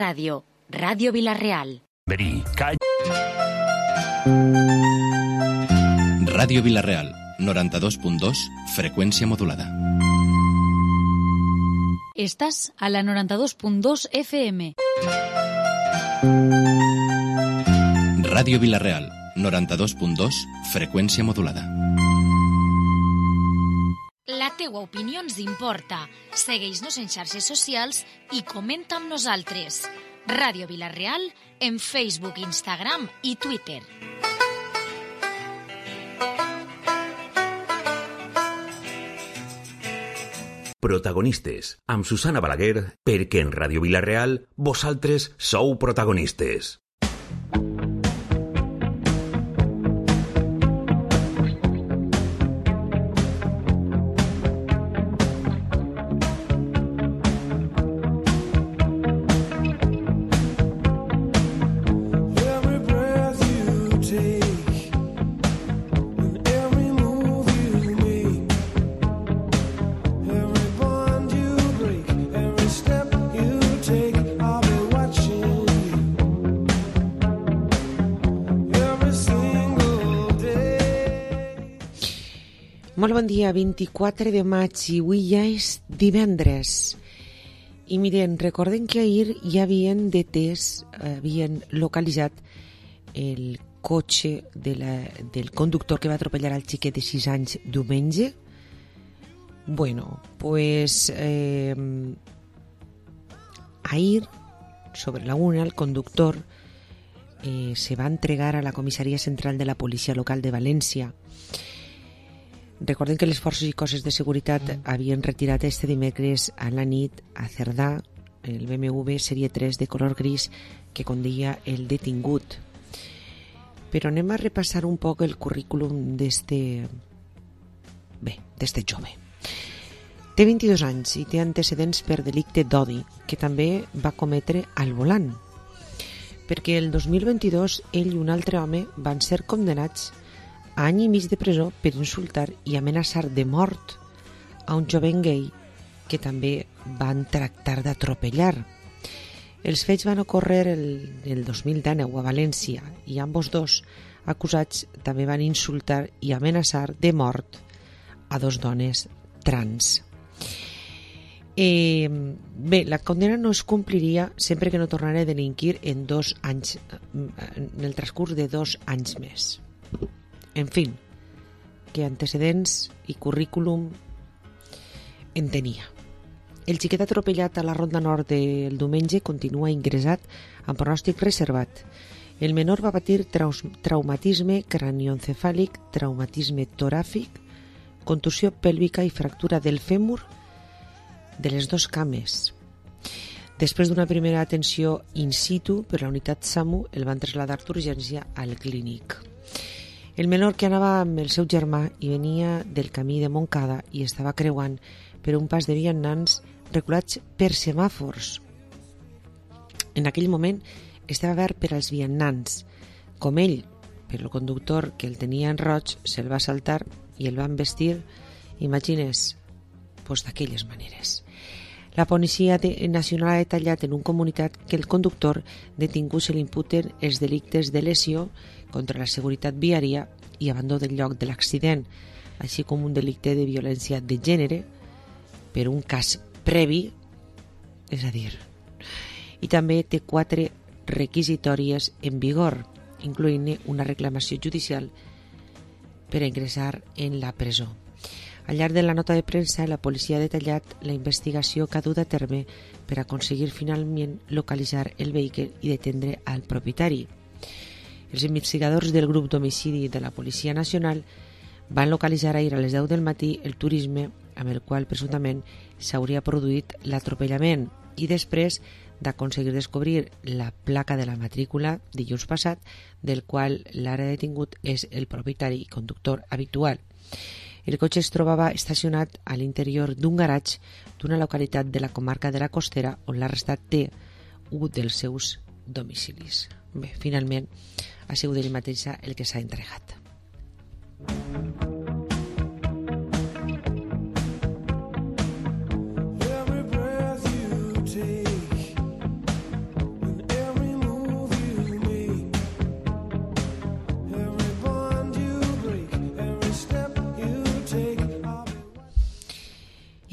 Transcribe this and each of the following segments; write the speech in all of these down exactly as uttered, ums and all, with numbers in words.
Ràdio, Ràdio Vila-real. Verí, call... Ràdio Vila-real, noranta-dos punt dos, freqüència modulada. Estàs a la noranta-dos punt dos F M. Ràdio Vila-real, noranta-dos punt dos, freqüència modulada. La teua opinió ens importa. Segueix-nos en xarxes socials i comenta amb nosaltres. Ràdio Vila-real en Facebook, Instagram i Twitter. Protagonistes, amb Susana Balaguer, perquè en Ràdio Vila-real vosaltres sou protagonistes. Molt bon dia, vint-i-quatre de maig i avui ja és divendres. I miren, recorden que ahir ja havien detès, havien localitzat el cotxe de la, del conductor que va atropellar el xiquet de sis anys diumenge? Bueno, pues eh, ahir, sobre la una, el conductor eh, se va entregar a la comissaria central de la policia local de València. Recorden que les forces i cosses de seguretat havien retirat este dimecres a la nit a Cerdà el B M W Sèrie tres de color gris que conduïa el detingut. Però anem a repassar un poc el currículum d'este... bé, d'este jove. Té vint-i-dos anys i té antecedents per delicte d'odi, que també va cometre al volant. Perquè el dos mil vint-i-dos ell i un altre home van ser condemnats a any i mig de presó per insultar i amenaçar de mort a un jovent gay que també van tractar d'atropellar. Els fets van ocórrer el, el dos mil dinou a València i ambos dos acusats també van insultar i amenaçar de mort a dos dones trans. Eh, bé, la condena no es compliria sempre que no tornara a delinquir en dos anys, en el transcurs de dos anys més. En fi, que antecedents i currículum en tenia. El xiquet atropellat a la Ronda Nord del diumenge continua ingressat amb pronòstic reservat. El menor va patir traus, traumatisme cranioencefàlic, traumatisme toràfic, contusió pèlvica i fractura del fèmur de les dos cames. Després d'una primera atenció in situ per la unitat SAMU, el van traslladar d'urgència al clínic. El menor, que anava amb el seu germà i venia del camí de Montcada i estava creuant per un pas de vianants regulats per semàfors. En aquell moment estava verd per als vianants. Com ell, per el conductor que el tenia en roig, se'l va saltar i el van vestir, imagines, pues d'aquelles maneres. La Policia Nacional ha detallat en un comunicat que el conductor detingut se li imputen els delictes de lesió contra la seguretat viària i abandó del lloc de l'accident, així com un delicte de violència de gènere per un cas previ, és a dir, i també té quatre requisitòries en vigor, incloent-ne una reclamació judicial per a ingressar en la presó. Al llarg de la nota de premsa, la policia ha detallat la investigació que ha dut a terme per aconseguir finalment localitzar el vehicle i detendre al propietari. Els investigadors del grup d'homicidi de la Policia Nacional van localitzar ahir a les deu del matí el turisme amb el qual presumptament s'hauria produït l'atropellament i després d'aconseguir descobrir la placa de la matrícula dilluns passat, del qual l'ara detingut és el propietari i conductor habitual. El cotxe es trobava estacionat a l'interior d'un garatge d'una localitat de la comarca de la Costera on l'arrestat té un dels seus domicilis. Bé, finalment ha sigut ell mateixa el que s'ha entregat.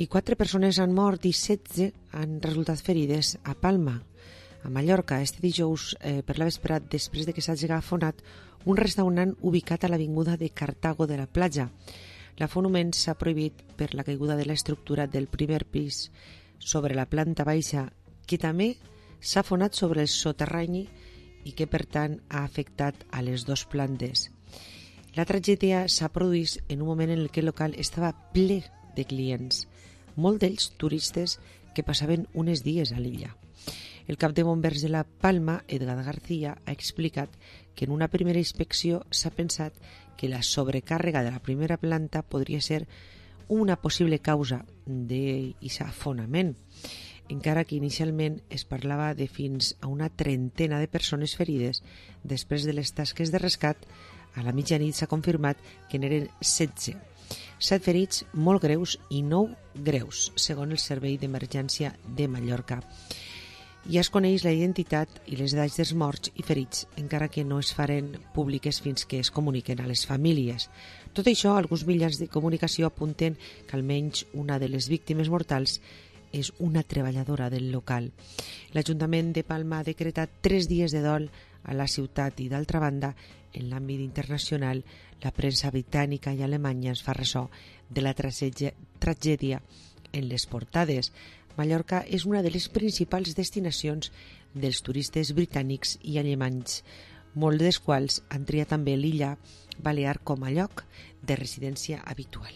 vint-i-quatre persones han mort i setze han resultat ferides a Palma, a Mallorca, este dijous eh, per la vesprada, després de que s'hagi afonat un restaurant ubicat a l'avinguda de Cartago de la Platja. L'afonament s'ha prohibit per la caiguda de l'estructura del primer pis sobre la planta baixa, que també s'ha afonat sobre el soterrani i que, per tant, ha afectat a les dues plantes. La tragèdia s'ha produït en un moment en què el local estava ple de clients, molts d'ells turistes que passaven uns dies a l'illa. El cap de bombers de la Palma, Edgar García, ha explicat que en una primera inspecció s'ha pensat que la sobrecàrrega de la primera planta podria ser una possible causa d'aquest afonament, encara que inicialment es parlava de fins a una trentena de persones ferides. Després de les tasques de rescat, a la mitjanit s'ha confirmat que n'eren setze. Set ferits molt greus i nou greus, segons el Servei d'Emergència de Mallorca. Ja es coneix la identitat i les edats dels morts i ferits, encara que no es faren públiques fins que es comuniquen a les famílies. Tot això, alguns mitjans de comunicació apunten que almenys una de les víctimes mortals és una treballadora del local. L'Ajuntament de Palma ha decretat tres dies de dol a la ciutat i, d'altra banda, en l'àmbit internacional, la premsa britànica i alemanya es fa ressò de la tragèdia en les portades. Mallorca és una de les principals destinacions dels turistes britànics i alemanys, molts dels quals han triat també l'illa Balear com a lloc de residència habitual.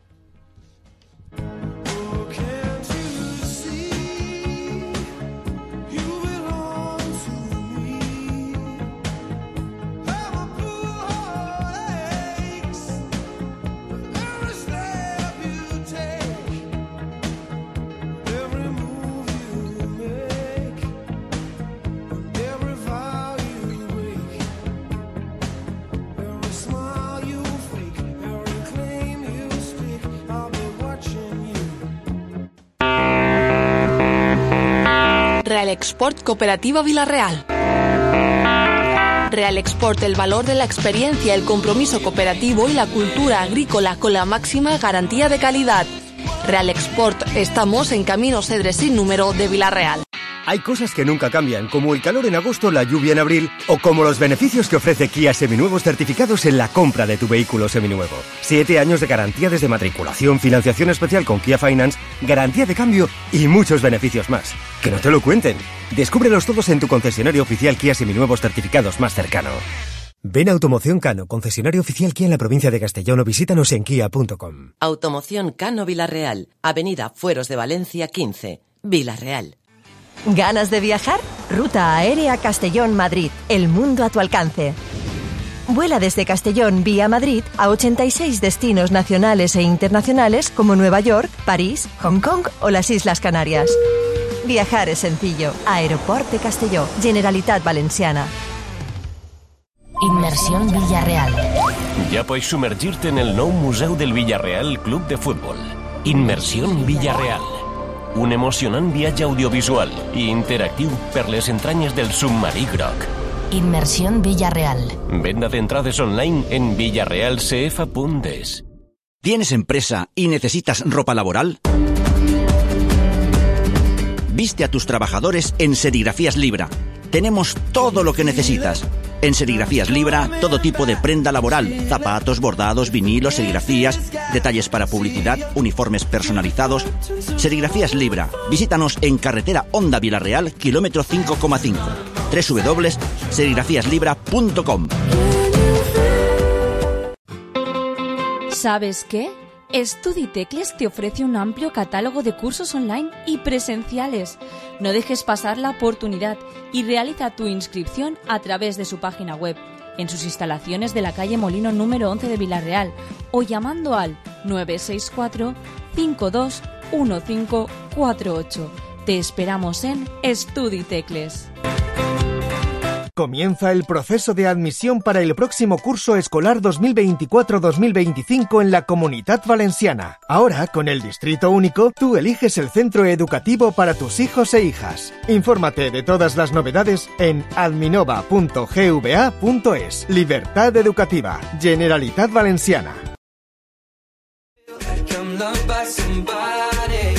Real Export Cooperativa Vila-real. Real Export, el valor de la experiencia, el compromiso cooperativo y la cultura agrícola con la máxima garantía de calidad. Real Export, estamos en Camino Cedres sin número de Vila-real. Hay cosas que nunca cambian, como el calor en agosto, la lluvia en abril, o como los beneficios que ofrece Kia Seminuevos certificados en la compra de tu vehículo seminuevo. Siete años de garantía desde matriculación, financiación especial con Kia Finance, garantía de cambio y muchos beneficios más. ¡Que no te lo cuenten! Descúbrelos todos en tu concesionario oficial Kia Seminuevos certificados más cercano. Ven a Automoción Cano, concesionario oficial Kia en la provincia de Castellón, o visítanos en kia punto com. Automoción Cano Vila-real, Avenida Fueros de Valencia quince, Vila-real. ¿Ganas de viajar? Ruta Aérea Castellón-Madrid. El mundo a tu alcance. Vuela desde Castellón vía Madrid a ochenta y seis destinos nacionales e internacionales como Nueva York, París, Hong Kong o las Islas Canarias. Viajar es sencillo. Aeroport de Castelló, Generalitat Valenciana. Inmersión Villarreal. Ya puedes sumergirte en el nou Museu del Villarreal Club de Fútbol. Inmersión Villarreal. Un emocionant viatge audiovisual i interactiu per les entranyes del submarí groc. Inmersión Villarreal. Venda de entrades online en villarreal c f punto es. ¿Tienes empresa y necesitas ropa laboral? Viste a tus trabajadores en Serigrafías Libra. Tenemos todo lo que necesitas. En Serigrafías Libra, todo tipo de prenda laboral, zapatos, bordados, vinilos, serigrafías, detalles para publicidad, uniformes personalizados. Serigrafías Libra. Visítanos en carretera Honda Vila-real, kilómetro cinco coma cinco. doble u doble u doble u punto serigrafías libra punto com. ¿Sabes qué? Estuditecles te ofrece un amplio catálogo de cursos online y presenciales. No dejes pasar la oportunidad y realiza tu inscripción a través de su página web, en sus instalaciones de la calle Molino número once de Vila-real o llamando al nueve seis cuatro, cinco dos uno cinco cuatro ocho. Te esperamos en Estuditecles. Comienza el proceso de admisión para el próximo curso escolar dos mil veinticuatro dos mil veinticinco en la Comunitat Valenciana. Ahora, con el Distrito Único, tú eliges el centro educativo para tus hijos e hijas. Infórmate de todas las novedades en adminova punto g v a punto es. Libertad educativa. Generalitat Valenciana.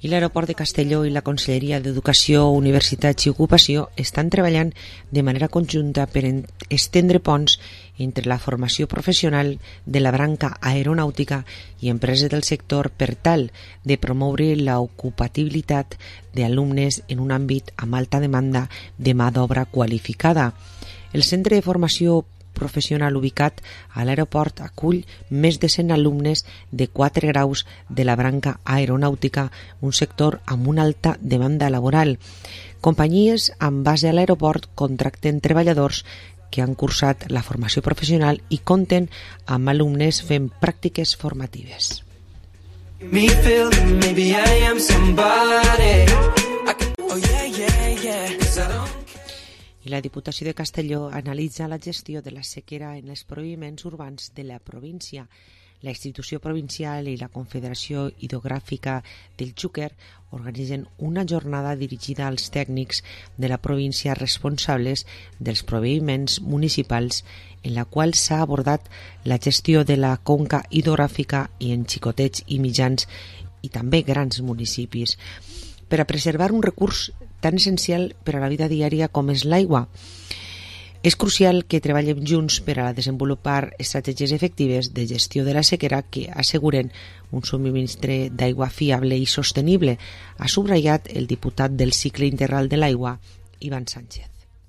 I l'aeroport de Castelló i la Conselleria d'Educació, Universitats i Ocupació estan treballant de manera conjunta per estendre ponts entre la formació professional de la branca aeronàutica i empreses del sector per tal de promoure l'ocupabilitat d'alumnes en un àmbit amb alta demanda de mà d'obra qualificada. El centre de formació professional ubicat a l'aeroport acull més de cent alumnes de quatre graus de la branca aeronàutica, un sector amb una alta demanda laboral. Companyies amb base a l'aeroport contracten treballadors que han cursat la formació professional i compten amb alumnes fent pràctiques formatives. Me feel maybe I am somebody. I can... oh yeah yeah yeah 'cause I don't... I la Diputació de Castelló analitza la gestió de la sequera en els proveïments urbans de la província. La institució provincial i la Confederació Hidrogràfica del Xúquer organitzen una jornada dirigida als tècnics de la província responsables dels proveïments municipals en la qual s'ha abordat la gestió de la conca hidrogràfica i en xicotets i mitjans i també grans municipis per a preservar un recurs tan essencial per a la vida diària com és l'aigua. És crucial que treballem junts per a desenvolupar estratègies efectives de gestió de la sequera que asseguren un subministre d'aigua fiable i sostenible, ha subratllat el diputat del cicle integral de l'aigua, Ivan Sánchez.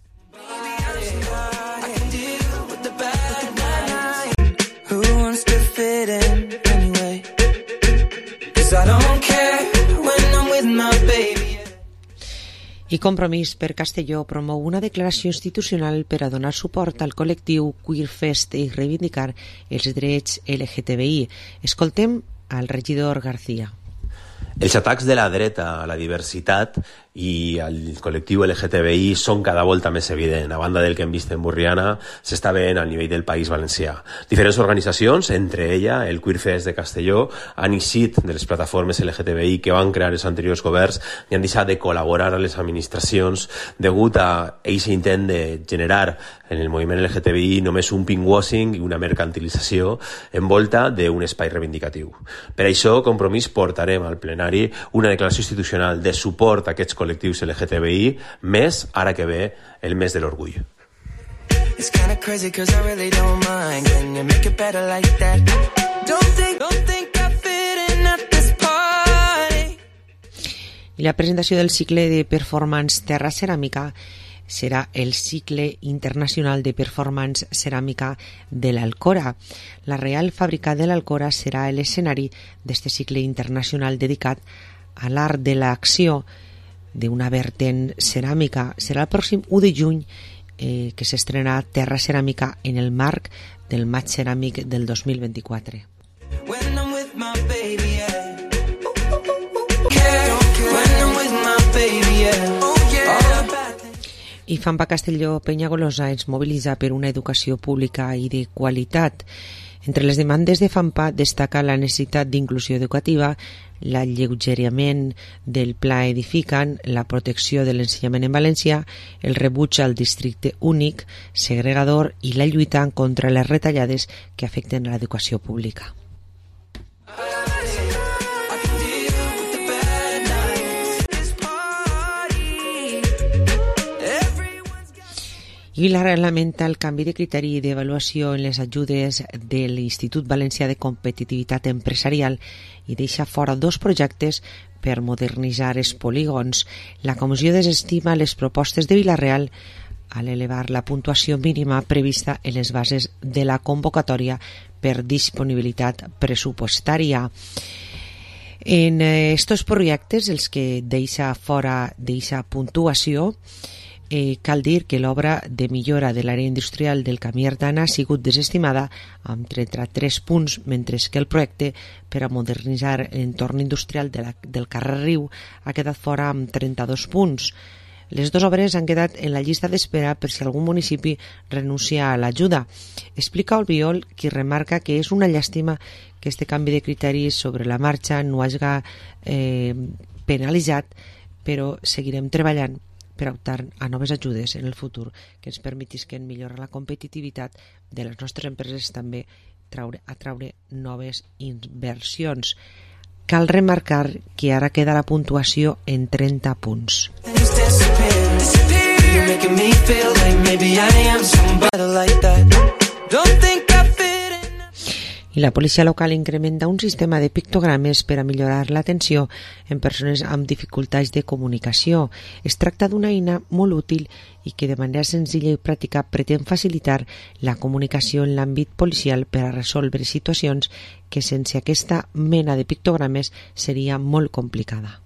I Compromís per Castelló promou una declaració institucional per a donar suport al col·lectiu Queer Fest i reivindicar els drets L G T B I. Escoltem al regidor García. Els atacs de la dreta a la diversitat i al col·lectiu L G T B I són cada volta més evident. A banda del que hem vist en Burriana, s'està veient al nivell del País Valencià. Diferents organitzacions, entre ella el Queer Fest de Castelló, han eixit de les plataformes L G T B I que van crear els anteriors governs i han deixat de col·laborar a les administracions degut a aquest intent de generar en el moviment L G T B I només un pinkwashing i una mercantilització envolta d'un espai reivindicatiu. Per això, Compromís portarem al plenari una declaració institucional de suport a aquests col·lectius L G T B I, més ara que ve el mes de l'orgull. I la presentació del cicle de performance Terra Ceràmica serà el cicle internacional de performance ceràmica de l'Alcora. La Real Fàbrica de l'Alcora serà l'escenari d'este cicle internacional dedicat a l'art de l'acció d'una vertent ceràmica. Serà el pròxim u de juny eh, que s'estrena Terra Ceràmica en el marc del Maig Ceràmic del dos mil vint-i-quatre. I Fampa Castelló Penyagolosa ens mobilitza per una educació pública i de qualitat. Entre les demandes de Fampa destaca la necessitat d'inclusió educativa, l'alleugeriment del Pla Edifican, la protecció de l'ensenyament en valencià, el rebuig al districte únic, segregador i la lluita contra les retallades que afecten a l'educació pública. I la lamenta el canvi de criteri d'avaluació en les ajudes de l'Institut Valencià de Competitivitat Empresarial i deixa fora dos projectes per modernitzar els polígons. La comissió desestima les propostes de Vila-real al elevar la puntuació mínima prevista en les bases de la convocatòria per disponibilitat pressupostària. En estos projectes, els que deixa fora d'aquesta puntuació, Eh, cal dir que l'obra de millora de l'àrea industrial del Camí Artana ha sigut desestimada amb trenta-tres punts, mentre que el projecte per a modernitzar l'entorn industrial de la, del carrer Riu ha quedat fora amb trenta-dos punts. Les dues obres han quedat en la llista d'espera per si algun municipi renuncia a l'ajuda. Explica Albiol, qui remarca que és una llàstima que este canvi de criteris sobre la marxa no hagi eh, penalitzat, però seguirem treballant per optar a noves ajudes en el futur que ens permetisquen millorar la competitivitat de les nostres empreses, també traure, atraure noves inversions. Cal remarcar que ara queda la puntuació en trenta punts. I la policia local incrementa un sistema de pictogrames per a millorar l'atenció en persones amb dificultats de comunicació. Es tracta d'una eina molt útil i que de manera senzilla i pràctica pretén facilitar la comunicació en l'àmbit policial per a resoldre situacions que sense aquesta mena de pictogrames seria molt complicada.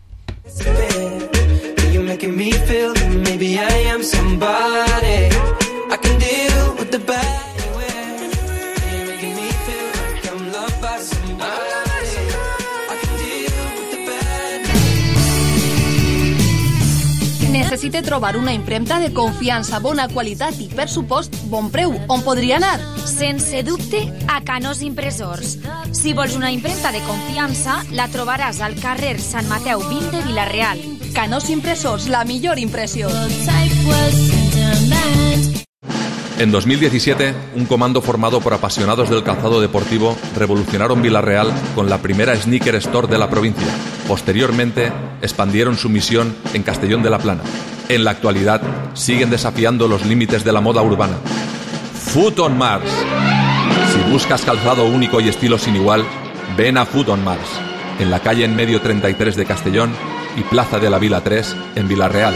Necessite trobar una impremta de confiança, bona qualitat i, per supost, bon preu. On podria anar? Sense dubte, a Canós Impressors. Si vols una impremta de confiança, la trobaràs al carrer Sant Mateu vint de Vila-real. Canós Impressors, la millor impressió. En dos mil diecisiete, un comando formado por apasionados del calzado deportivo revolucionaron Vila-real con la primera sneaker store de la provincia. Posteriormente, expandieron su misión en Castellón de la Plana. En la actualidad, siguen desafiando los límites de la moda urbana. Foot on Mars. Si buscas calzado único y estilo sin igual, ven a Foot on Mars, en la calle en medio treinta y tres de Castellón y Plaza de la Vila tres en Vila-real.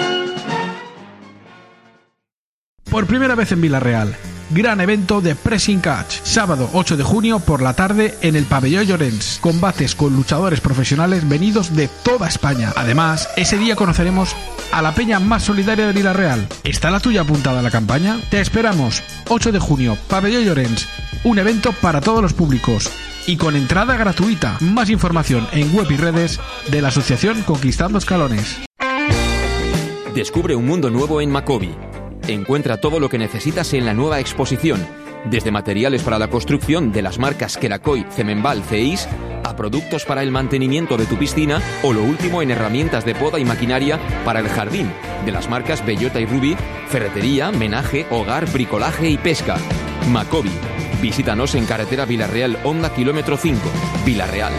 Por primera vez en Vila-real, gran evento de Pressing Catch, sábado ocho de junio por la tarde en el Pabellón Llorens, combates con luchadores profesionales venidos de toda España. Además, ese día conoceremos a la peña más solidaria de Vila-real. ¿Está la tuya apuntada a la campaña? Te esperamos, ocho de junio, Pabellón Llorens, un evento para todos los públicos y con entrada gratuita. Más información en web y redes de la asociación Conquistando Escalones. Descubre un mundo nuevo en Macobi. Encuentra todo lo que necesitas en la nueva exposición, desde materiales para la construcción de las marcas Kerakoy, Cemenbal, Ceis, a productos para el mantenimiento de tu piscina o lo último en herramientas de poda y maquinaria para el jardín, de las marcas Bellota y Ruby, ferretería, menaje, hogar, bricolaje y pesca. Macobi. Visítanos en carretera Vila-real Honda kilómetro cinco, Vila-real.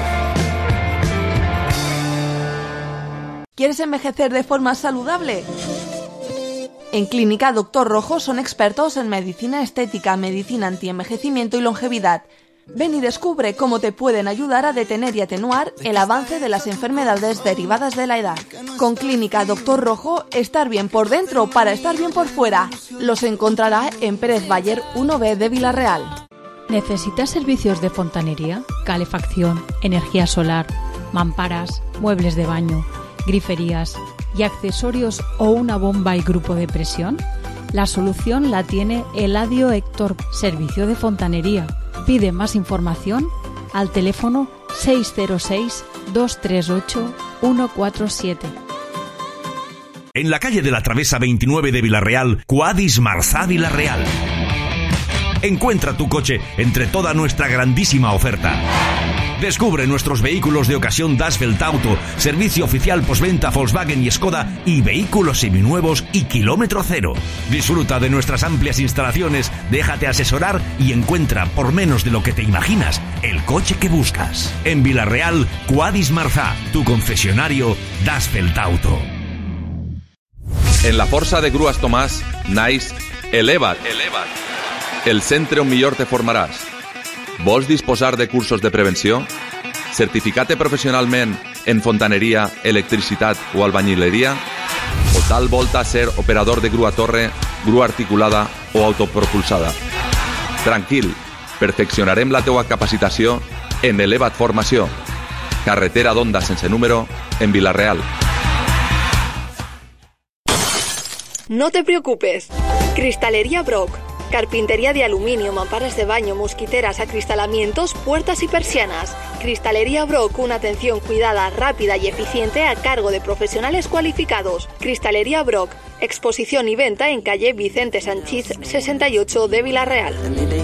¿Quieres envejecer de forma saludable? En Clínica Doctor Rojo son expertos en medicina estética, medicina antienvejecimiento y longevidad. Ven y descubre cómo te pueden ayudar a detener y atenuar el avance de las enfermedades derivadas de la edad. Con Clínica Doctor Rojo, estar bien por dentro para estar bien por fuera. Los encontrará en Pérez Bayer uno B de Vila-real. ¿Necesitas servicios de fontanería, calefacción, energía solar, mamparas, muebles de baño, griferías y accesorios o una bomba y grupo de presión? La solución la tiene Eladio Héctor, servicio de fontanería. Pide más información al teléfono seis cero seis, dos tres ocho, uno cuatro siete. En la calle de la Travesa veintinueve de Vila-real, Quadis Marzá Vila-real. Encuentra tu coche entre toda nuestra grandísima oferta. Descubre nuestros vehículos de ocasión Dasfeld Auto, servicio oficial postventa Volkswagen y Skoda y vehículos seminuevos y kilómetro cero. Disfruta de nuestras amplias instalaciones, déjate asesorar y encuentra por menos de lo que te imaginas el coche que buscas. En Vila-real, Quadis Marzá, tu concesionario Dasfeld Auto. En la Força de Grues Tomàs, naix Eleva't. Eleva't. El centre on millor te formaràs. Vols disposar de cursos de prevenció? Certificat professionalment en fontaneria, electricitat o albañileria? O tal volta ser operador de grua torre, grua articulada o autopropulsada? Tranquil, perfeccionarem la teua capacitació en Eleva't Formació. Carretera d'Onda sense número en Vila-real. No te preocupes. Cristalería Brock. Carpintería de aluminio, mamparas de baño, mosquiteras, acristalamientos, puertas y persianas. Cristalería Brock, una atención cuidada, rápida y eficiente a cargo de profesionales cualificados. Cristalería Brock, exposición y venta en calle Vicente Sanchís sesenta y ocho de Vila-real.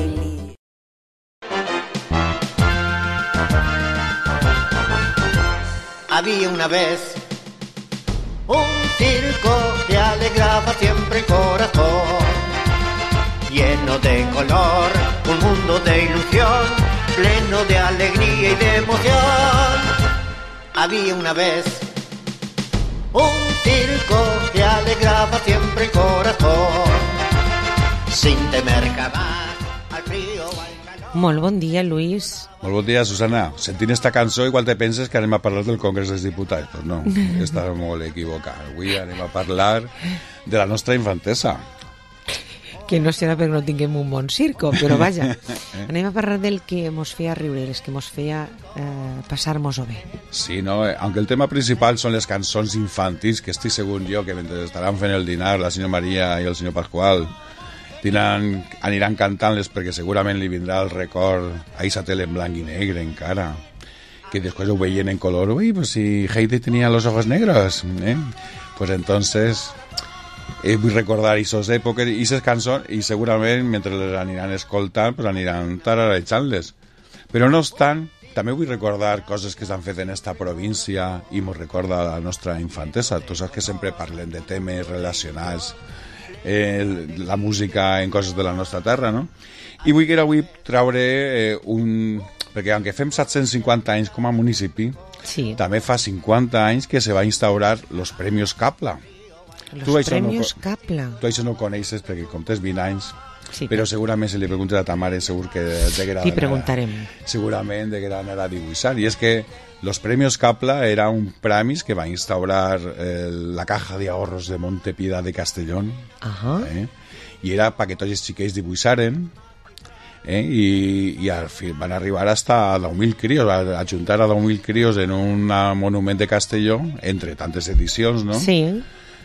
Había una vez un circo que alegraba siempre el corazón. Lleno de color, un mundo de ilusión, pleno de alegría y de emoción. Había una vez un circo que alegraba siempre el corazón, sin temer jamás al frío o al calor. Molt bon dia, Luis. Molt bon dia, Susana. Sentint esta cançó igual te penses que anem a parlar del Congrés dels Diputats. Pues no, estàs molt equivocat. Avui anem a parlar de la nostra infantesa. Que no serà perquè no tinguem un bon circo, però vaja, anem a parlar del que mos feia riure, des que mos feia eh, passar-mos-ho bé. Sí, no? Aunque el tema principal són les cançons infantils, que estic segur jo que mentre estaran fent el dinar la senyora Maria i el senyor Pasqual tindran, aniran cantant-les perquè segurament li vindrà el record a esa tele en blanc i negre encara, que després ho veien en color. Uy, pues si Heidi tenía los ojos negros, ¿eh? Pues entonces... Eh, vull recordar aquestes èpoques i aquestes cançons i segurament mentre les aniran escoltant pues aniran tararejant-les, però no obstant també vull recordar coses que s'han fet en esta província i mos recorda la nostra infantesa. Tu saps que sempre parlem de temes relacionats eh, la música en coses de la nostra terra, no? I vull que avui traure eh, un... perquè aunque fem set-cents cinquanta anys com a municipi, sí, també fa cinquanta anys que se va instaurar los premios Capla. Los premios no, Capla. Tu això no ho coneixes perquè com tens vint anys, sí, però segurament si li preguntes a ta mare segur que deguerà T'hi preguntarem. Segurament deguerà anar a dibuixar. I és que los premios Capla era un premis que va instaurar eh, la Caja de Ahorros de Montepiedad de Castellón. Ajá. Eh? I era perquè tots els xiquets dibuixaren, eh? I, i al fi van arribar hasta a deu mil crios, a ajuntar a deu mil crios en un monument de Castelló, entre tantes edicions, no? Sí.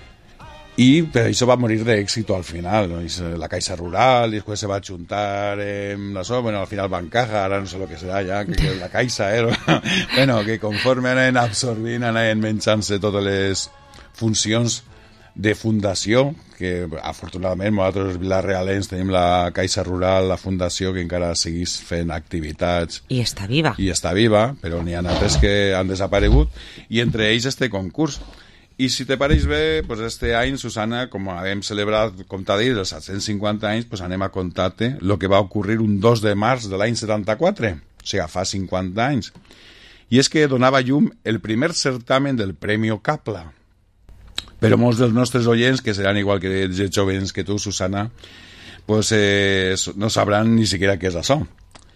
I per això va morir d'èxit al final, ¿no? La Caixa Rural, i després se va juntar en la so, bueno, al final Bancaja, ara no sé lo que serà ja, que, que la Caixa, eh? Bueno, que conforme anaven absorbint, anaven menjant-se totes les funcions de fundació, que afortunadament nosaltres vilarealens tenim la Caixa Rural, la fundació, que encara seguís fent activitats. I està viva. I està viva, però n'hi ha altres que han desaparegut, i entre ells este concurs. I si te pareix bé, pues este any, Susana, com hem celebrat, com t'ha dit, els set-cents cinquanta anys, pues anem a contar-te el que va ocorrir un dos de març de l'any setanta-quatre, o sigui, fa cinquanta anys. I és que donava llum el primer certamen del Premio Capla. Però molts dels nostres oients, que seran igual que els jovens que tu, Susana, pues eh, no sabran ni siquiera què és això.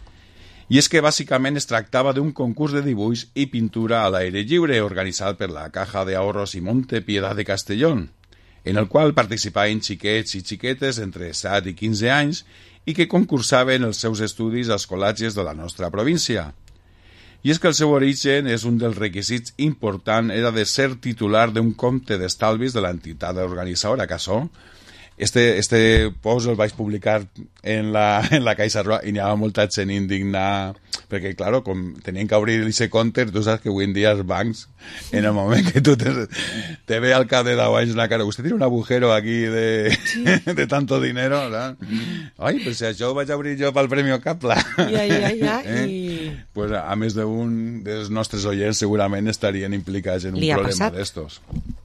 I és que bàsicament es tractava d'un concurs de dibuix i pintura a l'aire lliure organitzat per la Caja de Ahorros i Montepiedad de Castellón, en el qual participaven xiquets i xiquetes entre set i quinze anys i que concursaven els seus estudis als col·legis de la nostra província. I és que el seu origen és un dels requisits important era de ser titular d'un compte d'estalvis de l'entitat organitzadora, que això Este, este post el vaig publicar en la, en la Caixa Rural i n'hi havia molta gent indignada perquè, claro, com tenien que obrir aquest compte, tu saps que avui en dia els bancs, en el moment que tu te, te ve al cap de deu anys la cara, usted tiene un agujero aquí de, sí. de tanto dinero, ¿no? Ai, pues si això ho vaig obrir jo pel Premio Capla. Ja, ja, ja. Eh? I... Pues a més d'un dels nostres oients segurament estarien implicats en un problema d'estos.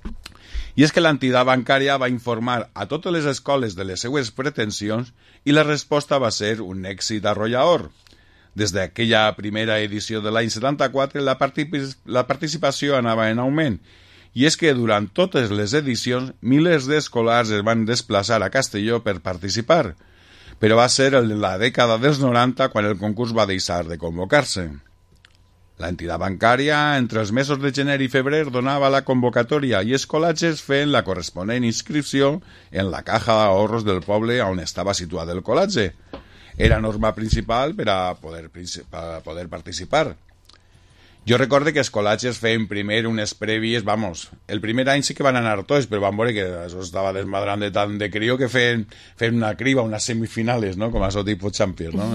I és que l'entitat bancària va informar a totes les escoles de les seues pretensions i la resposta va ser un èxit arrollador. Des d'aquella primera edició de l'any setanta-quatre la, particip la participació anava en augment i és que durant totes les edicions milers d'escolars es van desplaçar a Castelló per participar, però va ser en la dècada dels noranta quan el concurs va deixar de convocar-se. L'entitat bancària, entre els mesos de gener i febrer, donava la convocatòria i els col·legis fent la corresponent inscripció en la caja d'ahorros del poble on estava situat el col·legi. Era norma principal per a poder, per a poder participar. Jo recorde que els col·legis feien primer unes prèvies, vamos, el primer any sí que van anar tots, però van veure que això estava desmadrant de tant de crio que feien, feien una criba, unes semifinales, no? Com a això tipus Champions, no?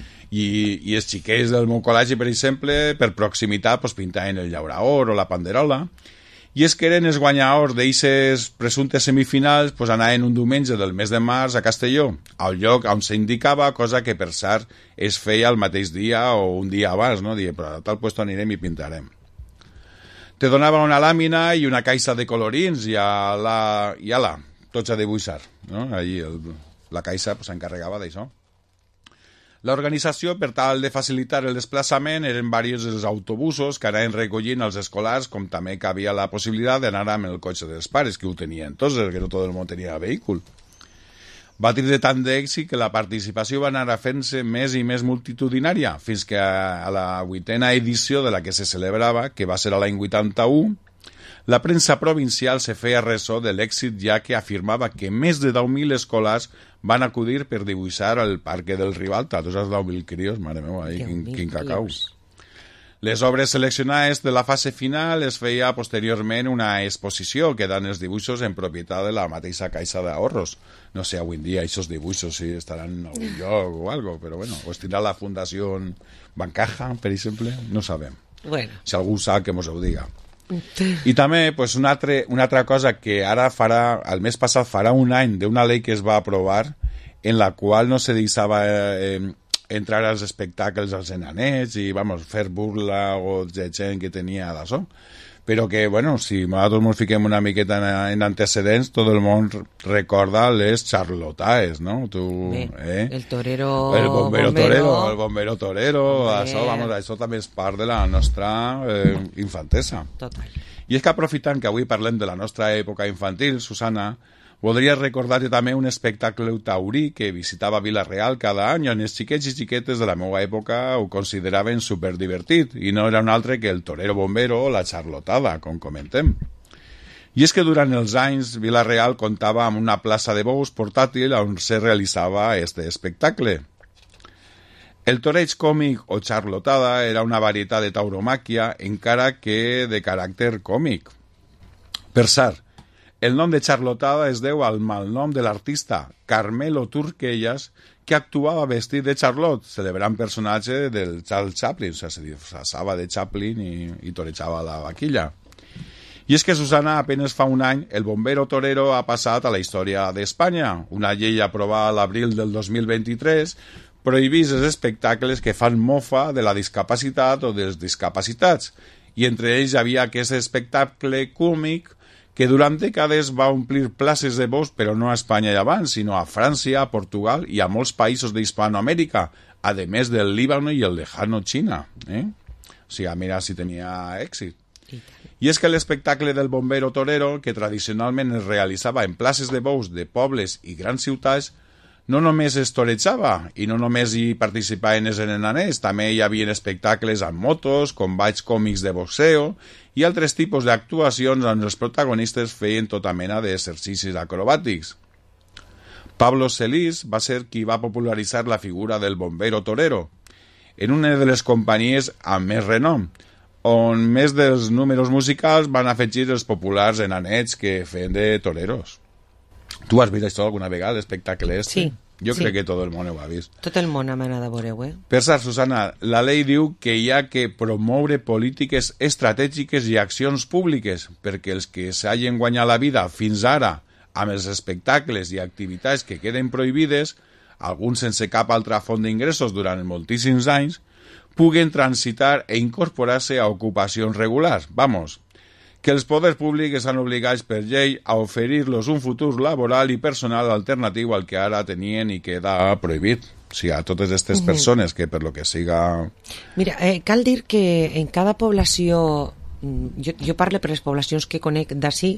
I, i els xiquets del meu col·legi, per exemple, per proximitat, pues, pintaven el llauraor o la panderola, i és que eren els guanyadors d'eixes presumptes semifinals, pues, anaven un diumenge del mes de març a Castelló, al lloc on s'indicava, cosa que per cert es feia el mateix dia o un dia abans, no? Dient, però a tal puesto anirem i pintarem. Te donaven una làmina i una caixa de colorins i a la, i a la tots a dibuixar, no? Allí el, la caixa s'encarregava pues, d'això. L'organització, per tal de facilitar el desplaçament, eren diversos els autobusos que anaven recollint els escolars, com també que havia la possibilitat d'anar amb el cotxe dels pares, que ho tenien tots, que no tot el món tenia vehicle. Va tindre tant d'èxit que la participació va anar a fent-se més i més multitudinària, fins que a la vuitena edició de la que se celebrava, que va ser a l'any vuitanta-u, la premsa provincial se feia ressò de l'èxit, ja que afirmava que més de deu mil escolars van acudir per dibuixar el Parque del Ribalta. Tu saps deu mil crios, mare meva, eh? quin, quin cacau. Les obres seleccionades de la fase final es feia posteriorment una exposició, quedant els dibuixos en propietat de la mateixa Caixa d'Ahorros. No sé, avui en dia, aquests dibuixos si estaran en algun lloc o algo, però bueno, o es tindrà la Fundació Bancaja, per exemple, no sabem. Bueno. Si algú sap, que mos ho diga. I també pues, una, altre, una altra cosa que ara farà, el mes passat farà un any d'una llei que es va aprovar en la qual no se deixava eh, entrar als espectacles als enanets i vamos, fer burla o de gent que tenia d'això. Però que, bueno, si nosaltres ens fiquem una miqueta en, en antecedents, tot el món recorda les charlotaes, no? Tu, Bé, eh? El torero... El bombero, bombero torero, el bombero torero, Hombre. això, vamos, això també és part de la nostra eh, infantesa. Total. I és que aprofitant que avui parlem de la nostra època infantil, Susana, voldria recordar-te també un espectacle taurí que visitava Vila-real cada any, on els xiquets i xiquetes de la meva època ho consideraven superdivertit, i no era un altre que el torero bombero o la charlotada, com comentem. I és que durant els anys Vila-real comptava amb una plaça de bous portàtil on se realitzava este espectacle. El toreig còmic o charlotada era una varietat de tauromàquia, encara que de caràcter còmic. Per cert, el nom de charlotada es deu al malnom de l'artista Carmelo Turquellas, que actuava vestit de Charlotte, celebrant personatge del Charles Chaplin, o sigui, se disfressava de Chaplin i, i torejava la vaquilla. I és que, Susana, apenas fa un any, el bombero torero ha passat a la història d'Espanya. Una llei aprovada a l'abril del dos mil vint-i-tres prohibís els espectacles que fan mofa de la discapacitat o dels discapacitats, i entre ells hi havia aquest espectacle còmic que durant dècades va omplir places de bous, però no a Espanya i abans, sinó a França, a Portugal i a molts països d'Hispanoamèrica, a més del Líbano i el lejano Xina. Eh? O sigui, mira si tenia èxit. I és que l'espectacle del bombero torero, que tradicionalment es realitzava en places de bous de pobles i grans ciutats, no només es torejava i no només hi participaven els enaners, també hi havia espectacles amb motos, combats còmics de boxeo i altres tipus d'actuacions on els protagonistes feien tota mena d'exercicis acrobàtics. Pablo Celis va ser qui va popularitzar la figura del bombero torero en una de les companyies amb més renom, on més dels números musicals van afegir els populars enanets que feien de toreros. Tu has vist això alguna vegada, l'espectacle este? Sí. Jo sí. crec que tot el món ho ha vist. Tot el món ha anat a veure-ho, eh? Per cert, Susana, la llei diu que hi ha que promoure polítiques estratègiques i accions públiques perquè els que s'hagin guanyat la vida fins ara amb els espectacles i activitats que queden prohibides, alguns sense cap altra font d'ingressos durant moltíssims anys, puguen transitar e incorporar-se a ocupacions regulars. Vamos, que els poders públics estan obligats per llei a oferir-los un futur laboral i personal alternatiu al que ara tenien i queda prohibit. O sigui, a totes aquestes persones que per lo que siga... Mira, eh, cal dir que en cada població, jo, jo parlo per les poblacions que conec d'ací,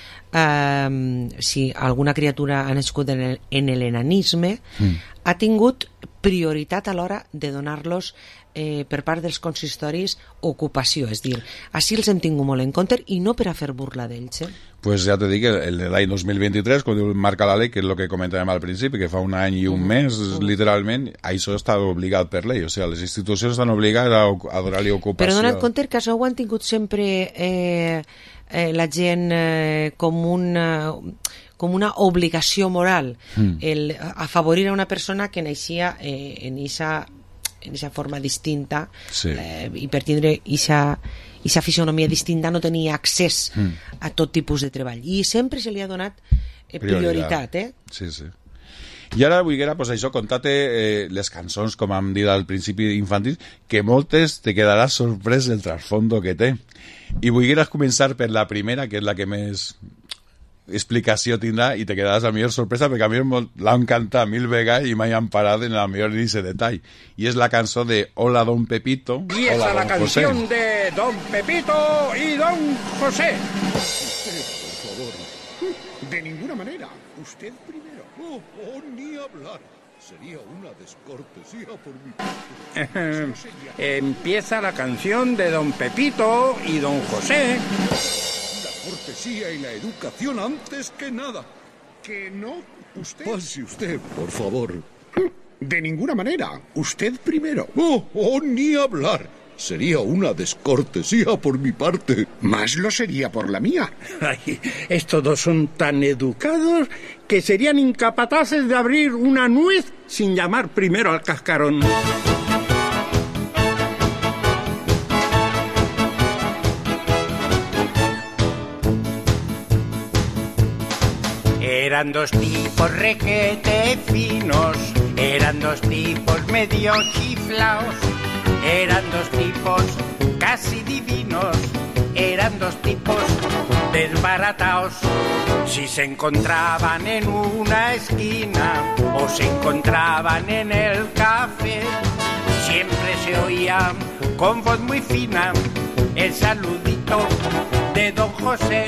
eh, si alguna criatura ha nascut en l'enanisme, mm. ha tingut prioritat a l'hora de donar-los eh, per part dels consistoris ocupació, és dir, així els hem tingut molt en compte i no per a fer burla d'ells. Eh? Pues ja te dic, l'any dos mil vint-i-tres, quan marca la llei, que és el que comentàvem al principi, que fa un any i un uh -huh. mes, uh -huh. literalment, això està obligat per llei, o sigui, les institucions estan obligades a, a donar-li ocupació. Però donant compte que això ho han tingut sempre eh, eh, la gent eh, com una... com una obligació moral, mm. el afavorir a una persona que naixia eh, en aquesta en esa forma distinta, sí. eh, i per tindre aquesta fisionomia distinta no tenia accés mm. a tot tipus de treball. I sempre se li ha donat eh, prioritat. Eh? Sí, sí. I ara, Buiguera, pues això, contate eh, les cançons, com hem dit al principi, infantils, que moltes te quedaràs sorprès del trasfondo que té. I Buigueras començar per la primera, que és la que més... explicació tindrà i te quedaràs a la millor sorpresa perquè a mi l'han cantat mil vegades i mai han parat en la millor d'aquest detall. I és la cançó de Hola Don Pepito, y Hola esa la Don José. canción de Don Pepito y Don José. Usted, por favor. De ninguna manera. Usted primero. Oh, oh, ni hablar. Sería una descortesía por mi parte. Empieza la canción de Don Pepito y Don José. La cortesía y la educación antes que nada. ¿Que no? ¿Usted? Pase usted, por favor. De ninguna manera. Usted primero. Oh, oh, ni hablar. Sería una descortesía por mi parte. Más lo sería por la mía. Ay, estos dos son tan educados que serían incapaces de abrir una nuez sin llamar primero al cascarón. Eran dos tipos requete finos, eran dos tipos medio chiflaos, eran dos tipos casi divinos, eran dos tipos desbarataos. Si se encontraban en una esquina o se encontraban en el café, siempre se oía con voz muy fina el saludito de Don José.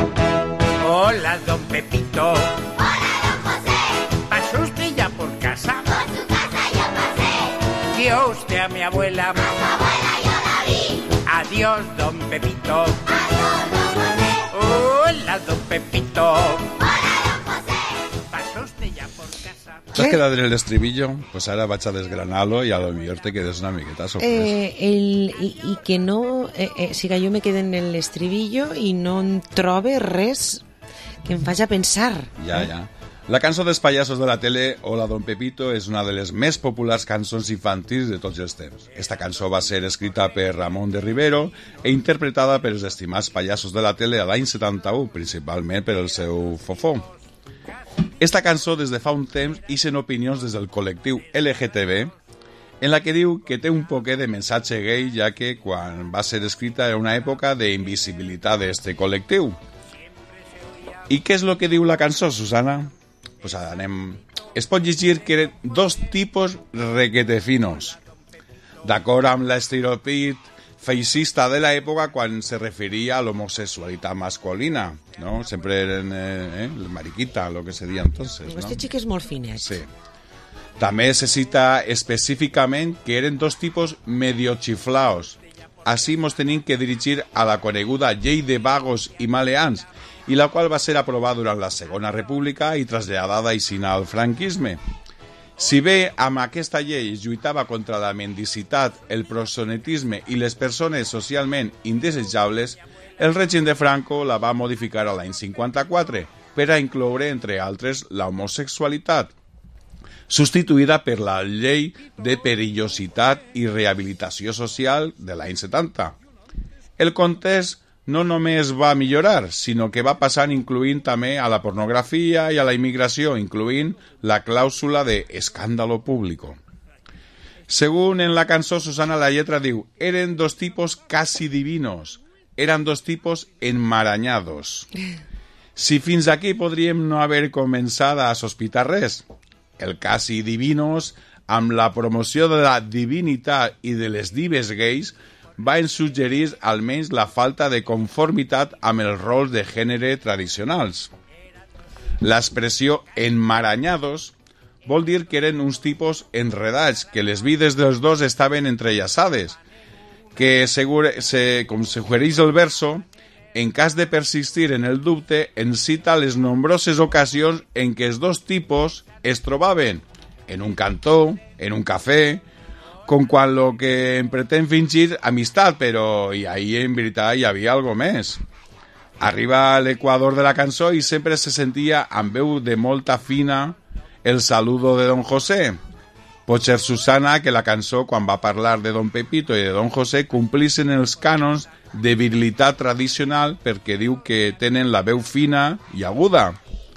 Hola, Don Pepito. Hola, Don José. ¿Pasó usted ya por casa? Por su casa yo pasé. ¿Vio usted a mi abuela? A su abuela yo la vi. Adiós, Don Pepito. Adiós, Don José. Hola, Don Pepito. Hola, Don José. ¿Pasó usted ya por casa? T'has quedat en el estribillo? Pues ara vaig a desgranar-lo i a lo millor te quedes una miqueta sorprès. Eh, el, i, I que no... Eh, eh, siga, jo me quede en l'estribillo i no en trobe res que em faci pensar. Ja, ja. La cançó dels pallassos de la tele, Hola Don Pepito, és una de les més populars cançons infantils de tots els temps. Esta cançó va ser escrita per Ramon de Rivero e interpretada per els estimats pallassos de la tele a l'any setanta-u, principalment per el seu fofó. Esta cançó, des de fa un temps, ixen opinions des del col·lectiu L G T B, en la que diu que té un poquet de mensatge gay, ja que quan va ser escrita era una època d'invisibilitat d'este col·lectiu. I què és el que diu la cançó, Susana? Pues ara anem... Es pot llegir que eren dos tipus requetefinos, d'acord amb l'estereotip feixista de l'època quan se referia a l'homosexualitat masculina, ¿no? Sempre eren eh, eh, el mariquita, lo que se deia entonces, ¿no? Este xic és molt finet. Sí. També se cita específicament que eren dos tipus medio chiflaos. Així mos tenim que dirigir a la coneguda llei de vagos i maleants, i la qual va ser aprovada durant la Segona República i traslladada així al franquisme. Si bé amb aquesta llei es lluitava contra la mendicitat, el proxenetisme i les persones socialment indesejables, el règim de Franco la va modificar a l'any cinquanta-quatre per a incloure, entre altres, la homosexualitat, substituïda per la llei de perillositat i rehabilitació social de l'any setanta. El context no només va millorar, sinó que va passar incluint també a la pornografia i a la immigració, incluint la clàusula de escàndalo público. Según en la cançó, Susana, la lletra diu: eren dos tipos casi divinos, eran dos tipos enmarañados. Si fins aquí podríem no haver començat a sospitar res, el casi divinos, amb la promoció de la divinitat i de les dives gais, van suggerir almenys la falta de conformitat amb els rols de gènere tradicionals. L'expressió enmarañados vol dir que eren uns tipus enredats, que les vides dels dos estaven entrellaçades, que, segur, se, com suggereix el verso, en cas de persistir en el dubte, ens cita les nombroses ocasions en què els dos tipus es trobaven en un cantó, en un cafè, com quan lo que em pretén fingir amistat, però i ahí en veritat hi havia algo més. Arriba a l'equador de la cançó i sempre se sentia amb veu de molta fina el saludo de Don José. Pot ser, Susana, que la cançó, quan va parlar de Don Pepito i de Don José, complissin els cànons de virilitat tradicional perquè diu que tenen la veu fina i aguda.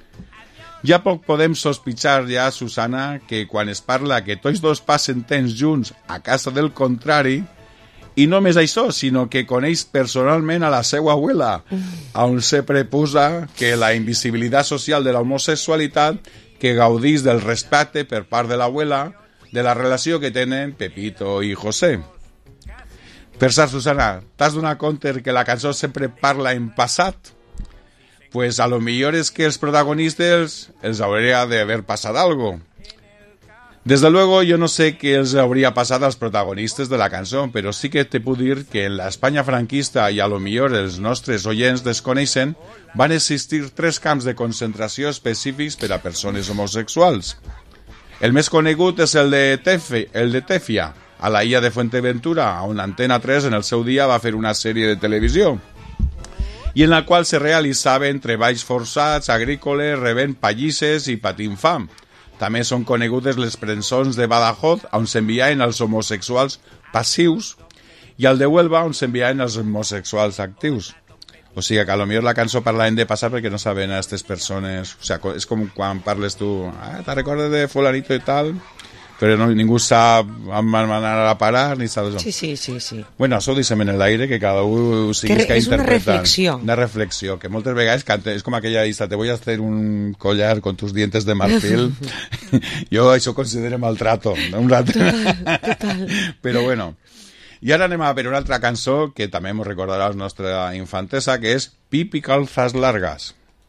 Ja poc podem sospitxar ja, Susana, que quan es parla que tots dos passen temps junts a casa del contrari, I no només això, sinó que coneix personalment a la seva abuela, on se preposa que la invisibilitat social de l'homosexualitat que gaudís del respecte per part de l'abuela de la relació que tenen Pepito i José. Per cert, Susana, t'has donat compte que la cançó sempre parla en passat? Pues a lo millor és que els protagonistes els hauria d'haver passat algo. Desde luego, yo no sé qué les habría pasado a los protagonistas de la canción, pero sí que te puedo dir que en la España franquista i a lo millor els nostres oients desconeixen, van existir tres camps de concentració específics per a persones homosexuals. El més conegut és el de, Tefe, el de Tefia, a la illa de Fuenteventura, on Antena tres en el seu dia va fer una sèrie de televisió, i en la qual se realitzaven treballs forçats, agrícoles, rebent pallisses i patint fam. També són conegudes les presons de Badajoz, on s'enviaven els homosexuals passius, i al de Huelva, on s'enviaven els homosexuals actius. O sigui que a lo millor la cançó parlaven de passar perquè no saben a aquestes persones. O sigui, és com quan parles tu, ah, te recordes de fulanito i tal, però no, ningú sap on van anar a parar, ni sap això. Sí, sí, sí, sí. Bueno, això ho deixem en l'aire, que cada un siguis que, que és una reflexió. Una reflexió, que moltes vegades canta, és com aquella llista, te voy a hacer un collar con tus dientes de marfil. Jo això ho considero maltrato. No? Un rato. Total, total. Però bueno. I ara anem a veure una altra cançó que també ens recordarà la nostra infantesa, que és Pipi Calzas Largas.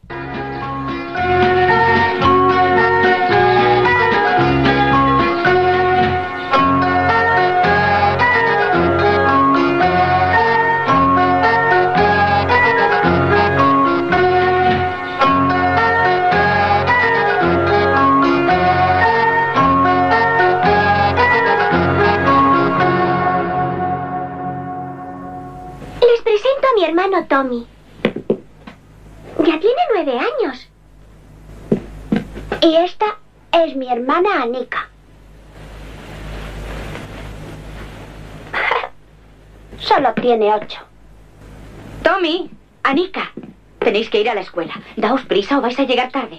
Mi hermano Tommy. Ya tiene nueve años. Y esta es mi hermana Anika. Solo tiene ocho. Tommy, Anika, tenéis que ir a la escuela. Daos prisa o vais a llegar tarde.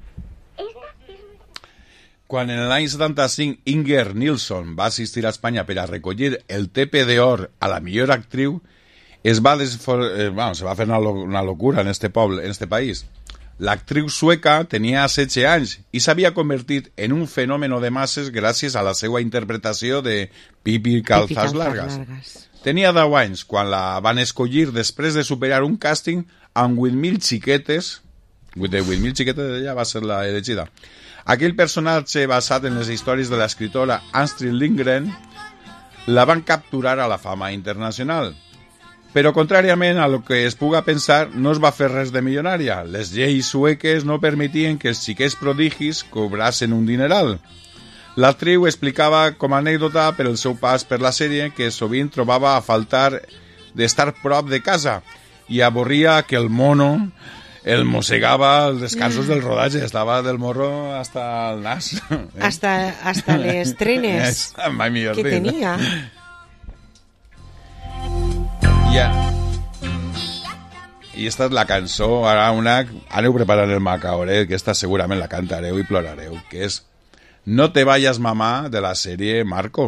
Quan en l'any setanta-cinc Inger Nilsson va assistir a Espanya per a recollir el T P d'Or a la millor actriu, es va, desfor... eh, bueno, se va fer una, lo... una locura en este poble, en este país. L'actriu sueca tenia setze anys i s'havia convertit en un fenomen de masses gràcies a la seva interpretació de Pipi Calzas Largas. Largas. Tenia deu anys quan la van escollir després de superar un càsting amb vuit mil xiquetes. De vuit mil xiquetes ella va ser la elegida. Aquell personatge basat en les històries de l'escriptora Astrid Lindgren la van capturar a la fama internacional. Però, contràriament a lo que es puga pensar, no es va fer res de milionària. Les lleis sueques no permetien que els xiquets prodigis cobrassen un dineral. L'actriu explicava com a anècdota per el seu pas per la sèrie que sovint trobava a faltar d'estar prop de casa i avorria que el mono el mossegava als descansos del rodatge. Estava del morro hasta el nas. Hasta, hasta les trenes que tenia. Ja. I esta és la cançó, ara una... Aneu preparant el macaoret, que esta segurament la cantareu i plorareu, que és No te vayas mamá, de la sèrie Marco.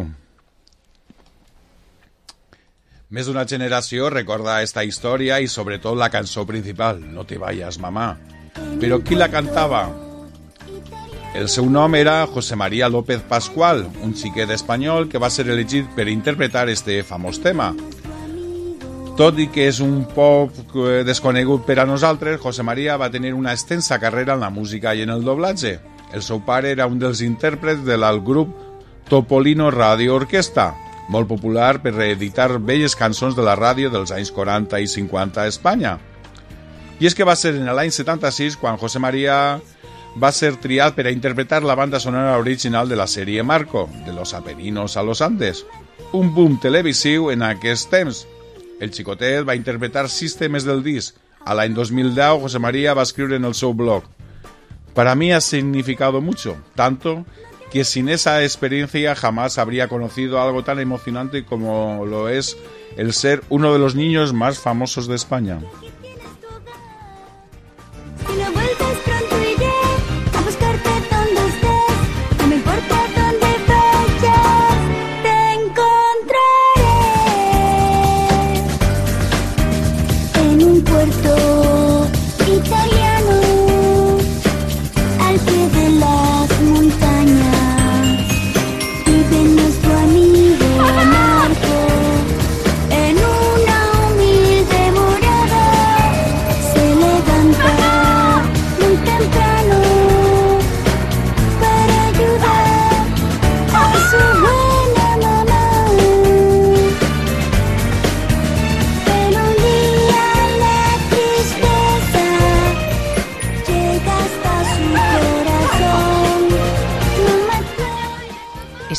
Més d'una generació recorda esta història i sobretot la cançó principal, No te vayas mamá. Però qui la cantava? El seu nom era José María López Pascual, un xiquet espanyol que va ser elegit per interpretar este famós tema. Tot i que és un poc desconegut per a nosaltres, José María va tenir una extensa carrera en la música i en el doblatge. El seu pare era un dels intèrprets del grup Topolino Radio Orquesta, molt popular per reeditar velles cançons de la ràdio dels anys quaranta i cinquanta a Espanya. I és que va ser en l'any setanta-sis quan José María va ser triat per a interpretar la banda sonora original de la sèrie Marco, de los Apeninos a los Andes. Un boom televisiu en aquest temps. El xicotet va interpretar sis temes del disc. A l'any dos mil deu, José María va escriure en el seu blog: Para mí ha significado mucho, tanto que sin esa experiencia jamás habría conocido algo tan emocionante como lo es el ser uno de los niños más famosos de España.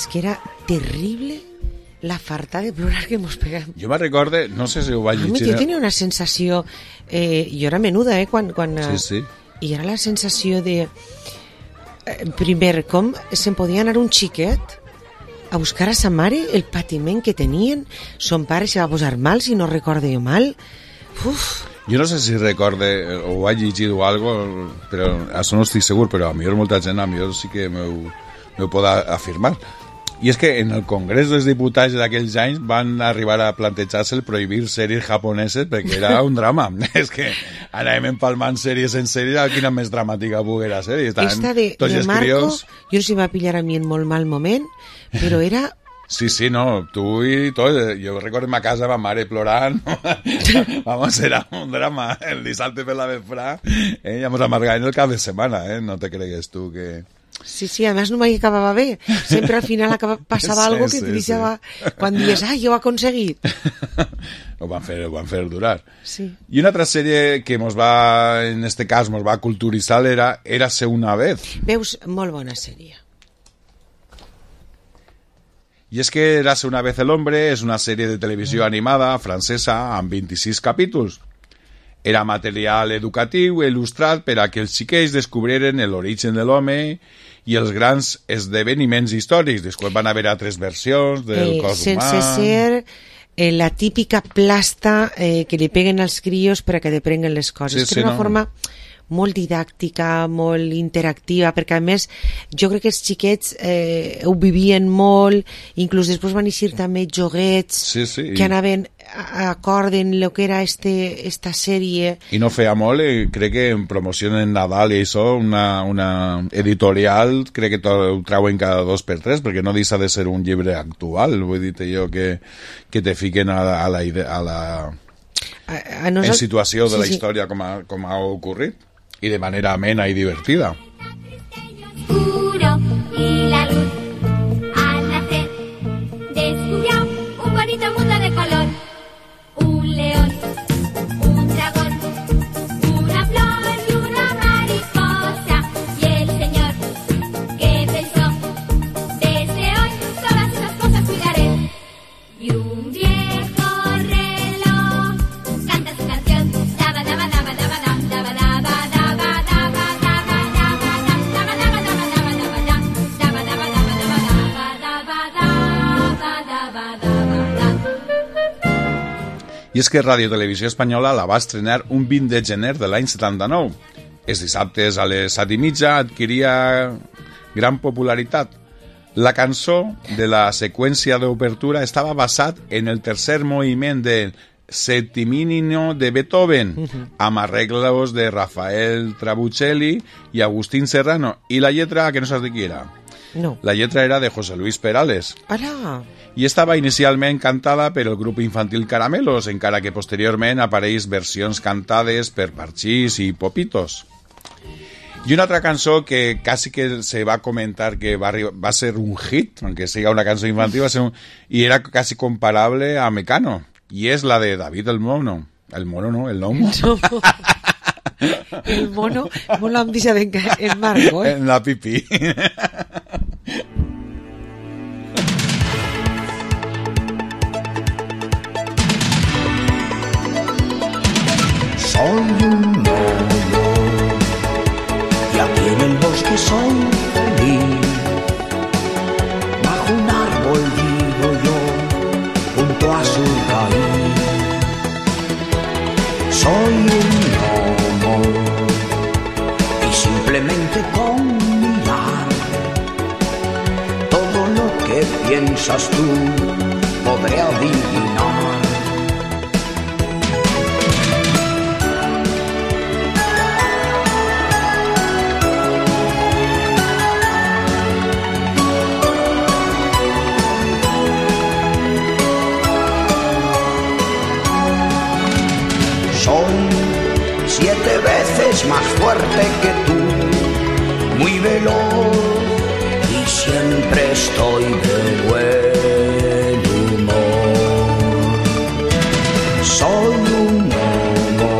és que era terrible la farta de plorar que mos pegam. Jo me recorde, no sé si ho vaig llegir... Jo tenia una sensació... Eh, jo era menuda, eh? Quan, quan, sí, sí. I era la sensació de... Eh, primer, com se'n podia anar un xiquet a buscar a sa mare el patiment que tenien. Son pare se va posar mal, si no recorde jo mal. Uf... Jo no sé si recorde o ho vaig llegir o algo, però això no estic segur, però a millor molta gent, a millor sí que m'ho, m'ho pot afirmar. I és que en el Congrés dels Diputats d'aquells anys van arribar a plantejar-se el prohibir sèries japoneses perquè era un drama. És que anàvem empalmant sèries en sèries, quina més dramàtica poguera ser. Esta de, de Marco, crios... jo no sé si va pillar a mi en molt mal moment, però era... Sí, sí, no, tu i tot. Jo recordo a casa, ma mare plorant. Vamos, era un drama. El dissabte per la vesprà, eh, ja mos amargàvem el cap de setmana, eh? No te cregues tu que... Sí, sí, además no mai acabava bé. Sempre al final acaba, passava sí, algo que sí, te deixava... Sí. Quan dius, ah, jo ho he aconseguit. Ho van fer, ho van fer durar. Sí. I una altra sèrie que mos va, en este cas, mos va culturitzar era Érase una vez. Veus, molt bona sèrie. Y es que Érase una vez el hombre es una serie de televisión animada francesa amb vint-i-sis capítols. Era material educatiu i il·lustrat per a que els xiquets descobriren l'origen de l'home i els grans esdeveniments històrics. Després van haver altres versions del eh, cos humà. Sense ser eh, la típica plasta eh, que li peguen als crios per a que deprenguen les coses. Sí, que sí, és una no. forma molt didàctica, molt interactiva, perquè a més jo crec que els xiquets eh, ho vivien molt, inclús després van eixir també joguets sí, sí, que i... anaven acord en el que era este, esta sèrie. I no feia molt, eh, crec que en promoció en Nadal i això, una, una editorial, crec que ho trauen cada dos per tres, perquè no deixa de ser un llibre actual, vull dir-te jo que, que te fiquen a la, a la, a la a, a nosotros... en situació de sí, la història sí. com, ha, com ha ocorrit. Y de manera amena y divertida. Oscuro y la luz al nacer descubrió un bonito mundo de color. Un león, un dragón, una flor y una mariposa. Y el señor que pensó, desde hoy todas esas cosas cuidaré. Y un viejo reloj canta su canción. Daba, daba, daba, daba, daba, daba, daba. I és que Radio Televisió Espanyola la va estrenar un vint de gener de l'any setanta-nou. Els dissabtes a les set i mitja adquiria gran popularitat. La cançó de la seqüència d'obertura estava basat en el tercer moviment del Settiminino de Beethoven, uh-huh. amb arreglos de Rafael Trabuccelli i Agustín Serrano. I la lletra, que no saps de qui era? No. La lletra era de José Luis Perales. Ara. I estava inicialment cantada per el grup infantil Caramelos, encara que posteriorment apareix versions cantades per Parchís i Popitos. I una altra cançó que quasi que se va comentar que va, va ser un hit, aunque siga una cançó infantil, va ser un, i era quasi comparable a Mecano, i és la de David el Mono. El Mono, no? El Gnomo. No. El Mono, molt l'hem deixat en, en Marco, eh? En la pipí. Soy un mono y aquí en el bosque soy feliz. Bajo un árbol vivo yo, junto a su raíz. Soy un gnomo y simplemente con mirar todo lo que piensas tú podré adivinar. Soy siete veces más fuerte que tú, muy veloz y siempre estoy de buen humor. Soy un gnomo,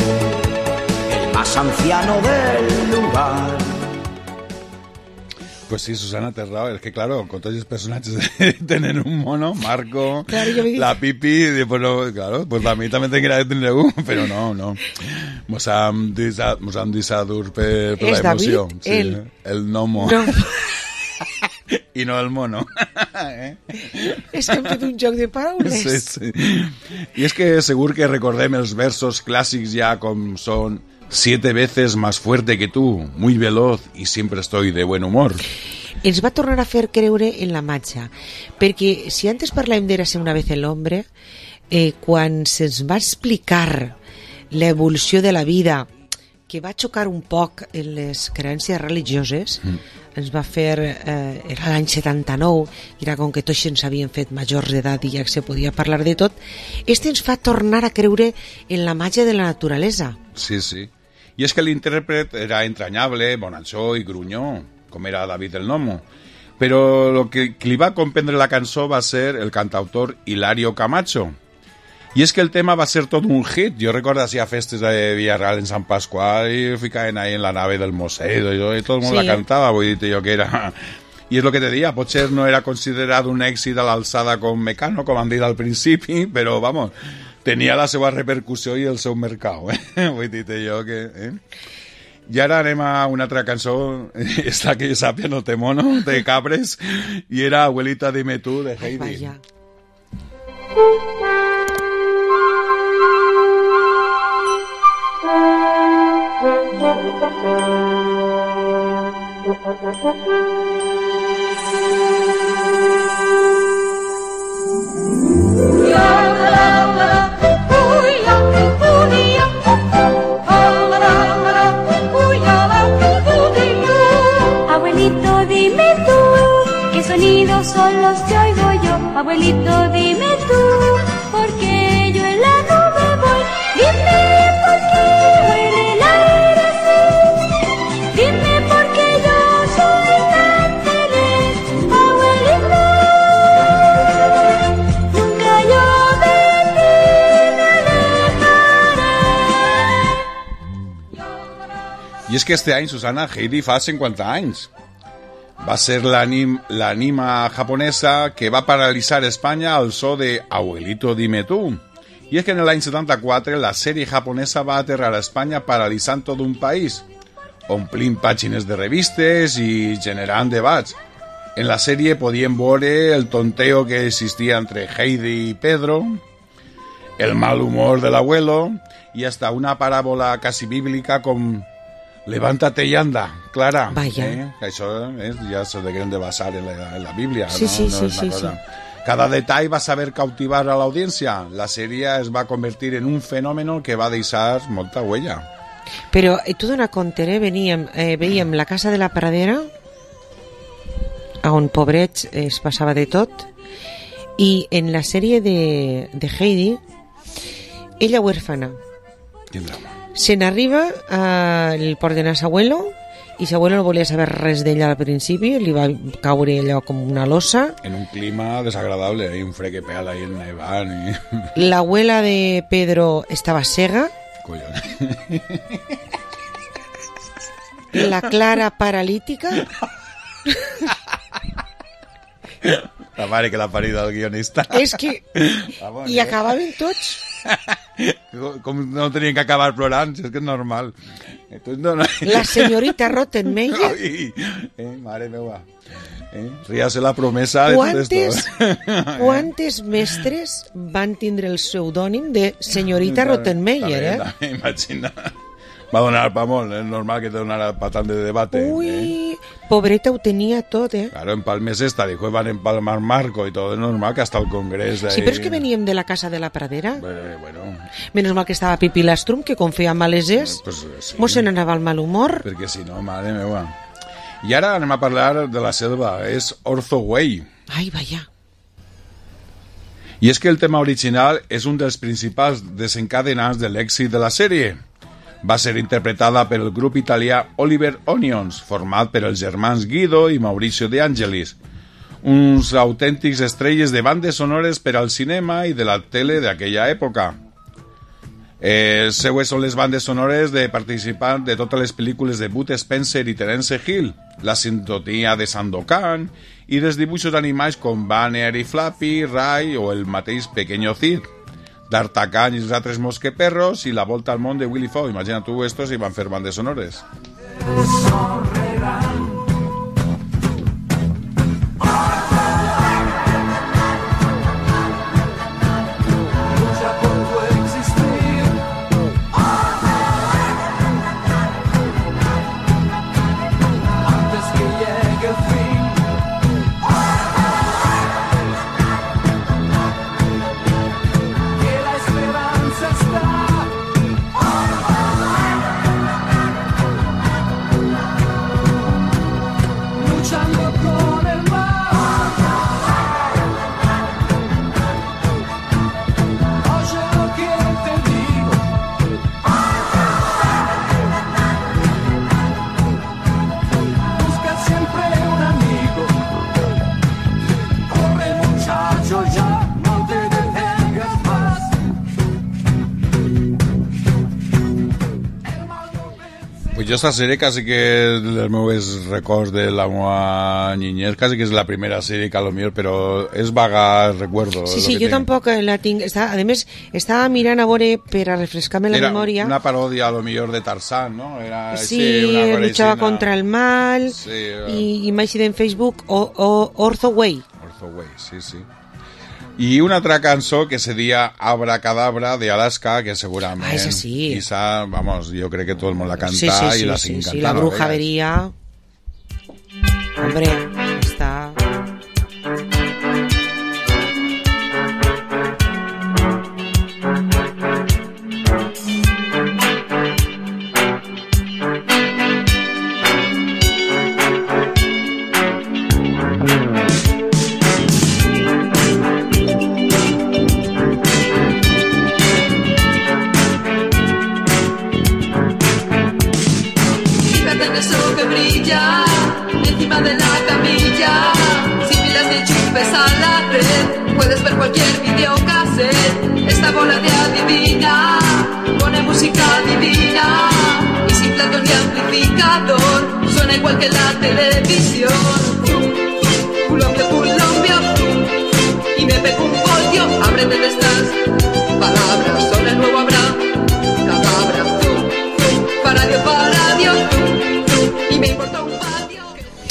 el más anciano del lugar. Pues pues sí, Susana Terrao, es que claro, con todos los personajes tienen un mono, Marco, claro, yo me la Pipi, pues no, claro, pues a mí también tendría que tener uno, pero no, no. Mos han deixat, mos han deixat dur per, per la emoció. David, sí, el... el gnomo. No. I no el mono. eh? És que hem fet un joc de paraules. Sí, sí. I és que segur que recordem els versos clàssics ja com són siete veces más fuerte que tú, muy veloz y siempre estoy de buen humor. Ens va tornar a fer creure en la màgia, perquè si antes parlàvem d'Érase una vez el hombre, eh, quan se'ns va explicar l'evolució de la vida, que va xocar un poc en les creences religioses, mm. ens va fer, eh, era l'any setanta-nou, era com que tots ens havien fet majors d'edat i ja se podia parlar de tot, este ens fa tornar a creure en la màgia de la naturalesa. Sí, sí. I és que l'intèrpret era entranyable, bonachó i grunyó, com era David el Gnomo. Però el que li va comprendre la cançó va ser el cantautor Hilario Camacho. I és que el tema va ser tot un hit. Jo recordo así a festes de Villarreal en Sant Pasqual i ficaven ahí en la nave del Mosedo i tot el món sí. la cantava, vull dir jo que era... I és el que te deia, potser no era considerat un èxit a l'alçada com Mecano, com han dit al principi, però, vamos, tenia la seva repercussió i el seu mercat, eh? Vull dir jo que... Eh? I ara anem a una altra cançó, esta que jo sàpia no té mono, de Cabres, i era Abuelita dime tú, de Heidi. Ai, vaya. Abuelito, dime tú, ¿qué sonidos son los que oigo yo? Abuelito, dime tú, porque yo en la nube voy. Dime por qué huele el aire así. Dime por qué yo soy tan feliz. Abuelito, nunca yo de ti me alejaré. I és que este any, Susana, Heidi fa cinquanta anys. Va ser l'ànima japonesa que va paralitzar Espanya al so de Abuelito dime tú. I és que en l'any setanta-quatre la sèrie japonesa va aterrar a Espanya paralitzant tot un país, omplint pàgines de revistes i generant debats. En la sèrie podíem veure el tonteo que existia entre Heidi i Pedro, el mal humor de l'abuelo i hasta una paràbola quasi bíblica com levántate y anda, Clara. Vaya. Eh? Això eh, ja se degueren de basar en la, en la Bíblia. Sí, no? sí, no sí, és una sí, cosa. sí. Cada detall va saber cautivar a l'audiència. La sèrie es va convertir en un fenòmeno que va deixar molta huella. Però eh, tu dona compte, eh? Veníem, eh, veiem la casa de la Pradera, on pobrets es passava de tot, i en la sèrie de, de Heidi, ella huérfana. Quin drama. Se n'arriba al port de su abuelo i su abuelo no volia saber res d'ella al principi, li va caure allò com una losa. En un clima desagradable, hay un fred que pega ahí en nevant. Y... La abuela de Pedro estaba cega. Collons. La Clara paralítica. La mare que l'ha parida el guionista. És que... Vamos, I eh? acabaven tots. Com no tenien que acabar plorant, si és que és normal. Entonces, no, no. La señorita Rottenmeier. Ai, eh, mare meva. Eh? Ríase la promesa de quantes, tot esto. quantes mestres van tindre el pseudònim de señorita Rottenmeier, eh? També, imagina. Va donar pa molt, és normal que te donara pa tant de debate. Ui, eh? pobreta ho tenia tot, eh? Claro, empalmes esta, dijo, van a empalmar Marco y todo, es normal que hasta el Congreso... De sí, però és que veníem de la casa de la Pradera. Eh, bueno... Menos mal que estava Pipi Lastrum, que com feia maleses, pues, sí. mos se n'anava el mal humor. Perquè si no, mare meva... I ara anem a parlar de la selva, és Ortho Way. Ai, vaya. I és que el tema original és un dels principals desencadenants de l'èxit de la sèrie. Va ser interpretada per el grup italià Oliver Onions, format per els germans Guido i Mauricio De Angelis, uns autèntics estrelles de bandes sonores per al cinema i de la tele d'aquella època. Eh, seues són les bandes sonores de participants de totes les pel·lícules de Bud Spencer i Terence Hill, la sintonia de Sandokan i dels dibuixos animals com Banner i Flappy, Ray o el mateix Pequeño Cid, d'Artacan i els altres mosqueperros i La volta al món de Willy Fogg. Imagina tu, estos i van fer bandes sonores. Jo esta sèrie quasi que dels meus records de la meva niñez, quasi que és la primera sèrie que a lo millor, però és vaga recuerdo. Sí, sí, jo tinc. Tampoc la tinc. Està, a més, estava mirant a veure per a refrescar-me la Era memòria. Una paròdia a lo millor de Tarzán, no? Era, sí, una luchava contra el mal, sí, uh... i, i m'ha eixit en Facebook o, o Ortho Way. Ortho Way, sí, sí. I una altra cançó que se dia Abracadabra de Alaska, que segurament ah, esa sí. quizá, vamos, yo creo que todo el mundo la canta sí, sí, sí, y la sí, siguen sí, cantando. La bruja vería... Hombre, está... Encima de la camilla, sin pilas ni chupes a la red, puedes ver cualquier videocassette. Esta bola de adivina pone música divina y sin plato ni amplificador, suena igual que la televisión. Colombia, Colombia, y me pego un pollo, aprende de estas palabras, sobre el nuevo habrá cadabra, para Dios, para Dios, y me importa un patio.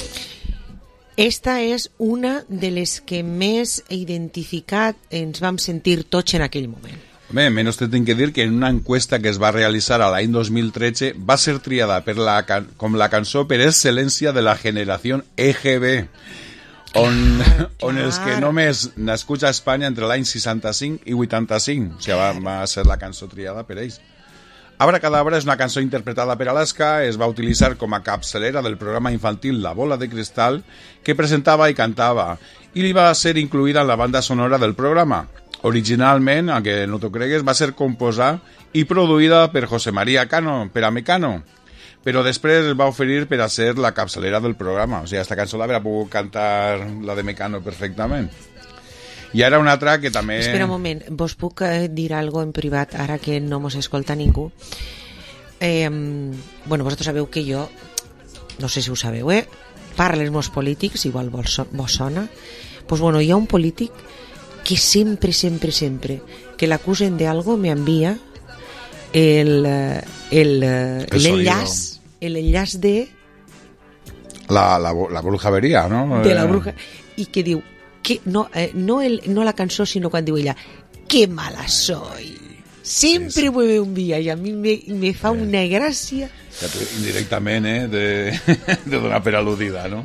Esta és una de les que més identificat ens vam sentir tots en aquell moment. Bé, menys te tinc que dir que en una encuesta que es va realitzar a l'any dos mil tretze va ser triada per la can com la cançó per excel·lència de la generació E G B, on, clar, on els que només nascuts a Espanya entre l'any seixanta-cinc i vuitanta-cinc, o sigui, va, va ser la cançó triada per ells. Abracadabra és una cançó interpretada per Alaska, es va utilitzar com a capçalera del programa infantil La bola de cristal, que presentava i cantava, i li va ser incluïda en la banda sonora del programa. Originalment, aunque no t'ho cregues, va ser composada i produïda per José María Cano, per a Mecano, però després es va oferir per a ser la capçalera del programa. O sigui, aquesta cançó l'haurà pogut cantar la de Mecano perfectament. I ara una altra que també... Espera un moment, vos puc eh, dir algo en privat ara que no mos escolta ningú? Eh, bueno, vosaltres sabeu que jo, no sé si ho sabeu, eh? Parla els meus polítics, igual vos, vos sona. Pues bueno, hi ha un polític que sempre, sempre, sempre que l'acusen d'algo me envia el, el, l'enllaç el enllaç de... La, la, la brujeria, no? De la bruja, i que diu que no, eh, no, el, no la cançó, sinó quan diu ella que mala soy, sempre sí, sí. Ho envia i a mi me, me fa sí. Una gràcia ja, indirectament eh, de, de donar per al·ludida, no?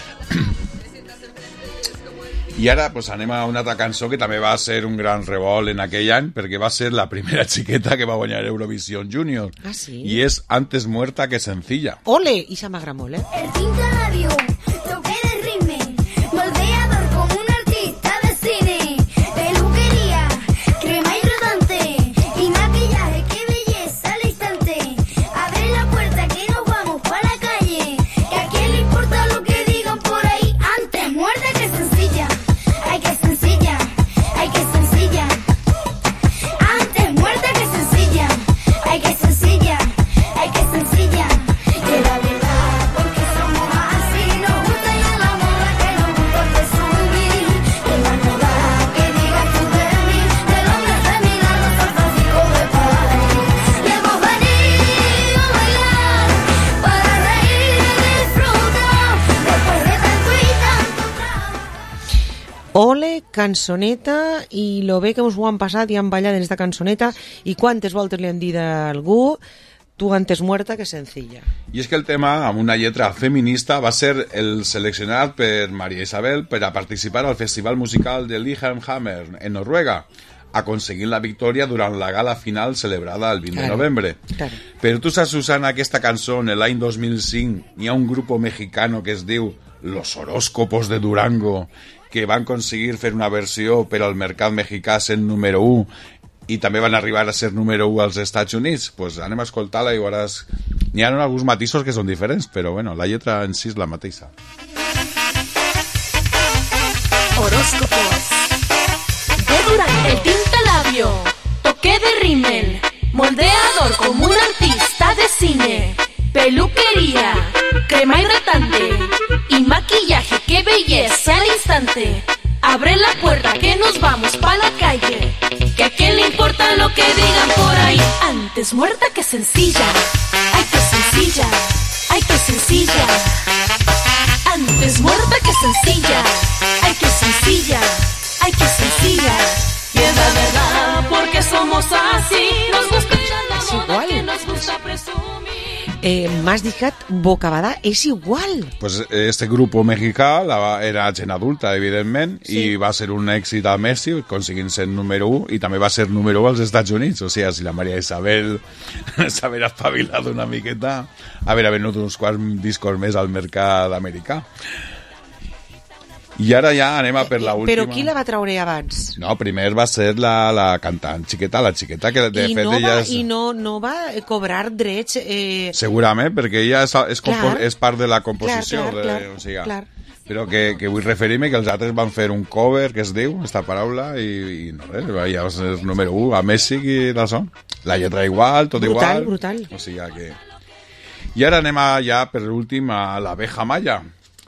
I ara pues, anem a una altra cançó que també va ser un gran revolt en aquell any, perquè va ser la primera xiqueta que va guanyar Eurovision Junior. Ah, sí? I és Antes muerta que sencilla. Ole, i se m'agrada molt, eh? El Tinta Radio, toque de ritme, moldeador como un artista de cine, peluquería, crema hidratante y maquillaje, qué belleza al instante. Abre la puerta que nos vamos pa' la calle, que a quién le importa lo que digan por ahí. Antes muerta que sencilla, ay que sencilla, ay que sencilla. Antes muerta que sencilla. cançoneta i lo bé que us ho han passat i han ballat en esta cançoneta i quantes voltes li han dit a algú tu antes muerta que sencilla. I és que el tema, amb una lletra feminista, va ser el seleccionat per Maria Isabel per a participar al Festival Musical de Lillehammer, en Noruega, aconseguint la victòria durant la gala final celebrada el vint de novembre. Claro. Però tu saps, Susana, aquesta cançó, en l'any dos mil cinc, hi ha un grup mexicano que es diu Los Horóscopos de Durango, que van aconseguir fer una versió per al mercat mexicà sent número u i també van arribar a ser número u als Estats Units. Pues anem a escoltar-la i veuràs... N'hi ha alguns matisos que són diferents, però bueno, la lletra en si és la mateixa. Horóscopos de Durango. El tintalabio, toque de rímel, moldeador como un artista de cine, peluquería, crema hidratante y maquillaje, qué belleza al instante. Abre la puerta que nos vamos pa' la calle, que a quién le importa lo que digan por ahí. Antes muerta que sencilla, ay que sencilla, ay que sencilla. Antes muerta que sencilla, ay que sencilla, ay que sencilla. Y es la verdad porque somos así, nos gusta ir a la moda que nos gusta presumir. Eh, M'has dit Bocabadà és igual. Pues este grupo mexicà la, era gent adulta, evidentment, sí. I va ser un èxit a Messi, aconseguint ser número u, i també va ser número u als Estats Units. O sigui, si la Maria Isabel s'haver espavilat una miqueta, haver venut uns quants discos més al mercat americà. I ara ja anem a per la última. Però qui la va traure abans? No, primer va ser la, la cantant xiqueta, la xiqueta que de I fet no ella va, és... I no, no va cobrar drets... Eh... Segurament, perquè ella és, és, compo... Clar. és part de la composició. Clar, clar, de, clar, o sigui, clar. Però que, que vull referir-me que els altres van fer un cover, que es diu, esta paraula, i, i no res, ja és el número u a Messi i d'això. La lletra igual, tot brutal, igual. Brutal, brutal. O sigui que... I ara anem a, ja per l'últim a l'abeja Maya.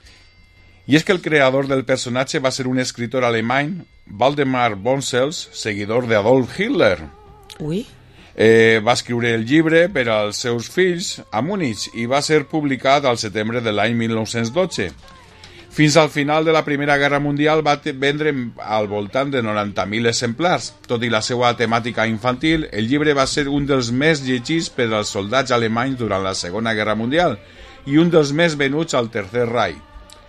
I és que el creador del personatge va ser un escritor alemany, Waldemar Bonsels, seguidor d'Adolf Hitler. Ui. Eh, va escriure el llibre per als seus fills a Múnich i va ser publicat al setembre de l'any mil nou-cents dotze. Fins al final de la Primera Guerra Mundial va vendre al voltant de noranta mil exemplars. Tot i la seva temàtica infantil, el llibre va ser un dels més llegits per als soldats alemanys durant la Segona Guerra Mundial i un dels més venuts al Tercer Reich.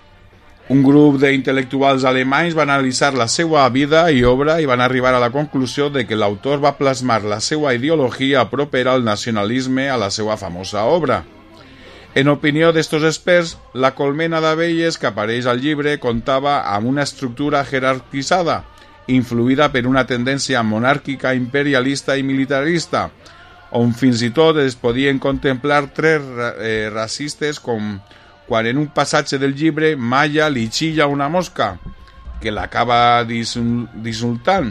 Un grup d'intel·lectuals alemanys van analitzar la seva vida i obra i van arribar a la conclusió de que l'autor va plasmar la seva ideologia propera al nacionalisme a la seva famosa obra. En opinió d'estos experts, la colmena d'abelles que apareix al llibre comptava amb una estructura jerarquitzada, influïda per una tendència monàrquica, imperialista i militarista, on fins i tot es podien contemplar trets eh, racistes com quan en un passatge del llibre Maya li xilla una mosca que l'acaba d'insultant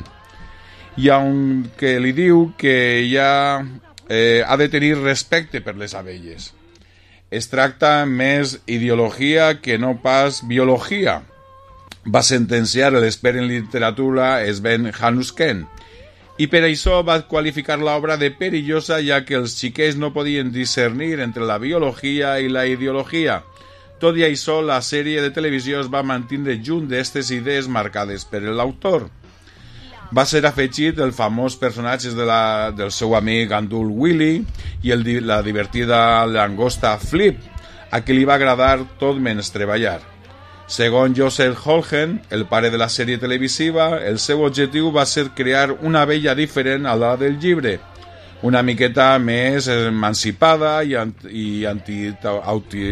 i on que li diu que ja eh, ha de tenir respecte per les abelles. Es tracta més ideologia que no pas biologia, va sentenciar l'expert en literatura Sven Hanusken, i per això va qualificar l'obra de perillosa ja que els xiquets no podien discernir entre la biologia i la ideologia. Tot i això, la sèrie de televisió es va mantenir junt d'aquestes idees marcades per l'autor. Va ser afegit el famós personatge de la, del seu amic Gandul Willy i el, la divertida langosta Flip, a qui li va agradar tot menys treballar. Segons Joseph Holgen, el pare de la sèrie televisiva, el seu objectiu va ser crear una abella diferent a la del llibre, una miqueta més emancipada i, anti, i anti, anti,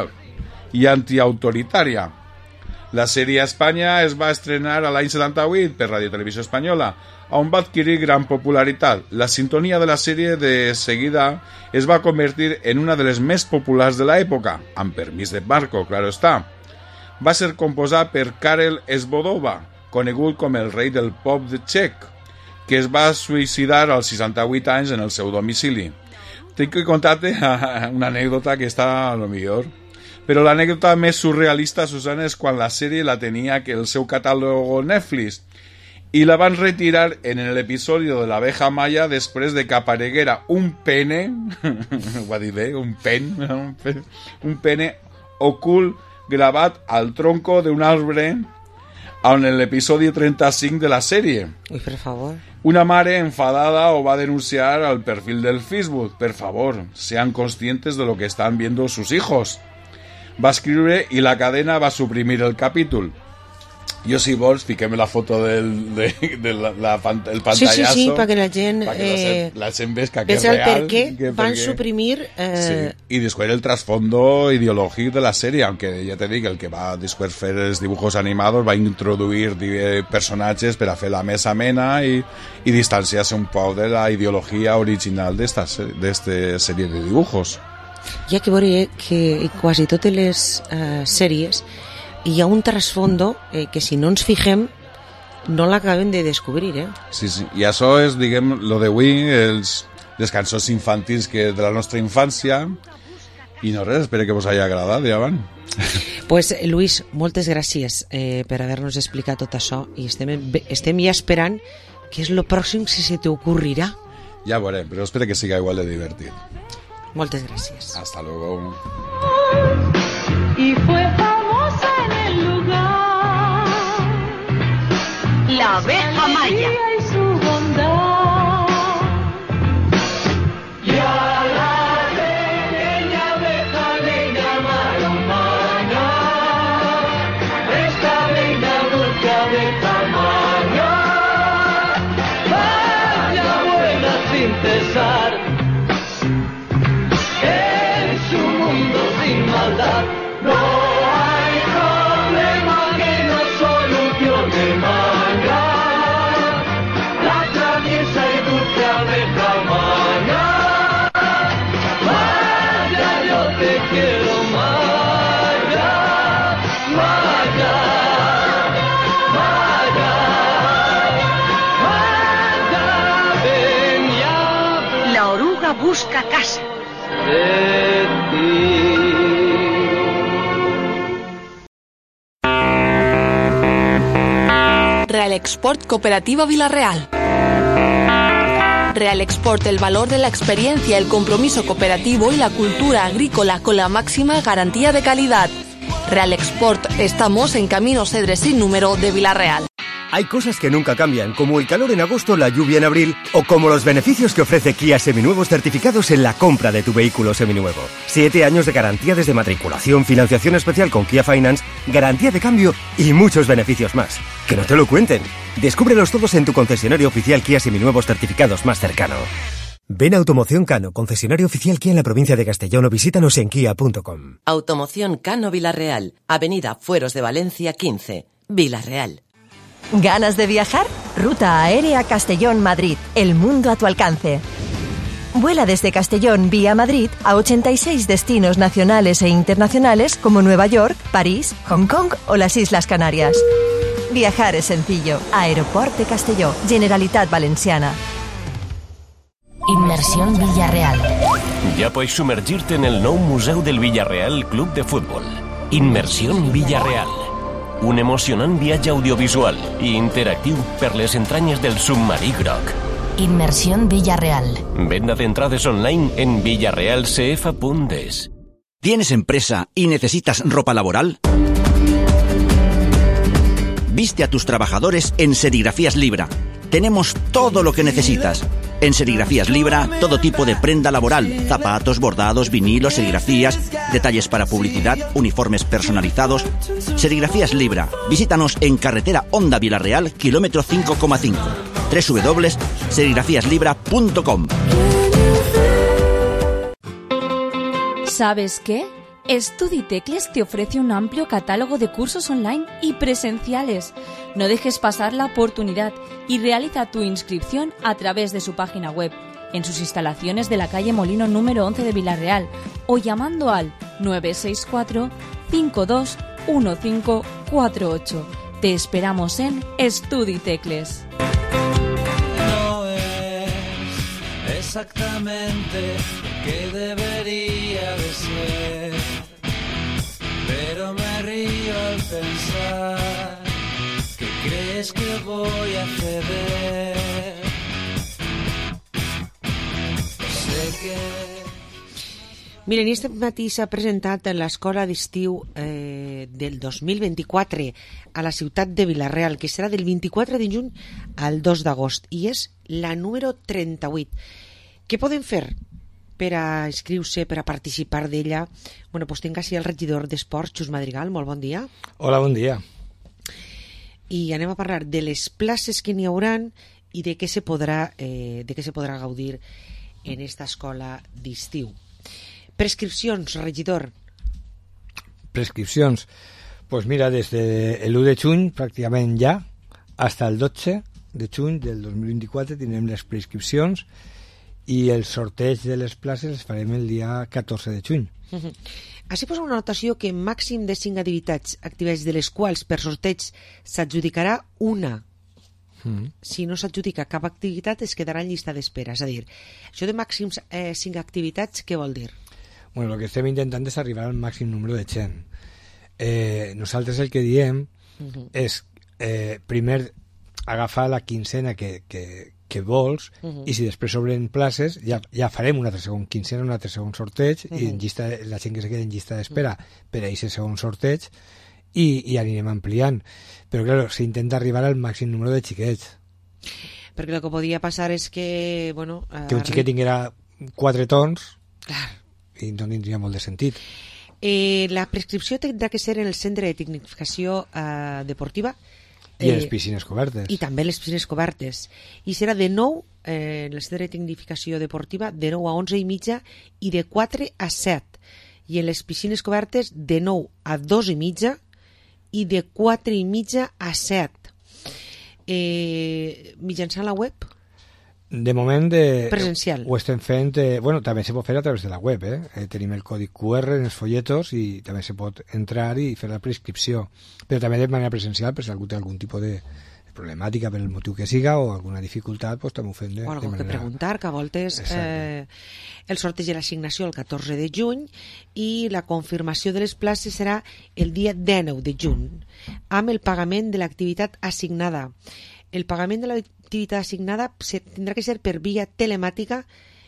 i antiautoritària. La sèrie a Espanya es va estrenar a l'any setanta-vuit per Radio Televisió Espanyola, on va adquirir gran popularitat. La sintonia de la sèrie de seguida es va convertir en una de les més populars de l'època, amb permís de Marco, claro està. Va ser composat per Karel Svoboda, conegut com el rei del pop de txec, que es va suïcidar als seixanta-vuit anys en el seu domicili. Tinc que contar-te una anècdota que està a lo millor. Però l'anècdota més surrealista, Susana, és quan la sèrie la tenia que el seu catàleg Netflix i la van retirar en l'episodi de l'abeja Maya després de que apareguera un pene, ho va dir bé, un pen, un pene, un pene ocult gravat al tronco d'un arbre en l'episodi trenta-cinc de la sèrie. Ui, per favor. Una mare enfadada o va a denunciar al perfil del Facebook. Per favor, sean conscientes de lo que están viendo sus hijos. Va a escriure i la cadena va suprimir el capítol. Jo, si vols, fiquem la foto del de, de la, la, el pantallazo. Sí, sí, sí, perquè la gent... Eh, la gent vesca que és real. Per què que van perquè, suprimir... Eh... Sí, i después el trasfondo ideològic de la sèrie, aunque ja te dic, el que va després fer els dibujos animados va introduir personatges per a fer la més amena i, i distanciar-se un poc de la ideologia original d'esta sèrie de dibujos. Ja que veuré que quasi totes les eh, sèries hi ha un trasfondo eh, que si no ens fixem no l'acabem de descobrir, eh? Sí, sí, i això és, diguem, lo de avui, els, les cançons infantils que de la nostra infància, i no res, espero que vos hagi agradat, ja van. Pues, Luis, moltes gràcies eh, per haver-nos explicat tot això, i estem, estem ja esperant què és lo pròxim si se t'ocorrirà. Ja veurem, però espero que siga igual de divertit. Moltes gràcies. Hasta luego. Y fue famosa en el lugar la abeja maya y su bondad. Y a la pequeña abeja le llamaron Maya. Esta bella dulce abeja maya, vaya buena sin cesar, en su mundo sin maldad. No hay problema que no solucione Maya, la traviesa y dulce abeja Maya. Maya, yo te quiero Maya, Maya, Maya, Maya, ven ya. La oruga busca casa. De ti. Real Export Cooperativa Vilarreal. Real Export, el valor de la experiencia, el compromiso cooperativo y la cultura agrícola con la máxima garantía de calidad. Real Export, estamos en Camino Cedres sin número de Vilarreal. Hay cosas que nunca cambian, como el calor en agosto, la lluvia en abril, o como los beneficios que ofrece Kia Seminuevos certificados en la compra de tu vehículo seminuevo. Siete años de garantía desde matriculación, financiación especial con Kia Finance, garantía de cambio y muchos beneficios más. ¡Que no te lo cuenten! Descúbrelos todos en tu concesionario oficial Kia Seminuevos certificados más cercano. Ven a Automoción Cano, concesionario oficial Kia en la provincia de Castellón, o visítanos en kia punto com. Automoción Cano Vilarreal, Avenida Fueros de Valencia quince, Vilarreal. ¿Ganas de viajar? Ruta Aérea Castellón-Madrid. El mundo a tu alcance. Vuela desde Castellón vía Madrid a ochenta y seis destinos nacionales e internacionales como Nueva York, París, Hong Kong o las Islas Canarias. Viajar es sencillo. Aeroport de Castelló, Generalitat Valenciana. Inmersión Villarreal. Ya puedes sumergirte en el nou Museu del Villarreal Club de Fútbol. Inmersión Villarreal. Un emocionant viatge audiovisual i interactiu per les entranyes del submarí groc. Inmersión Villarreal. Venda de entrades online en villarreal c f punto es. ¿Tienes empresa y necesitas ropa laboral? Viste a tus trabajadores en Serigrafías Libra. Tenemos todo lo que necesitas. En Serigrafías Libra, todo tipo de prenda laboral, zapatos, bordados, vinilos, serigrafías, detalles para publicidad, uniformes personalizados. Serigrafías Libra. Visítanos en carretera Honda Vilarreal, kilómetro cinco coma cinco. doble u doble u doble u punto serigrafías libra punto com. ¿Sabes qué? Studitecles te ofrece un amplio catálogo de cursos online y presenciales. No dejes pasar la oportunidad y realiza tu inscripción a través de su página web, en sus instalaciones de la calle Molino número once de Vilarreal, o llamando al nueve seis cuatro, cinco dos uno cinco cuatro ocho. Te esperamos en Studitecles. No es exactamente lo que debería de ser, pero me río al pensar que crees que voy a ceder. Sé que... Miren, aquest matí s'ha presentat en l'escola d'estiu eh, eh, del dos mil vint-i-quatre a la ciutat de Vila-real, que serà del vint-i-quatre de juny al dos d'agost, i és la número trenta-vuit. Què podem fer per a inscriure-se, per a participar d'ella? Bueno, doncs tinc així el regidor d'Esports, Xus Madrigal. Molt bon dia. Hola, bon dia. I anem a parlar de les places que n'hi hauran i de què se podrà, eh, de què se podrà gaudir en esta escola d'estiu. Prescripcions, regidor. Prescripcions. Pues mira, desde el u de juny, pràcticament ja, hasta el dotze de juny del dos mil vint-i-quatre tindrem les prescripcions i el sorteig de les places les farem el dia catorze de juny. Uh -huh. Així posa una notació que màxim de cinc activitats, activitats de les quals per sorteig s'adjudicarà una. Mm. Si no s'adjudica cap activitat es quedarà en llista d'espera. És a dir, això de màxims eh, cinc activitats, què vol dir? Bueno, el que estem intentant és arribar al màxim número de gent. Eh, nosaltres el que diem uh-huh. és eh, primer agafar la quincena que, que, que vols uh-huh. i si després s'obren places ja, ja farem una altra segon quincena, un altre segon sorteig uh-huh. i en llista, la gent que se queda en llista d'espera uh-huh. per a aquest segon sorteig i, i anirem ampliant. Però, clar, s'intenta arribar al màxim número de xiquets. Perquè el que podia passar és que... Bueno, que un xiquet tinguera quatre tons clar. I no tindria molt de sentit. Eh, la prescripció tindrà que ser en el centre de tecnificació eh, deportiva. I en les piscines cobertes. I també les piscines cobertes. I serà de nou, eh, en el centre de tecnificació deportiva, de nou a onze i mitja i de quatre a set. I en les piscines cobertes, de nou a dos i mitja i de quatre i mitja a set. Eh, mitjançant la web? De moment de, presencial. Ho estem fent, eh, bueno, també se pot fer a través de la web, eh? eh tenim el codi cu erre en els folletos i també se pot entrar i fer la prescripció, però també de manera presencial, per si algú té algun tipus de problemàtica per el motiu que siga o alguna dificultat, pues, també ho fem de, o algo de manera... que preguntar, que a voltes eh, el sorteig de l'assignació el catorze de juny i la confirmació de les places serà el dia dinou de juny amb el pagament de l'activitat assignada. El pagament de l'activitat assignada se, tindrà que ser per via telemàtica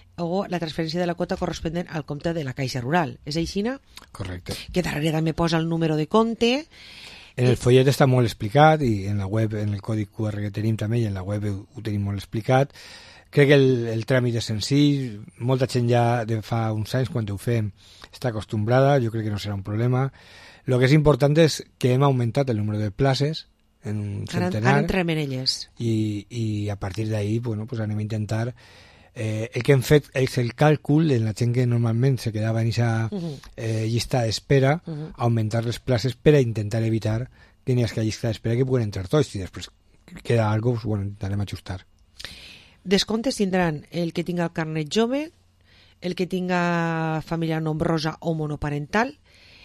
o la transferència de la quota corresponent al compte de la Caixa Rural. És així? Correcte. Que darrere també posa el número de compte. En el follet està molt explicat i en la web, en el codi cu erre que tenim també i en la web ho, ho tenim molt explicat. Crec que el, el tràmit és senzill, molta gent ja de fa uns anys quan ho fem està acostumbrada, jo crec que no serà un problema. El que és important és que hem augmentat el número de places en un centenar. Ara entrem en elles. I, i a partir d'ahí bueno, pues anem a intentar... Eh, el que hem fet és el càlcul de la gent que normalment se quedava en aquesta uh-huh. eh, llista d'espera, uh-huh. augmentar les places per a intentar evitar que n'hi hagi llista d'espera que puguen entrar tots i després queda algo, pues, bueno, intentarem ajustar. Descomptes tindran el que tinga el carnet jove, el que tinga família nombrosa o monoparental,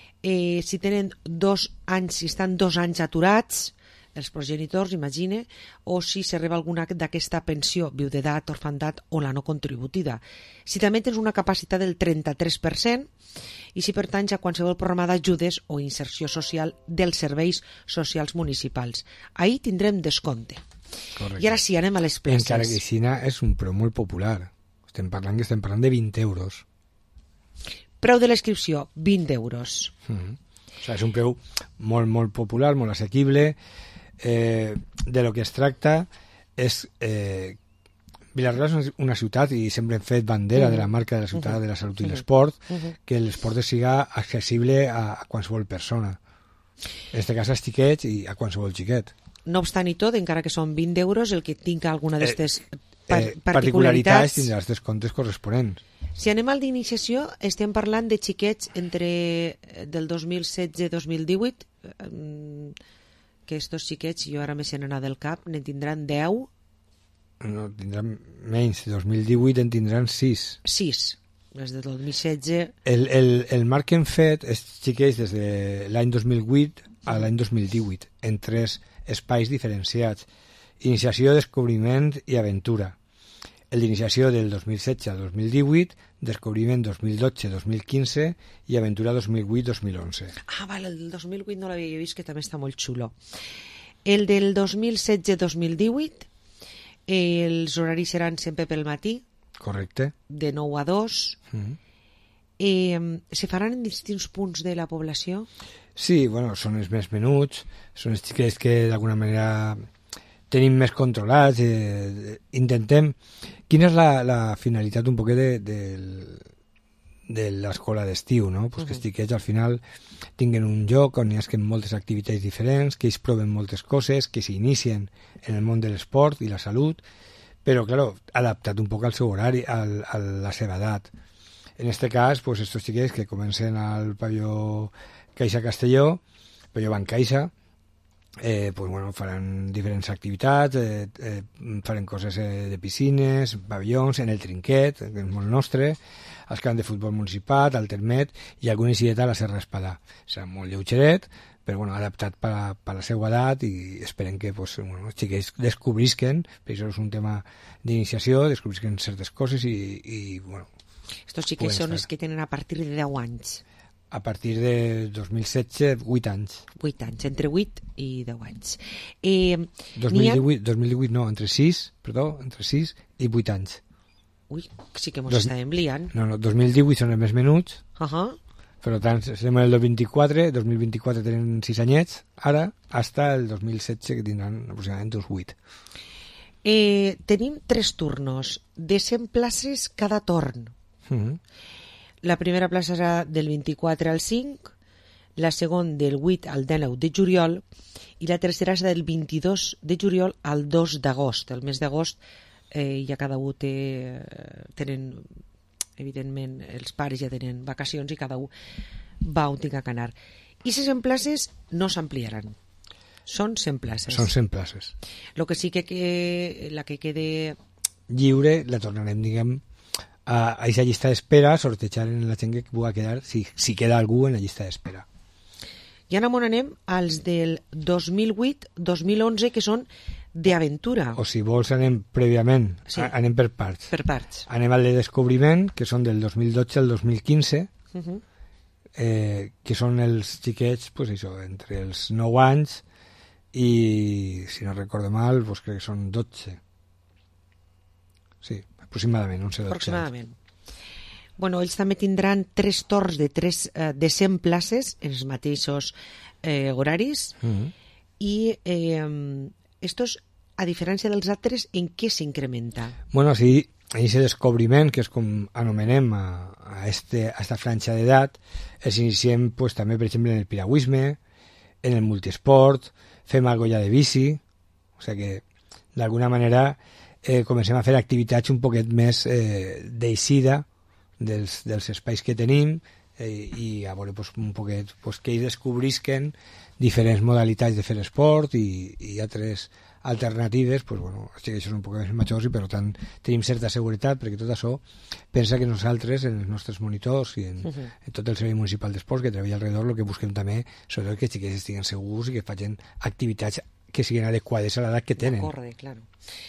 eh, si tenen dos anys, si estan dos anys aturats, els progenitors, imagine, o si se reba alguna d'aquesta pensió, viudetat, orfandat o la no contributiva. Si també tens una capacitat del trenta-tres per cent i si pertanys a qualsevol programa d'ajudes o inserció social dels serveis socials municipals. Ahí tindrem descompte. Correcte. I ara sí, anem a les places. Encara que Xina és un preu molt popular. Estem parlant que estem parlant de vint euros. Preu de l'inscripció, vint euros. Mm-hmm. O sigui, és un preu molt, molt popular, molt assequible. Eh, de lo que es tracta és eh, Vila-real és una ciutat i sempre hem fet bandera uh-huh. de la marca de la ciutat uh-huh. de la salut i uh-huh. l'esport uh-huh. que l'esport siga accessible a, a qualsevol persona, en este cas als xiquets i a qualsevol xiquet. No obstant i tot, encara que són vint euros, el que tinga alguna d'aquestes eh, par eh, particularitats, particularitats tindrà els descomptes corresponents. Si anem al d'iniciació, estem parlant de xiquets entre del dos mil setze dos mil divuit, eh, que estos xiquets, jo ara me se n'anà del cap, ne tindran deu? No, tindran menys. De dos mil divuit en tindran sis. sis. Des de dos mil setze... El, el, el marc que hem fet és xiquets des de l'any dos mil vuit a l'any dos mil divuit, en tres espais diferenciats. Iniciació, descobriment i aventura. El d'iniciació del dos mil setze al dos mil divuit, descobriment dos mil dotze dos mil quinze i aventura dos mil vuit dos mil onze. Ah, vale, el del dos mil vuit no l'havia vist, que també està molt xulo. El del dos mil setze dos mil divuit, els horaris seran sempre pel matí. Correcte. De nou a dos. Mm-hmm. Eh, se faran en distints punts de la població? Sí, bueno, són els més menuts, són els xiquets que d'alguna manera tenim més controlats. Eh, intentem... Quina és la, la finalitat un poquet de, de, de l'escola d'estiu, no? Pues que els xiquets al final tinguen un lloc on hi ha moltes activitats diferents, que ells proven moltes coses, que s'inicien en el món de l'esport i la salut, però, claro, adaptat un poc al seu horari, al, a la seva edat. En este cas, pues estos xiquets que comencen al pavelló Caixa Castelló, pavelló Banc Caixa, eh, pues bueno, faran diferents activitats, eh, eh, faran coses eh, de piscines, pavellons, en el trinquet, que és molt nostre, als camps de futbol municipal, al termet, i alguna isideta a la Serra Espadà. Serà molt lleugeret, però bueno, adaptat per a, per a la seva edat, i esperem que pues, bueno, els xiquets descobrisquen, perquè això és un tema d'iniciació, descobrisquen certes coses i, i bueno... Estos xiquets són els que tenen a partir de deu anys. A partir de dos mil setze, vuit anys. vuit anys, entre vuit i deu anys. Eh, dos mil divuit, dos mil divuit no, entre sis, perdó, entre sis i vuit anys. Ui, sí que mos dos, estàvem liant. No, no, dos mil divuit són els més menuts, uh -huh. per tant, estem en el dos mil vint-i-quatre, dos mil vint-i-quatre tenen sis anyets, ara, hasta el dos mil setze, que tindran aproximadament uns vuit. Eh, tenim tres turnos, de cent places cada torn. Uh -huh. La primera plaça serà del vint-i-quatre al cinc, la segona del vuit al dinou de juliol i la tercera serà del vint-i-dos de juliol al dos d'agost. El mes d'agost eh, ja cada un té, tenen, evidentment, els pares ja tenen vacacions i cada un va on tinga que anar. I les cent places no s'ampliaran. Són cent places. Són cent places. El que sí que, que la que quede... lliure la tornarem, diguem, a aquesta llista d'espera, sortejar en la gent que pugui quedar, si, si queda algú en la llista d'espera. I ara on anem als del dos mil vuit dos mil onze, que són d'aventura. O si vols anem prèviament, sí. anem per parts. Per parts. Anem al de descobriment, que són del dos mil dotze al dos mil quinze, uh -huh. eh, que són els xiquets, pues això, entre els nou anys i, si no recordo mal, pues crec que són dotze. Sí, aproximadament, onze dotze. Aproximadament. Bueno, ells també tindran tres torns de, tres, eh, de cent places en els mateixos eh, horaris uh -huh. i eh, estos, a diferència dels altres, en què s'incrementa? Bueno, sí, aquest descobriment, que és com anomenem a, a, este, a esta franja d'edat, els iniciem pues, també, per exemple, en el piragüisme, en el multiesport, fem algo ja de bici, o sigui que, d'alguna manera, eh, comencem a fer activitats un poquet més eh, d'eixida dels, dels espais que tenim eh, i a veure pues, un poquet pues, que ells descobrisquen diferents modalitats de fer esport i, i altres alternatives, pues, bueno, estic, això és un poc més majors i per tant tenim certa seguretat, perquè tot això pensa que nosaltres en els nostres monitors i en, uh -huh. en tot el servei municipal d'esports que treballa alrededor, el que busquem també sobretot que els xiquets estiguen segurs i que facin activitats que siguin adequades a l'edat que tenen. Correcte, claro.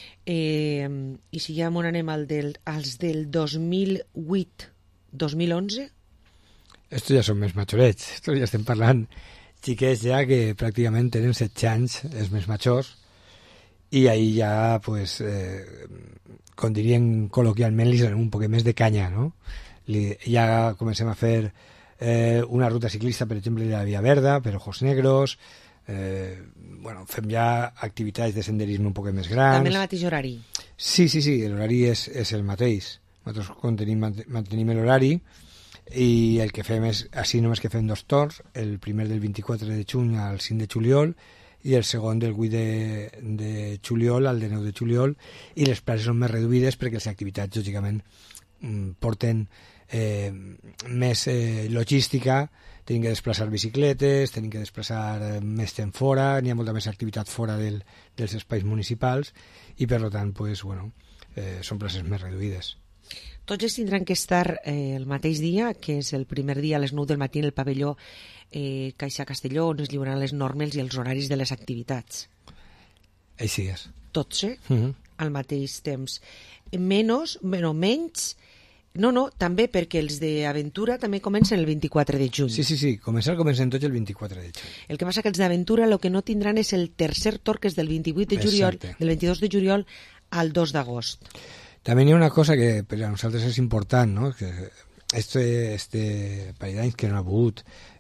Eh, I si ja m'on anem al del, als del dos mil vuit dos mil onze? Estos ja són més majorets, estos ja estem parlant xiquets ja que pràcticament tenen setze anys, els més majors, i ahí ja, pues, eh, com dirien col·loquialment, li donem un poc més de canya, no? Li, ja comencem a fer eh, una ruta ciclista, per exemple, de la Via Verda, per Ojos Negros, eh, bueno, fem ja activitats de senderisme un poc més grans. També el mateix horari? Sí, sí, sí, l'horari és, és el mateix. Nosaltres contenim, mantenim l'horari i el que fem és, així només que fem dos torns, el primer del vint-i-quatre de juny al cinc de juliol i el segon del vuit de, de juliol al dinou de juliol, i les places són més reduïdes perquè les activitats, lògicament, porten eh, més eh, logística, tenim que desplaçar bicicletes, tenim que desplaçar eh, més temps fora, n'hi ha molta més activitat fora del, dels espais municipals i per tant, pues, bueno, eh, són places més reduïdes. Tots ells tindran que estar eh, el mateix dia, que és el primer dia a les nou del matí en el pavelló eh, Caixa Castelló, on es lliuraran les normes i els horaris de les activitats. Així és. Tots, eh? Uh -huh. Al mateix temps. Menos, bueno, menys... No, no, també perquè els d'Aventura també comencen el vint-i-quatre de juny. Sí, sí, sí, començar comencen tots el vint-i-quatre de juny. El que passa que els d'Aventura el que no tindran és el tercer torn, que és del vint-i-vuit de juliol, Exacte. del vint-i-dos de juliol al dos d'agost. També hi ha una cosa que per a nosaltres és important, no? Que este, este parell d'anys que no ha pogut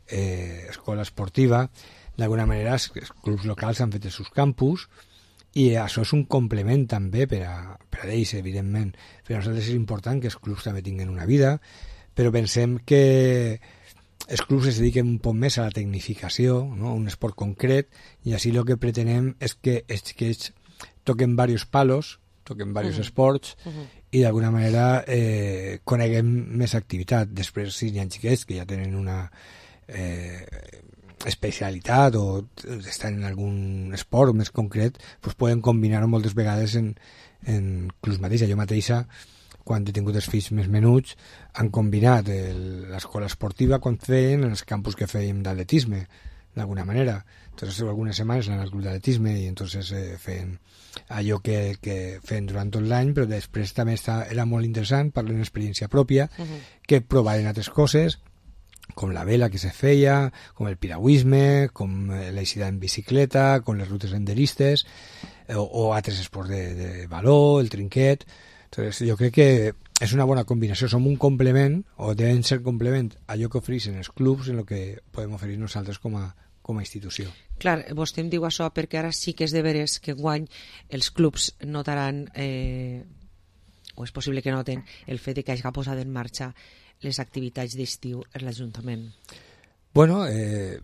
eh, escola esportiva, d'alguna manera els, els clubs locals han fet els seus campus, i això és un complement també per a, per a ells, evidentment. Per a nosaltres és important que els clubs també tinguin una vida, però pensem que els clubs es dediquen un poc més a la tecnificació, no? Un esport concret, i així el que pretenem és que ells, que ells toquen diversos palos, toquen diversos uh -huh. esports, uh -huh. i d'alguna manera eh, coneguem més activitat. Després, si hi ha xiquets que ja tenen una eh, especialitat o estan en algun esport més concret, doncs poden combinar-ho moltes vegades en, en clubs mateixa. Jo mateixa, quan he tingut els fills més menuts, han combinat l'escola esportiva quan feien els campus que fèiem d'atletisme, d'alguna manera. Entonces, algunes setmanes anaven al club d'atletisme i entonces eh, feien allò que, que feien durant tot l'any, però després també està, era molt interessant, parlant d'experiència pròpia, uh -huh. que provaren altres coses, com la vela que se feia, com el piragüisme, com l'eixida en bicicleta, com les rutes senderistes, o, o altres esports de, de baló, el trinquet. Entonces, jo crec que és una bona combinació, som un complement, o deben ser complement a allò que ofereixen els clubs en el que podem oferir nosaltres com a, com a institució. Clar, vostè em diu això perquè ara sí que és de veres que enguany els clubs notaran, eh, o és possible que noten, el fet de que hagi posat en marxa les activitats d'estiu en l'Ajuntament. Bueno, eh,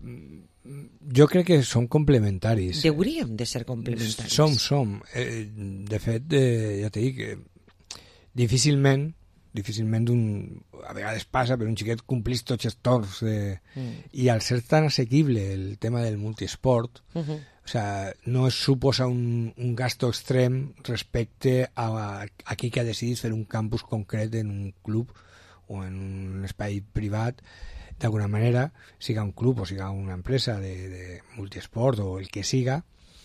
jo crec que són complementaris. Deuríem de ser complementaris. Som, som. Eh, de fet, eh, ja t'he dit que difícilment, difícilment un, a vegades passa, però un xiquet complís tots els torns. Eh, mm. I al ser tan assequible el tema del multiesport, uh -huh. o sea, no es suposa un, un gasto extrem respecte a, a, a qui que ha decidit fer un campus concret en un club o en un espai privat, d'alguna manera, siga un club o siga una empresa de, de multiesport o el que siga,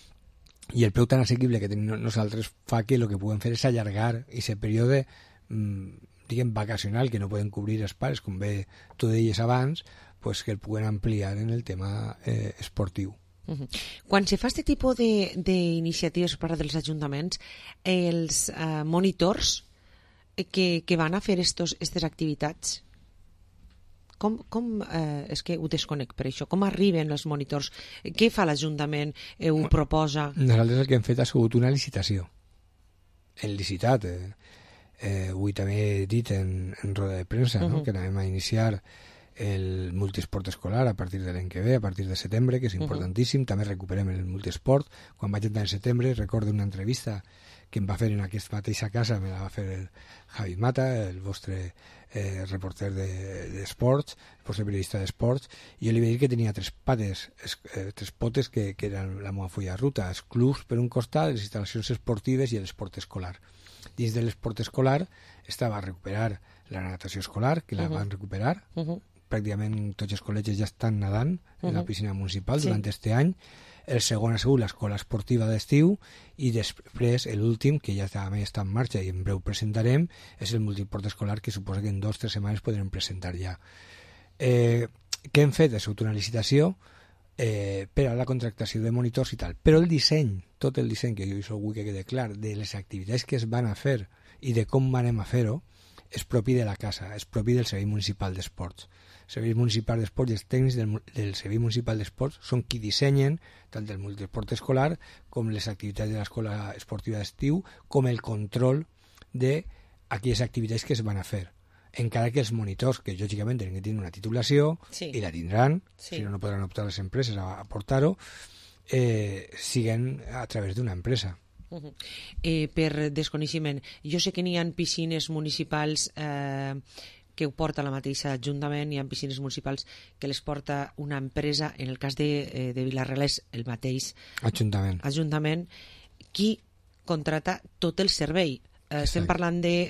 i el preu tan assequible que tenim nosaltres fa que el que puguem fer és allargar aquest període mmm, diguem vacacional que no poden cobrir els pares, com bé tu deies abans, pues que el puguen ampliar en el tema eh, esportiu. Uh-huh. Quan se fa aquest tipus d'iniciatives per part dels ajuntaments, els uh, monitors que, que van a fer aquestes activitats, com, com eh, és que ho desconec per això, com arriben els monitors, què fa l'Ajuntament, eh, ho proposa? Nosaltres el que hem fet ha sigut una licitació, en licitat, eh, eh, avui també he dit en, en roda de premsa, uh-huh. no? Que anem a iniciar el multiesport escolar a partir de l'any que ve, a partir de setembre, que és importantíssim. Uh-huh. També recuperem el multiesport. Quan vaig entrar en setembre, recordo una entrevista que em va fer en aquesta mateixa casa, me la va fer el Javi Mata, el vostre eh, reporter d'esports, de, el vostre periodista d'esports, i jo li vaig dir que tenia tres pates, eh, tres potes que, que eren la meva fulla de ruta, els clubs per un costat, les instal·lacions esportives i l'esport escolar. Dins de l'esport escolar estava a recuperar la natació escolar, que la uh-huh. van recuperar, uh-huh. pràcticament tots els col·legis ja estan nedant uh-huh. en la piscina municipal sí. durant este any. El segon ha sigut l'escola esportiva d'estiu i després l'últim, que ja també està en marxa i en breu presentarem, és el multiport escolar, que suposa que en dues o tres setmanes podrem presentar ja. Eh, què hem fet? És una licitació eh, per a la contractació de monitors i tal, però el disseny, tot el disseny, que jo això vull que quede clar, de les activitats que es van a fer i de com anem a fer-ho, és propi de la casa, és propi del Servei Municipal d'Esports. El Servei Municipal d'Esports i els tècnics del, del Servei Municipal d'Esports són qui dissenyen tant el multiesport escolar com les activitats de l'escola esportiva d'estiu, com el control d'aquelles activitats que es van a fer. Encara que els monitors, que lògicament tenen que tenir una titulació, sí. i la tindran, sí. si no, no podran optar les empreses a aportar-ho, eh, siguen a través d'una empresa. Uh-huh. Eh, per desconeixement, jo sé que n'hi ha piscines municipals eh, que ho porta la mateixa Ajuntament, hi ha piscines municipals que les porta una empresa, en el cas de, eh, de Vila-real és el mateix Ajuntament. Ajuntament, qui contrata tot el servei. Eh, estem parlant de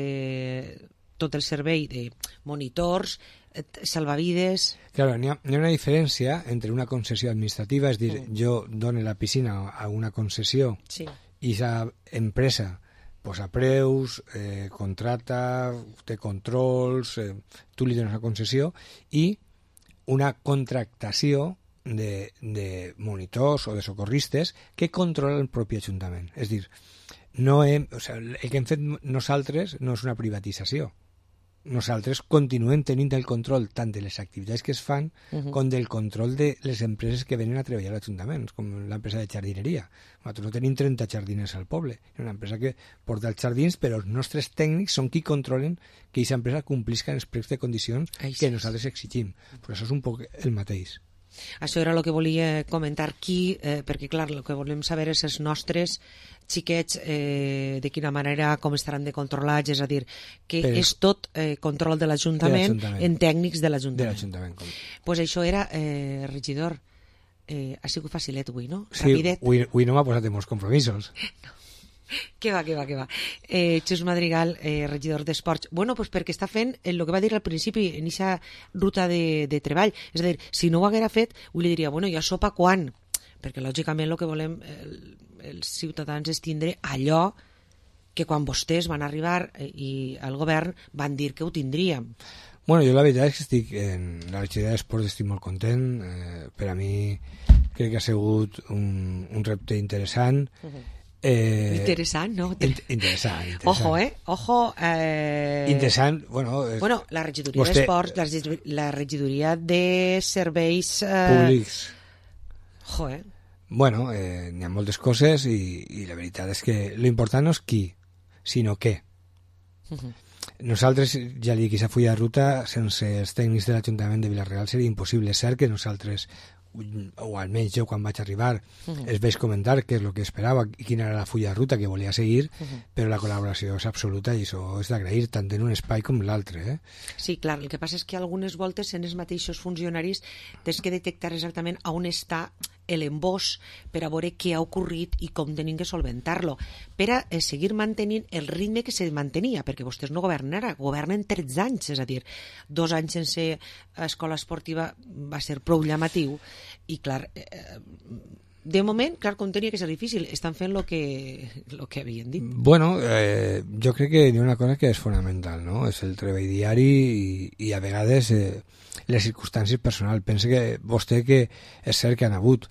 eh, tot el servei de monitors, eh, salvavides... Claro, n'hi ha, hi ha una diferència entre una concessió administrativa, és dir, mm. jo dono la piscina a una concessió sí. i esa empresa posa preus, eh, contrata, té controls, eh, tu li dones una concessió, i una contractació de, de monitors o de socorristes que controla el propi Ajuntament. És dir, no hem, o sea, el que hem fet nosaltres no és una privatització. nosaltres continuem tenint el control tant de les activitats que es fan Uh -huh. com del control de les empreses que venen a treballar a l'Ajuntament, com l'empresa de jardineria. Nosaltres no tenim trenta jardiners al poble, és una empresa que porta els jardins, però els nostres tècnics són qui controlen que aquesta empresa complisca els plecs de condicions que nosaltres exigim. Però això és un poc el mateix. Això era el que volia comentar aquí, eh, perquè clar, el que volem saber és els nostres xiquets, eh, de quina manera, com estaran de controlats, és a dir, que Però és tot eh, control de l'Ajuntament de l'Ajuntament. en tècnics de De l'Ajuntament. l'Ajuntament. com- Pues això era, eh, regidor, eh, ha sigut facilet avui, no? Sí, Rapidet. avui, avui no m'ha posat en molts compromisos. Que va, que va, que va. Eh, Xus Madrigal, eh, regidor d'Esports. Bueno, pues perquè està fent el que va dir al principi, en aquesta ruta de, de treball. És a dir, si no ho haguera fet, ho li diria, bueno, ja sopa quan? Perquè, lògicament, el que volem el, els ciutadans és tindre allò que quan vostès van arribar eh, i el govern van dir que ho tindríem. Bueno, jo la veritat és que estic en la regidoria d'Esports, estic molt content. Eh, per a mi crec que ha sigut un, un repte interessant. Uh-huh. Eh, Interessant, no? In, interessant, interessant. Ojo, eh? Ojo. Eh... Interessant, bueno... És... Bueno, la regidoria Vostè... d'Esports, la, regi- la regidoria de serveis... Eh... Públics. Ojo, eh? Bueno, eh, n'hi ha moltes coses i, i la veritat és que l'important no és qui, sinó què. Uh-huh. Nosaltres, ja li dic, aquesta fulla de ruta, sense els tècnics de l'Ajuntament de Vila-real seria impossible. És cert que nosaltres, o almenys jo quan vaig arribar, Uh-huh. es vaig comentar què és el que esperava i quina era la fulla de ruta que volia seguir, Uh-huh. però la col·laboració és absoluta i això és d'agrair tant en un espai com l'altre. Eh? Sí, clar, el que passa és que algunes voltes en els mateixos funcionaris tens que detectar exactament on està l'embòs per a veure què ha ocorrit i com tenim que solventar-lo, per a eh, seguir mantenint el ritme que se mantenia, perquè vostès no governen ara, governen tretze anys, és a dir, dos anys sense escola esportiva va ser prou llamatiu, i clar, eh, de moment, clar, com tenia que ser difícil, estan fent el que, lo que havien dit. Bueno, eh, jo crec que hi ha una cosa que és fonamental, no? És el treball diari i, i a vegades eh, les circumstàncies personals. Pensa que vostè que és cert que han hagut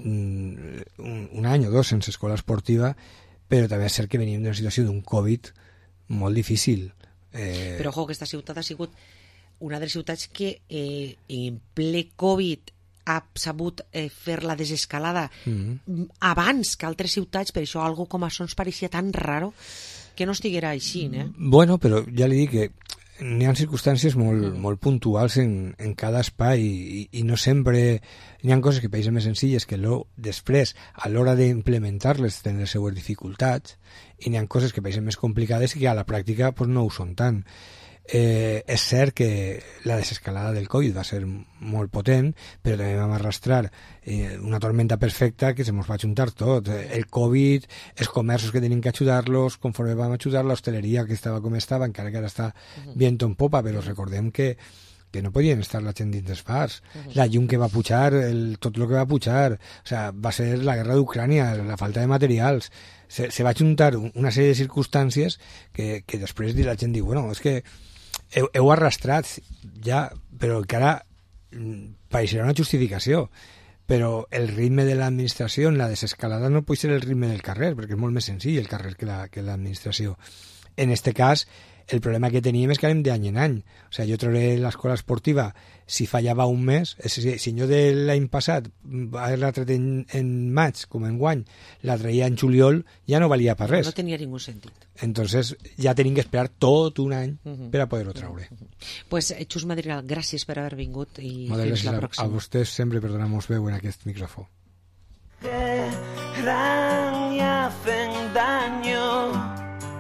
mm, un, un any o dos sense escola esportiva, però també és cert que venim d'una situació d'un Covid molt difícil. Eh, Però, ojo, aquesta ciutat ha sigut una de les ciutats que eh, en ple Covid ha sabut eh, fer la desescalada mm. abans que altres ciutats, per això algo com això ens pareixia tan raro que no estiguera així, eh? Bueno, però ja li dic que n'hi ha circumstàncies molt, mm. molt puntuals en, en cada espai i, i no sempre n'hi ha coses que pareixen més senzilles que lo, després, a l'hora d'implementar-les tenen les seues dificultats i n'hi ha coses que pareixen més complicades i que a la pràctica pues, no ho són tant. Eh, és cert que la desescalada del Covid va ser molt potent, però també vam arrastrar eh, una tormenta perfecta que se mos va juntar tot. El Covid, els comerços que tenim que ajudar-los, conforme vam ajudar l'hostaleria que estava com estava, encara que ara està viento en popa, però recordem que que no podien estar la gent dins dels bars. Uh-huh. La llum que va pujar, el, tot el que va pujar, o sea, va ser la guerra d'Ucrània, la falta de materials. Se, se va juntar una sèrie de circumstàncies que, que després la gent diu, bueno, és que heu, heu arrastrat ja, però encara pareixerà una justificació, però el ritme de l'administració en la desescalada no pot ser el ritme del carrer, perquè és molt més senzill el carrer que la, que l'administració. En este cas, el problema que teníem és que anem d'any en any. O sigui, jo trauré l'escola esportiva si fallava un mes, és a dir, si jo de l'any passat la tret en, en maig, com en guany, la traia en juliol, ja no valia per res. No tenia ningú sentit. Entonces ja tenim que esperar tot un any uh-huh. per a poder-ho traure. Uh-huh. Pues, Xus Madrigal, gràcies per haver vingut i Moltes fins la gràcies pròxima. a vostès sempre per donar-nos veu en aquest micròfon. Eran y hacen daño,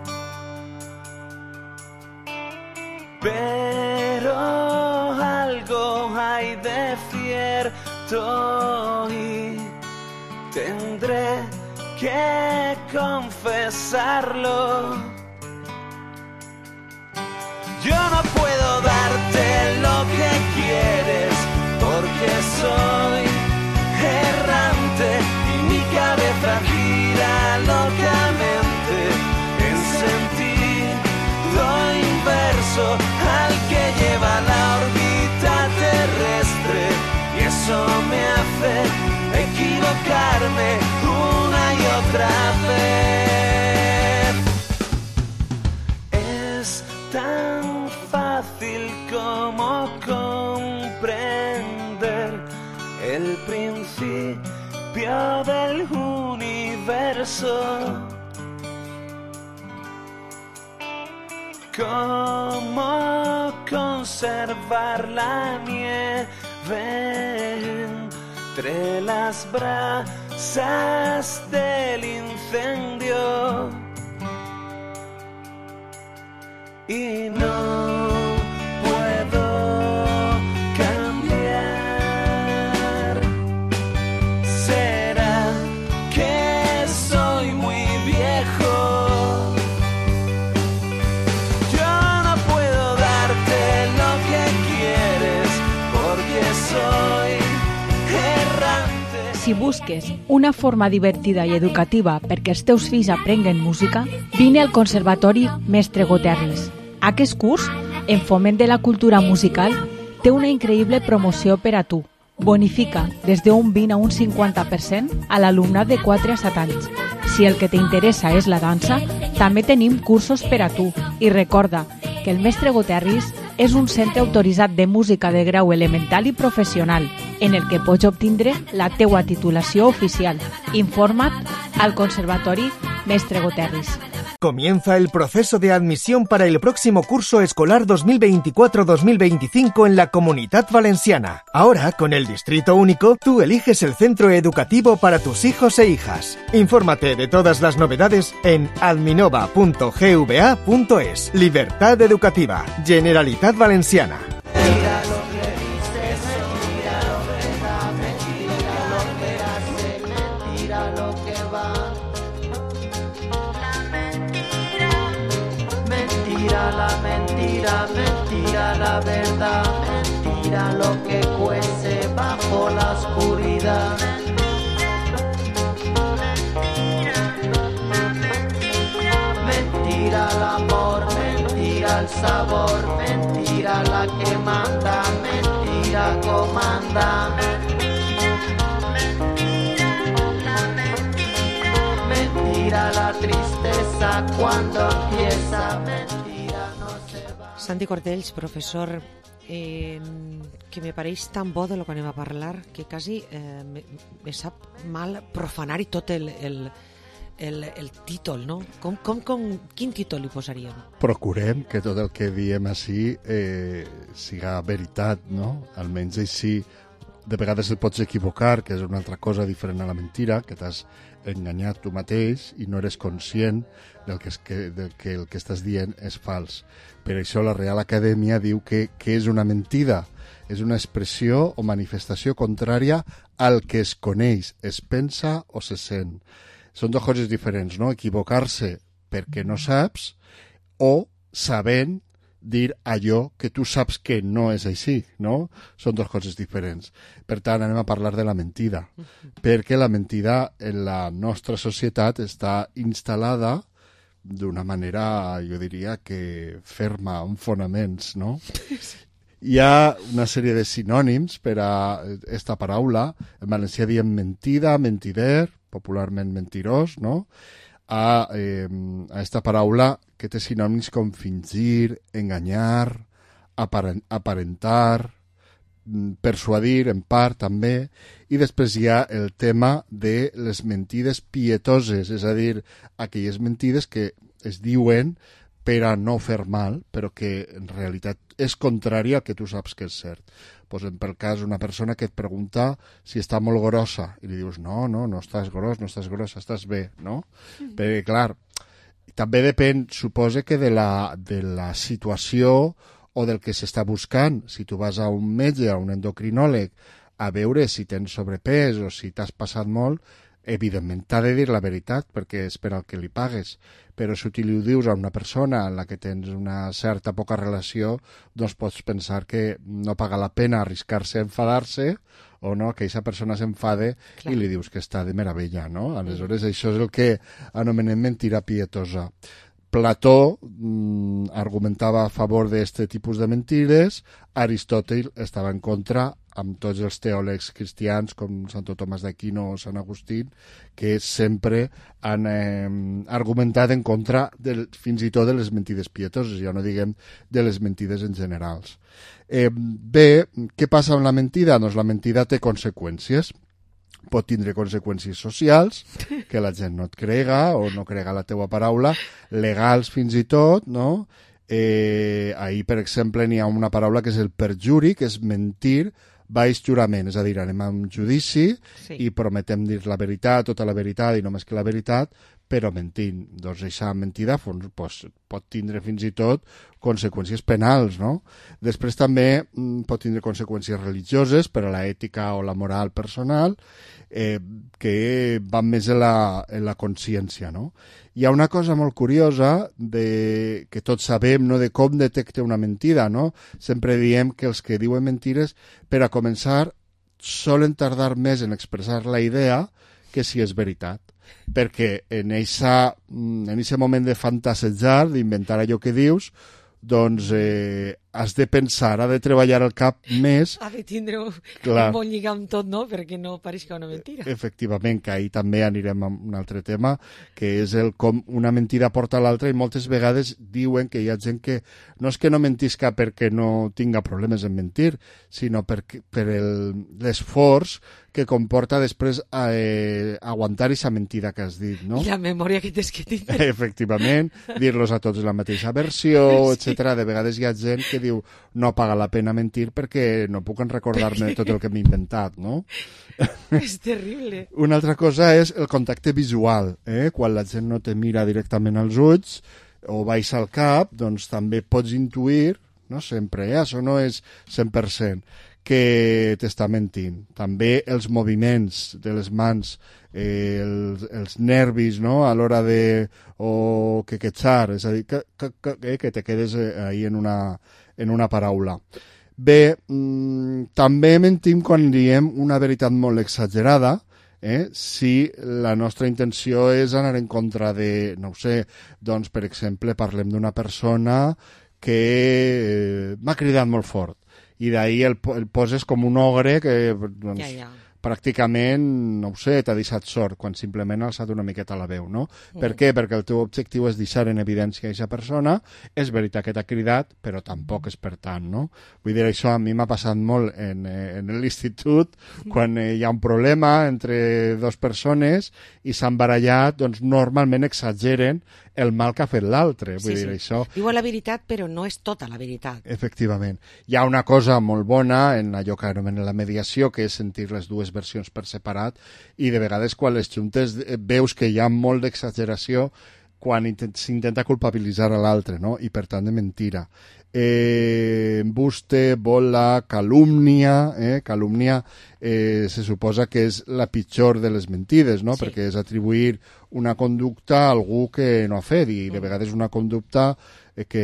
pero algo hay de cierto y tendré que confesarlo. Yo no puedo darte lo que quieres porque soy errante y mi cabeza gira locamente en sentido inverso al que lleva la órbita terrestre, y eso me hace equivocarme una y otra vez. Es tan fácil estudio del universo. Cómo conservar la nieve entre las brasas del incendio. Y no puedo cambiar. ¿Será que soy muy viejo? Yo no puedo darte lo que quieres porque soy errante. Si busques una forma divertida i educativa perquè els teus fills aprenguen música, vine al Conservatori Mestre Goterris. Aquest curs, en foment de la cultura musical, té una increïble promoció per a tu. Bonifica des d'un vint a un cinquanta per cent a l'alumnat de quatre a set anys. Si el que t'interessa és la dansa, també tenim cursos per a tu. I recorda que el Mestre Goterris és un centre autoritzat de música de grau elemental i professional, en el que pots obtindre la teua titulació oficial. Informa't al Conservatori Mestre Goterris. Comienza el proceso de admisión para el próximo curso escolar dos mil veinticuatro dos mil veinticinco en la Comunitat Valenciana. Ahora, con el Distrito Único, tú eliges el centro educativo para tus hijos e hijas. Infórmate de todas las novedades en adminova punto gva punto es. Libertad educativa. Generalitat Valenciana. La mentira, mentira, la verdad, mentira lo que cuece bajo la oscuridad. Mentira el amor, mentira el sabor, mentira la que manda, mentira comanda. Mentira la tristeza cuando empieza, mentira. Santi Cortells, professor, eh, que me pareix tan bo de lo que anem a parlar que quasi eh, me, me sap mal profanar-hi tot el, el, el, el títol, no? Com, com, com, quin títol li posaríem? Procurem que tot el que diem així eh, siga veritat, no? Almenys així de vegades et pots equivocar, que és una altra cosa diferent a la mentira, que t'has enganyat tu mateix i no eres conscient del que, és que, del que el que estàs dient és fals. Per això la Real Acadèmia diu que, que és una mentida, és una expressió o manifestació contrària al que es coneix, es pensa o se sent. Són dues coses diferents, no? Equivocar-se perquè no saps o sabent dir allò que tu saps que no és així, no? Són dues coses diferents. Per tant, anem a parlar de la mentida, perquè la mentida en la nostra societat està instal·lada d'una manera, jo diria, que ferma, amb fonaments, no? Hi ha una sèrie de sinònims per a esta paraula. En valencià diem mentida, mentider, popularment mentirós, no? A, eh, a esta paraula que té sinònims com fingir, enganyar, aparentar, persuadir, en part, també. I després hi ha el tema de les mentides pietoses, és a dir, aquelles mentides que es diuen per a no fer mal, però que en realitat és contrària al que tu saps que és cert. Posem per cas una persona que et pregunta si està molt grossa i li dius, no, no, no estàs gros, no estàs grossa, estàs bé, no? Mm. Perquè, clar, també depèn, suposa que de la, de la situació o del que s'està buscant. Si tu vas a un metge, a un endocrinòleg, a veure si tens sobrepès o si t'has passat molt, evidentment t'ha de dir la veritat perquè és per al que li pagues. Però si tu li ho dius a una persona en la que tens una certa poca relació, doncs pots pensar que no paga la pena arriscar-se a enfadar-se o no, que aquesta persona s'enfade i li dius que està de meravella, no? Aleshores, mm. això és el que anomenem mentira pietosa. Plató mm, argumentava a favor d'aquest tipus de mentides, Aristòtil estava en contra, amb tots els teòlegs cristians com Santo Tomàs d'Aquino o Sant Agustín, que sempre han eh, argumentat en contra del, fins i tot de les mentides pietoses, ja no diguem de les mentides en generals. Eh, bé, què passa amb la mentida? Doncs la mentida té conseqüències. pot tindre conseqüències socials, que la gent no et crega o no crega la teua paraula, legals fins i tot, no? Eh, ahir, per exemple, n'hi ha una paraula que és el perjuri, que és mentir baix jurament, és a dir, anem a un judici sí. i prometem dir la veritat, tota la veritat i només que la veritat, però mentint. Doncs aquesta mentida pues, pot tindre fins i tot conseqüències penals, no? Després també mm, pot tindre conseqüències religioses per a l'ètica o la moral personal, eh, que van més en la, en la consciència, no? Hi ha una cosa molt curiosa de, que tots sabem, no?, de com detecta una mentida, no? Sempre diem que els que diuen mentires, per a començar, solen tardar més en expressar la idea que si és veritat. Perquè en aquest moment de fantasejar, d'inventar allò que dius, doncs eh, has de pensar, has de treballar el cap més. Ha de tindre un, Clar. un bon lligam tot, no?, perquè no pareixca una mentira. Efectivament, que ahir també anirem a un altre tema, que és el com una mentida porta a l'altra, i moltes vegades diuen que hi ha gent que no és que no mentisca perquè no tinga problemes en mentir, sinó per, per l'esforç que comporta després eh, aguantar aquesta mentida que has dit, no? I la memòria que tens que tindre. Efectivament, dir-los a tots la mateixa versió, sí. etcètera. De vegades hi ha gent que diu no paga la pena mentir perquè no puc recordar-me tot el que m'he inventat, no? És terrible. Una altra cosa és el contacte visual, eh? Quan la gent no te mira directament als ulls o baixa al cap, doncs també pots intuir, no sempre, eh? Això no és cent per cent, que t'està mentint. També els moviments de les mans, eh, els, els nervis, no?, a l'hora de o quequetxar, és a dir, que, que, que, eh, que te quedes ahí en una, en una paraula. Bé, mmm, també mentim quan diem una veritat molt exagerada, eh? Si la nostra intenció és anar en contra de, no ho sé, doncs, per exemple, parlem d'una persona que eh, m'ha cridat molt fort, i d'ahir el, el poses com un ogre que doncs, ja, ja. pràcticament, no ho sé, t'ha deixat sort, quan simplement ha alçat una miqueta la veu, no? Mm. Per què? Perquè el teu objectiu és deixar en evidència aquesta persona, és veritat que t'ha cridat, però tampoc és per tant, no? Vull dir, això a mi m'ha passat molt en, en l'institut, quan hi ha un problema entre dues persones i s'han barallat, doncs normalment exageren el mal que ha fet l'altre. Vull sí, dir, sí. Això... Diu la veritat, però no és tota la veritat. Efectivament. Hi ha una cosa molt bona en allò que anomenen la mediació, que és sentir les dues versions per separat, i de vegades quan les juntes veus que hi ha molt d'exageració quan s'intenta culpabilitzar a l'altre, no? I per tant de mentira. Eh, embuste, bola, calúmnia, eh? Calúmnia eh, se suposa que és la pitjor de les mentides, no? Sí. Perquè és atribuir una conducta a algú que no ha fet, i de vegades una conducta eh, que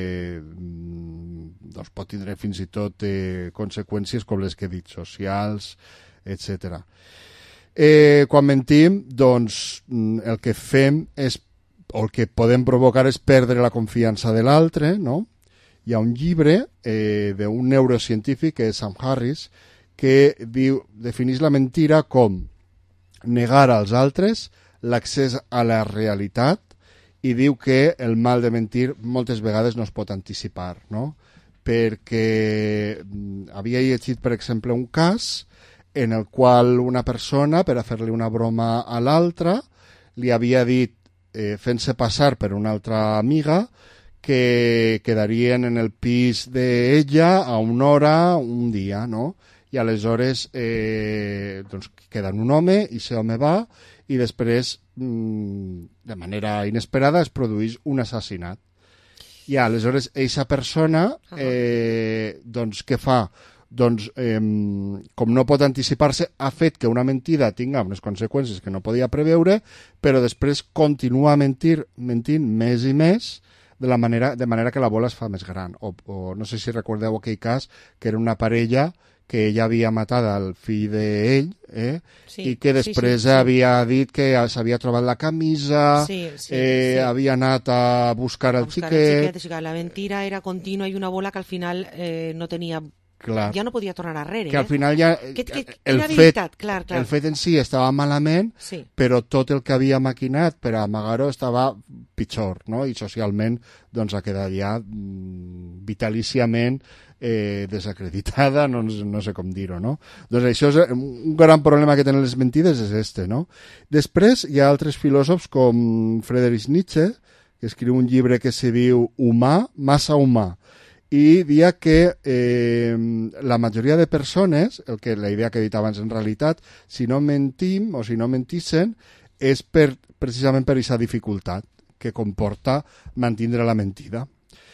doncs, pot tindre fins i tot eh, conseqüències com les que he dit, socials, etcètera. Eh, quan mentim, doncs el que fem és, o el que podem provocar és perdre la confiança de l'altre, no? Hi ha un llibre eh, d'un neurocientífic, que és Sam Harris, que diu, defineix la mentira com negar als altres l'accés a la realitat, i diu que el mal de mentir moltes vegades no es pot anticipar, no? Perquè havia llegit, per exemple, un cas en el qual una persona, per a fer-li una broma a l'altra, li havia dit, eh, fent-se passar per una altra amiga, que quedarien en el pis d'ella a una hora, un dia, no? I aleshores eh, doncs queden un home, i aquest home va, i després, mmm, de manera inesperada, es produeix un assassinat. I aleshores, aquesta persona, eh, doncs, què fa? Doncs, eh, com no pot anticipar-se, ha fet que una mentida tinga unes conseqüències que no podia preveure, però després continua mentir, mentint més i més, de, la manera, de manera que la bola es fa més gran. O, o no sé si recordeu aquell cas, que era una parella que ella havia matat el fill d'ell, eh? Sí, i que després sí, sí, sí. havia dit que s'havia trobat la camisa, sí, sí, eh, sí. havia anat a buscar el xiquet... El xiquet. La mentira era contínua i una bola que al final eh, no tenia Clar. Ja no podia tornar arrere. Que al final ja... Que, que, que el, fet, fet, clar, clar. el fet en si estava malament, sí. però tot el que havia maquinat per a amagar-ho estava pitjor, no? I socialment doncs, ha quedat ja mm, vitalíciament eh, desacreditada, no, no sé com dir-ho, no? Doncs això és un gran problema que tenen les mentides, és este, no? Després hi ha altres filòsofs com Friedrich Nietzsche, que escriu un llibre que se diu Humà, massa humà, i dia que eh, la majoria de persones, el que la idea que he dit abans en realitat, si no mentim o si no mentissen, és per, precisament per aquesta dificultat que comporta mantindre la mentida.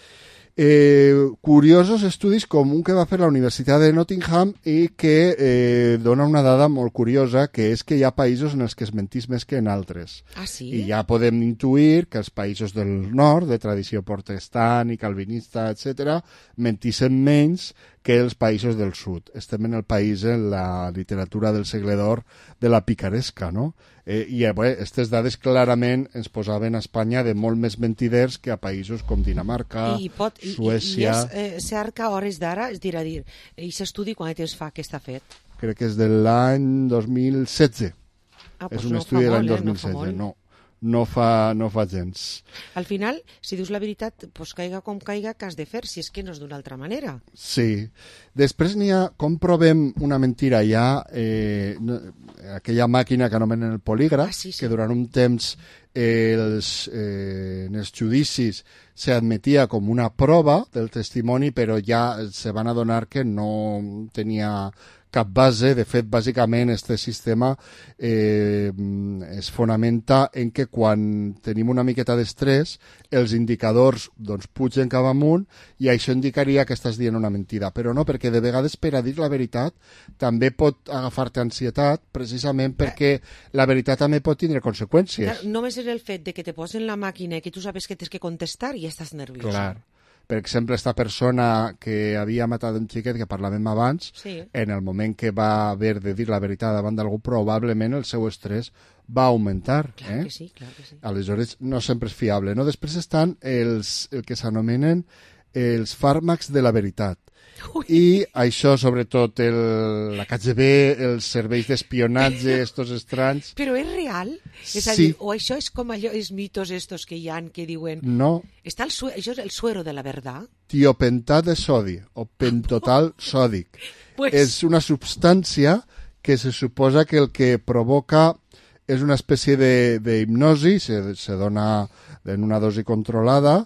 Eh, curiosos estudis com un que va fer la Universitat de Nottingham i que eh, dona una dada molt curiosa, que és que hi ha països en els que es mentís més que en altres. Ah, sí? I ja podem intuir que els països del nord, de tradició protestant i calvinista, etcètera, mentissin menys que els països del sud. Estem en el país, en la literatura del segle d'or, de la picaresca, no? Eh, I aquestes dades clarament ens posaven a Espanya de molt més mentiders que a països com Dinamarca, I pot, i, Suècia... I és eh, cerca a hores d'ara, és dir, a dir, i s'estudi quan temps fa que està fet? Crec que és de l'any dos mil setze. Ah, és pues un no estudi de l'any molt, dos mil setze, eh? no. No fa, no fa gens. Al final, si dius la veritat, pues caiga com caiga, que has de fer, si és que no és d'una altra manera. Sí. Després n'hi ha, com provem una mentira, hi ha eh, aquella màquina que anomenen el polígraf, ah, sí, sí. que durant un temps eh, els, eh, en els judicis s'admetia com una prova del testimoni, però ja se van adonar que no tenia cap base. De fet, bàsicament, este sistema eh, es fonamenta en que quan tenim una miqueta d'estrès, els indicadors doncs, pugen cap amunt i això indicaria que estàs dient una mentida. Però no, perquè de vegades per a dir la veritat també pot agafar-te ansietat, precisament perquè la veritat també pot tindre conseqüències. Clar, només és el fet de que te posen la màquina i que tu sabes que tens que contestar i ja estàs nerviós. Clar. Per exemple, esta persona que havia matat un xiquet que parlàvem abans, sí. en el moment que va haver de dir la veritat davant d'algú, probablement el seu estrès va augmentar. Clar eh? que sí, clar que sí. Aleshores, no sempre és fiable. No? Després estan els, el que s'anomenen els fàrmacs de la veritat. Ui. I això, sobretot, el, la K G B, els serveis d'espionatge, estos estranys... Però és real? És a sí. dir, o això és com allò, els mitos estos que hi ha que diuen... No. Està el su això és el suero de la verdad? Tiopentat de sodi, o pentotal sòdic. Pues... És una substància que se suposa que el que provoca és una espècie d'hipnosi, se, se dona en una dosi controlada,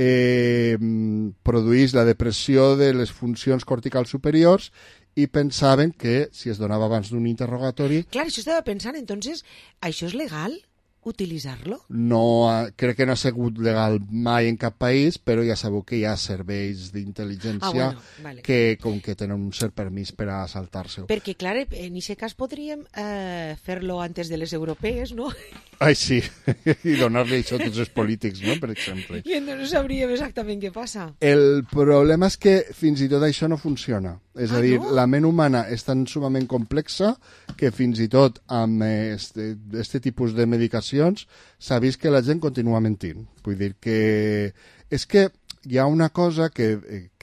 eh, produeix la depressió de les funcions corticals superiors i pensaven que si es donava abans d'un interrogatori... Clar, això estava pensant, entonces, això és legal? Utilitzar-lo? No, crec que no ha sigut legal mai en cap país, però ja sabeu que hi ha serveis d'intel·ligència ah, bueno, vale. que com que tenen un cert permís per a saltar-se. Perquè, clar, en aquest cas podríem eh, fer-lo antes de les europees, no? Ai, sí, i donar-li això a tots els polítics, no?, per exemple. I no sabríem exactament què passa. El problema és que fins i tot això no funciona. És ah, a dir, no? la ment humana és tan sumament complexa que fins i tot amb este, este tipus de medicacions s'ha vist que la gent continua mentint. Vull dir que és que hi ha una cosa que,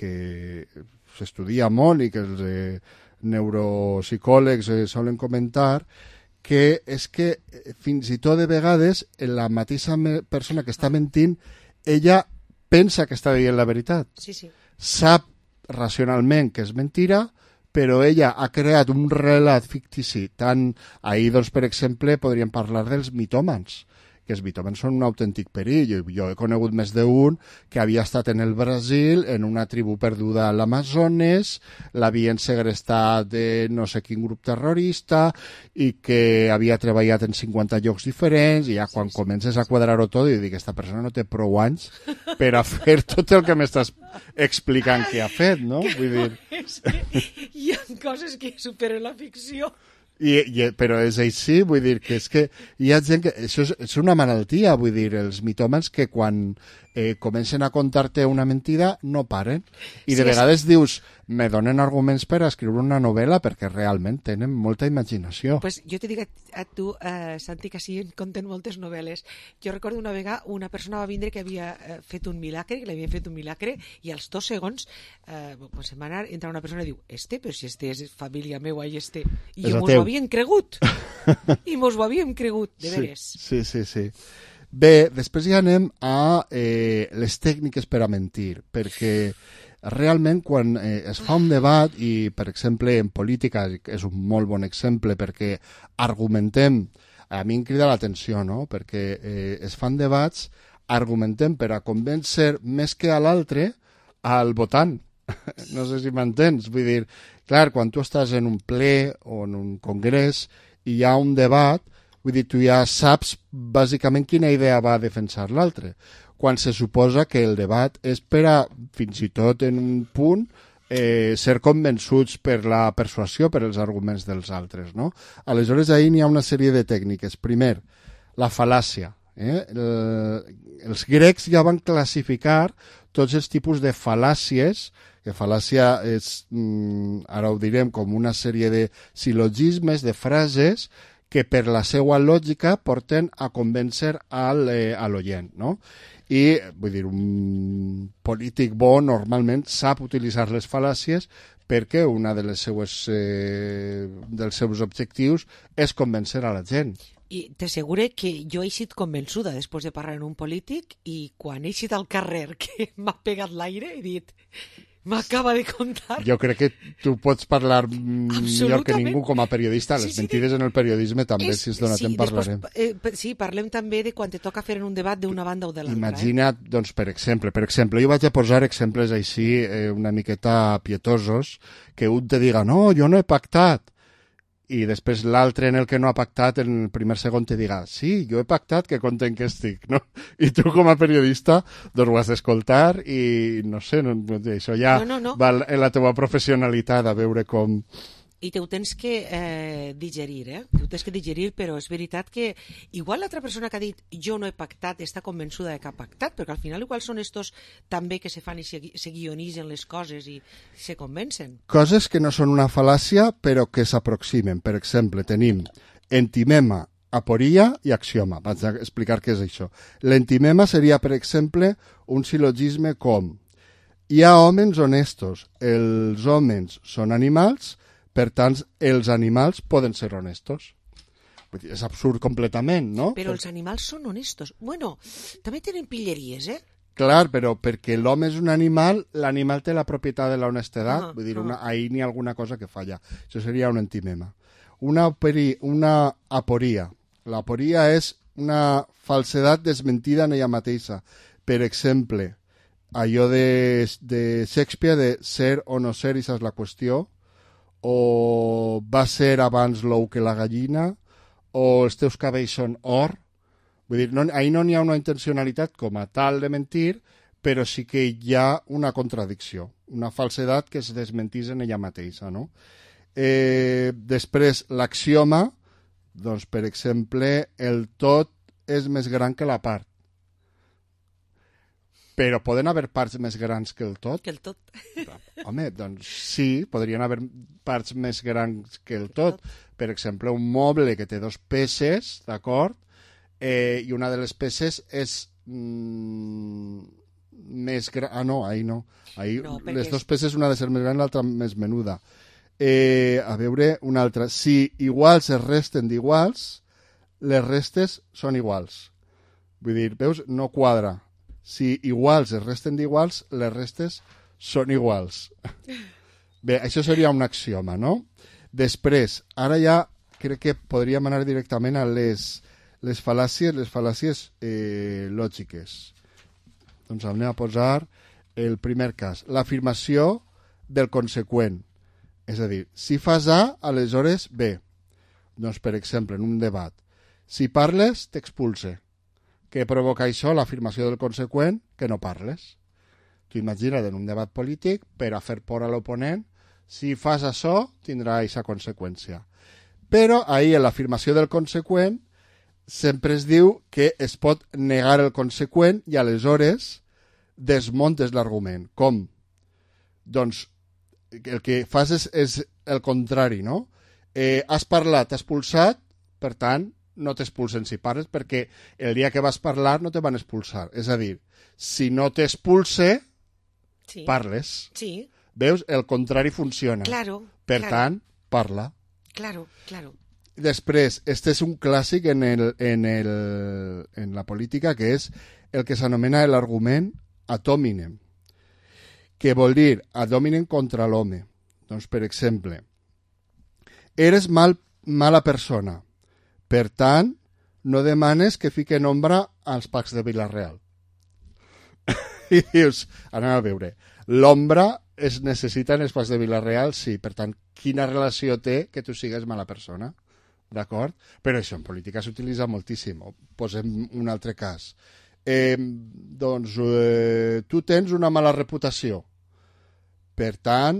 que s'estudia molt i que els eh, neuropsicòlegs eh, solen comentar, que és que fins i tot de vegades la mateixa persona que està mentint, ella pensa que està dient la veritat. Sí, sí. Sap racionalment que és mentira, però ella ha creat un relat fictici. Tant ahir, doncs, per exemple, podríem parlar dels mitòmans, que els mitòmans són un autèntic perill. Jo, jo he conegut més d'un que havia estat en el Brasil, en una tribu perduda a l'Amazones, l'havien segrestat de no sé quin grup terrorista i que havia treballat en cinquanta llocs diferents, i ja quan sí, sí, comences sí. a quadrar-ho tot, i dic, aquesta persona no té prou anys per a fer tot el que m'estàs explicant que ha fet, no? Vull dir... És que hi ha coses que superen la ficció. I, i, però és així, vull dir que és que hi ha gent que... Això és, és una malaltia, vull dir, els mitòmans que quan eh, comencen a contar-te una mentida no paren. I de sí, vegades és... dius, me donen arguments per a escriure una novel·la perquè realment tenen molta imaginació. Pues jo te dic a, a tu, uh, Santi, que sí, en conten moltes novel·les. Jo recordo una vegada una persona va vindre que havia uh, fet un milagre, que l'havien fet un milagre, i als dos segons uh, pues, se'n va anar, entra una persona i diu, este, però si este és família meua i este... I mos ho havien cregut. I mos ho havíem cregut, de veres. Sí, sí, sí. sí. Bé, després ja anem a eh, les tècniques per a mentir, perquè realment quan eh, es fa un debat, i per exemple en política és un molt bon exemple perquè argumentem, a mi em crida l'atenció, no? Perquè eh, es fan debats, argumentem per a convèncer més que a l'altre al votant. No sé si m'entens. Vull dir, clar, quan tu estàs en un ple o en un congrés i hi ha un debat, vull dir, tu ja saps bàsicament quina idea va a defensar l'altre, quan se suposa que el debat és per a, fins i tot en un punt, eh, ser convençuts per la persuasió, per els arguments dels altres, no? Aleshores, ahir n'hi ha una sèrie de tècniques. Primer, la fal·làcia. Eh? El, els grecs ja van classificar tots els tipus de fal·làcies, que fal·làcia és, mm, ara ho direm, com una sèrie de silogismes, de frases, que per la seva lògica porten a convèncer al, eh, a l'oient, no? I, vull dir, un polític bo normalment sap utilitzar les fal·làcies perquè una de les seues, eh, dels seus objectius és convèncer a la gent. I t'assegure que jo he estat convençuda després de parlar amb un polític i quan he estat al carrer que m'ha pegat l'aire he dit... M'acaba de contar. Jo crec que tu pots parlar millor que ningú com a periodista. Les sí, sí, mentides de... en el periodisme també, és, si es dona sí, temps, parlarem. Després, eh, sí, parlem també de quan te toca fer en un debat d'una banda o de l'altra. Imagina't, eh? doncs, per exemple, per exemple, jo vaig a posar exemples així eh, una miqueta pietosos, que un te diga, no, jo no he pactat. I després l'altre en el que no ha pactat, en el primer segon te diga, sí, jo he pactat, que content que estic, no? I tu com a periodista doncs ho has d'escoltar i no sé, no, això ja no, no, no. va en la teva professionalitat a veure com... I te ho tens que eh, digerir, eh? Te ho tens que digerir, però és veritat que igual l'altra persona que ha dit jo no he pactat està convençuda de que ha pactat, perquè al final igual són estos també que se fan i se, se guionitzen les coses i se convencen. Coses que no són una fal·làcia, però que s'aproximen. Per exemple, tenim entimema, aporia i axioma. Vaig a explicar què és això. L'entimema seria, per exemple, un silogisme com hi ha homes honestos, els homes són animals, per tant, els animals poden ser honestos. Vull dir, és absurd completament, no? Però els animals són honestos. Bueno, també tenen pilleries, eh? Clar, però perquè l'home és un animal, l'animal té la propietat de la honestedat. Ah, Vull dir, una, ahí n'hi ha alguna cosa que falla. Això seria un entimema. Una, operi, una aporia. L'aporia és una falsedat desmentida en ella mateixa. Per exemple, allò de, de Shakespeare de ser o no ser, i és la qüestió, o va ser abans l'ou que la gallina, o els teus cabells són or. Vull dir, no, ahí no n'hi ha una intencionalitat com a tal de mentir, però sí que hi ha una contradicció, una falsedat que es desmentís en ella mateixa, no? Eh, després, l'axioma, doncs, per exemple, el tot és més gran que la part. Però poden haver parts més grans que el tot? Que el tot. Home, doncs sí, podrien haver parts més grans que el tot. Per exemple, un moble que té dos peces, d'acord? Eh, I una de les peces és mm, més gran... Ah, no, ahí no. Ahí no les dos peces, una ha de ser més gran i l'altra més menuda. Eh, a veure, una altra. Si iguals es resten d'iguals, les restes són iguals. Vull dir, veus? No quadra. Si iguals es resten d'iguals, les restes són iguals. Bé, això seria un axioma, no? Després, ara ja crec que podríem anar directament a les, les fal·làcies, les fal·làcies eh, lògiques. Doncs anem a posar el primer cas. L'afirmació del conseqüent. És a dir, si fas A, aleshores B. Doncs, per exemple, en un debat. Si parles, t'expulse. Què provoca això? L'afirmació del conseqüent, que no parles. Tu imagina't en un debat polític, per a fer por a l'oponent, si fas això, tindrà aquesta conseqüència. Però ahir, en l'afirmació del conseqüent, sempre es diu que es pot negar el conseqüent i aleshores desmontes l'argument. Com? Doncs el que fas és, és el contrari, no? Eh, has parlat, has expulsat, per tant, no t'expulsen si parles, perquè el dia que vas parlar no te van expulsar. És a dir, si no t'expulse, sí. parles. Sí. Veus? El contrari funciona. Claro. Per claro. tant, parla. Claro, claro. Després, este és un clàssic en, el, en, el, en la política, que és el que s'anomena l'argument ad hominem, que vol dir ad hominem contra l'home. Doncs, per exemple, eres mal, mala persona, per tant, no demanes que fiquen ombra als Pacs de Vila-real. I dius, anem a veure, l'ombra es necessita en els Pacs de Vila-real, sí, per tant, quina relació té que tu sigues mala persona? D'acord? Però això en política s'utilitza moltíssim. Posem un altre cas. Eh, doncs, eh, tu tens una mala reputació. Per tant,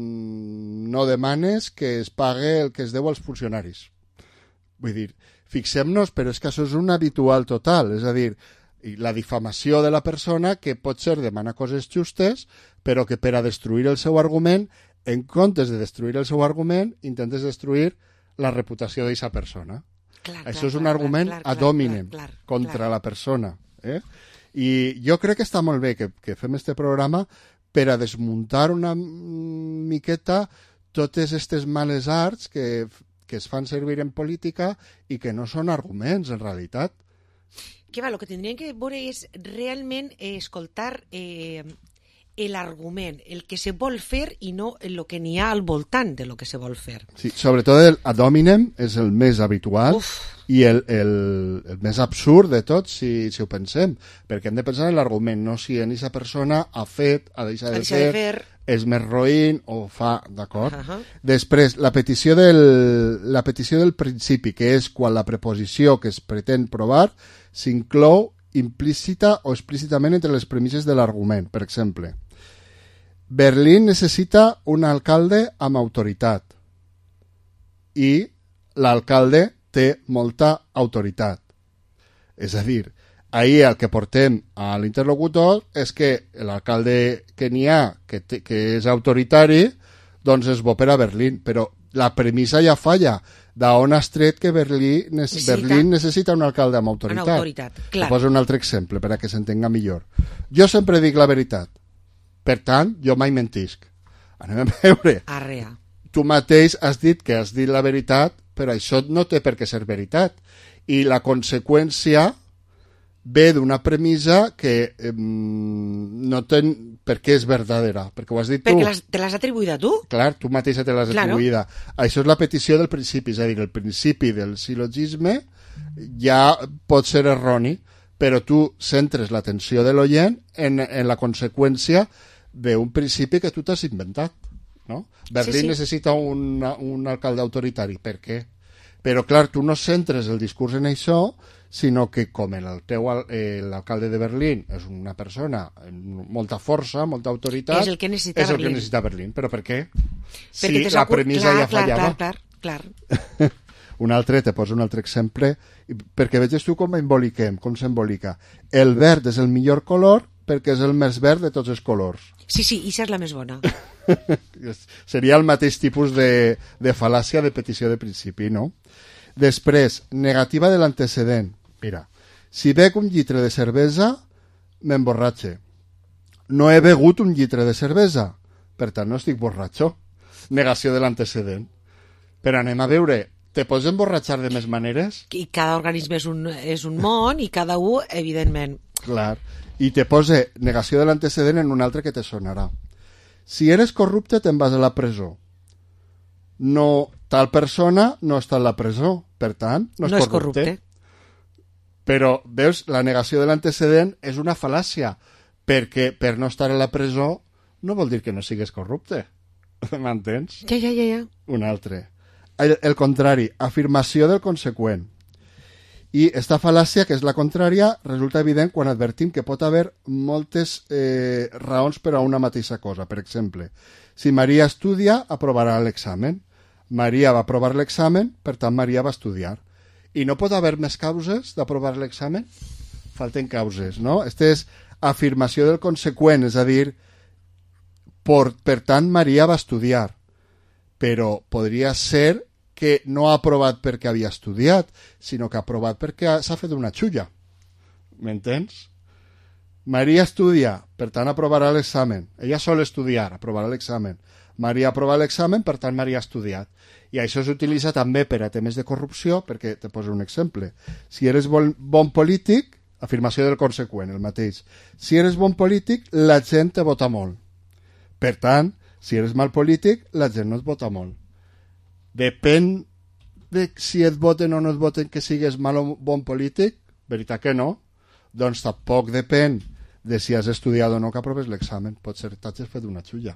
no demanes que es pague el que es deu als funcionaris. Vull dir, fixem-nos, però és que això és un habitual total. És a dir, la difamació de la persona, que pot ser demanar coses justes, però que per a destruir el seu argument, en comptes de destruir el seu argument, intentes destruir la reputació d'aquesta persona. Clar, Això clar, és un clar, argument clar, clar, ad hominem clar, clar, contra clar. la persona. Eh? I jo crec que està molt bé que, que fem este programa per a desmuntar una miqueta totes aquestes males arts que, que es fan servir en política i que no són arguments, en realitat. Que va, el que tindríem que veure és realment eh, escoltar eh, l'argument, el que se vol fer i no el que n'hi ha al voltant de lo que se vol fer. Sí, sobretot el ad hominem és el més habitual Uf. i el, el, el més absurd de tot, si, si ho pensem, perquè hem de pensar en l'argument, no si en aquesta persona ha fet, ha deixat de, de fer, és més roïn o fa, d'acord? Uh -huh. Després, la petició, del, la petició del principi, que és quan la preposició que es pretén provar s'inclou implícita o explícitament entre les premisses de l'argument. Per exemple, Berlín necessita un alcalde amb autoritat i l'alcalde té molta autoritat. És a dir, ahir el que portem a l'interlocutor és que l'alcalde que n'hi ha, que, té, que és autoritari, doncs és bo per a Berlín, però la premissa ja falla. D'on has tret que Berlín, necessita, Berlín necessita un alcalde amb autoritat? Una autoritat, clar. Poso un altre exemple per a que s'entenga millor. Jo sempre dic la veritat. Per tant, jo mai mentisc. Anem a veure. Arrea. Tu mateix has dit que has dit la veritat, però això no té per què ser veritat. I la conseqüència ve d'una premissa que eh, no ten per què és verdadera, perquè ho has dit tu. Perquè te l'has atribuïda tu? Clar, tu mateixa te l'has claro. atribuïda. Això és la petició del principi, és a dir, el principi del silogisme ja pot ser erroni, però tu centres l'atenció de l'oient en, en la conseqüència d'un principi que tu t'has inventat. No? Berlín sí, sí. necessita un, un alcalde autoritari. Per què? Però, clar, tu no centres el discurs en això, sinó que com el teu eh, l'alcalde de Berlín és una persona amb molta força, molta autoritat, és el que necessita, és el Berlín. Que necessita Berlín. Però per què? Perquè si la premissa clar, ja fallava. Clar, clar, clar. Un altre, te poso un altre exemple, perquè veges tu com emboliquem, com s'embolica. El verd és el millor color perquè és el més verd de tots els colors. Sí, sí, i això és la més bona. Seria el mateix tipus de, de fal·làcia de petició de principi, no? Després, negativa de l'antecedent. Mira, si bec un llitre de cervesa, m'emborratxe. No he begut un llitre de cervesa, per tant no estic borratxo. Negació de l'antecedent. Però anem a veure, te pots emborratxar de més maneres? I cada organisme és un, és un món i cada un, evidentment. Clar. I te pose negació de l'antecedent en un altre que te sonarà. Si eres corrupte, te'n vas a la presó. No, tal persona no està a la presó, per tant, no és, no és corrupte. corrupte. Però, veus, la negació de l'antecedent és una fal·làcia, perquè per no estar a la presó no vol dir que no sigues corrupte. M'entens? Ja, ja, ja, ja. Un altre. El, el contrari, afirmació del conseqüent. I esta fal·làcia, que és la contrària, resulta evident quan advertim que pot haver moltes eh, raons per a una mateixa cosa. Per exemple, si Maria estudia, aprovarà l'examen. Maria va aprovar l'examen, per tant Maria va estudiar. I no pot haver més causes d'aprovar l'examen? Falten causes, no? Aquesta és afirmació del conseqüent, és a dir, Por, per tant, Maria va estudiar. Però podria ser que no ha aprovat perquè havia estudiat, sinó que ha aprovat perquè s'ha fet una xulla. M'entens? Maria estudia, per tant aprovarà l'examen. Ella sol estudiar, aprovarà l'examen. Maria aprova l'examen, per tant Maria ha estudiat. I això s'utilitza també per a temes de corrupció, perquè te poso un exemple. Si eres bon, bon polític, afirmació del conseqüent, el mateix. Si eres bon polític, la gent te vota molt. Per tant, si eres mal polític, la gent no et vota molt. Depèn de si et voten o no et voten que sigues mal o bon polític? Veritat que no? Doncs tampoc depèn de si has estudiat o no que aproves l'examen. Pot ser que t'hagis fet una xulla.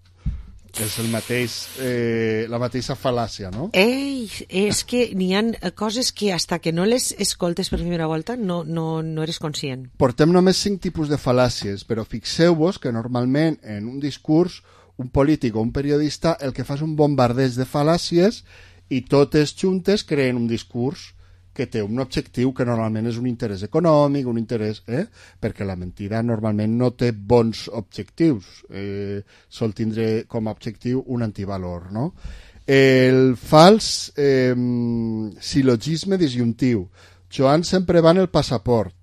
És el mateix, eh, la mateixa fal·làcia, no? Ei, és que n'hi ha coses que hasta que no les escoltes per primera volta no, no, no eres conscient. Portem només cinc tipus de fal·làcies, però fixeu-vos que normalment en un discurs un polític o un periodista el que fa és un bombardeig de fal·làcies i totes juntes creen un discurs que té un objectiu que normalment és un interès econòmic, un interès... Eh? Perquè la mentida normalment no té bons objectius. Eh, sol tindre com a objectiu un antivalor, no? El fals eh, silogisme disjuntiu. Joan sempre va en el passaport.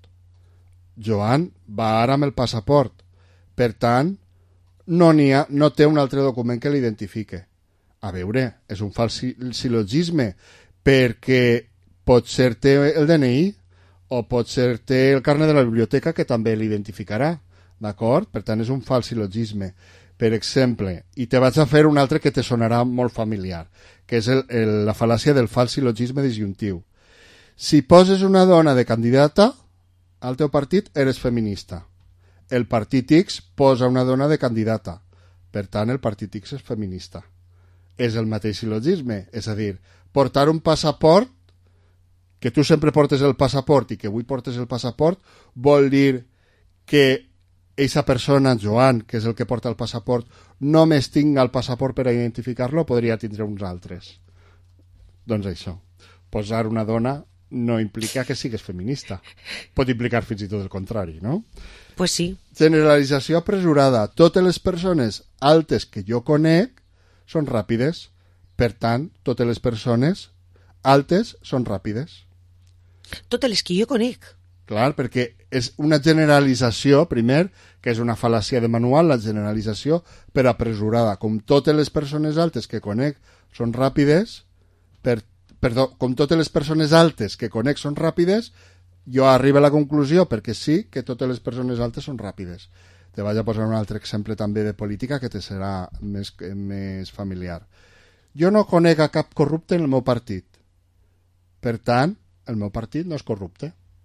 Joan va ara amb el passaport. Per tant, no, n'hi ha, no té un altre document que l'identifique. A veure, és un fals silogisme perquè pot ser té el D N I o pot ser té el carnet de la biblioteca que també l'identificarà, d'acord? Per tant, és un fals silogisme. Per exemple, i te vaig a fer un altre que te sonarà molt familiar, que és el, el, la fal·làcia del fals silogisme disjuntiu. Si poses una dona de candidata al teu partit, eres feminista. El partit X posa una dona de candidata. Per tant, el partit X és feminista. És el mateix silogisme. És a dir, portar un passaport, que tu sempre portes el passaport i que avui portes el passaport, vol dir que eixa persona, Joan, que és el que porta el passaport, només tinga el passaport per a identificar-lo, podria tindre uns altres. Doncs això. Posar una dona no implica que sigues feminista. Pot implicar fins i tot el contrari, no? Pues sí. Generalització apresurada. Totes les persones altes que jo conec són ràpides. Per tant, totes les persones altes són ràpides. Totes les que jo conec. Clar, perquè és una generalització, primer, que és una fal·làcia de manual, la generalització, però apresurada. Com totes les persones altes que conec són ràpides, per, perdó, com totes les persones altes que conec són ràpides, jo arribo a la conclusió, perquè sí, que totes les persones altes són ràpides. Te vaig a posar un altre exemple també de política que te serà més, més familiar. Jo no conec a cap corrupte en el meu partit. Per tant, el meu partit no és corrupte.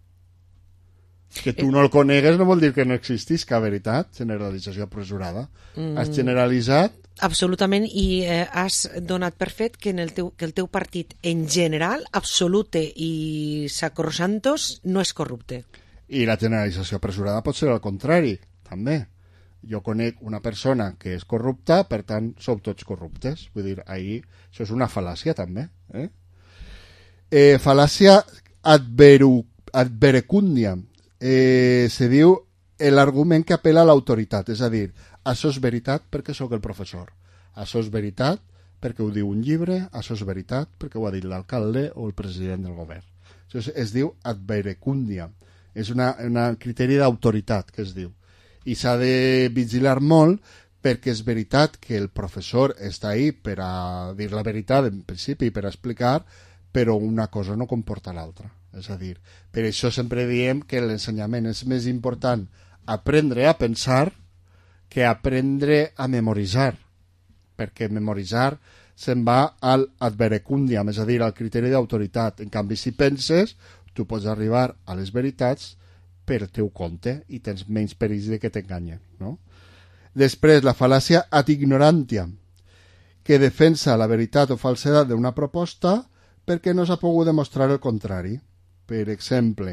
Que tu no el conegues no vol dir que no existisca, veritat? Generalització apresurada. Mm. Has generalitzat... Absolutament, i eh, has donat per fet que, en el teu, que el teu partit, en general, absolute i sacrosantos, no és corrupte. I la generalització apresurada pot ser al contrari, també. Jo conec una persona que és corrupta, per tant, sou tots corruptes. Vull dir, ahir, això és una fal·làcia, també, eh? Eh, fal·làcia adveru, adverecúndia. Eh, se diu l'argument que apela a l'autoritat, és a dir, això és veritat perquè sóc el professor, això és veritat perquè ho diu un llibre, això és veritat perquè ho ha dit l'alcalde o el president del govern. Això es, es diu adverecúndia, és un criteri d'autoritat que es diu, i s'ha de vigilar molt perquè és veritat que el professor està ahí per a dir la veritat en principi, per a explicar, però una cosa no comporta l'altra. És a dir, per això sempre diem que l'ensenyament és més important aprendre a pensar que aprendre a memoritzar, perquè memoritzar se'n va al adverecúndiam, és a dir, al criteri d'autoritat. En canvi, si penses, tu pots arribar a les veritats per teu compte i tens menys perills de que t'enganyen, no? Després, la fal·làcia ad ignorantiam, que defensa la veritat o falsedat d'una proposta perquè no s'ha pogut demostrar el contrari. Per exemple,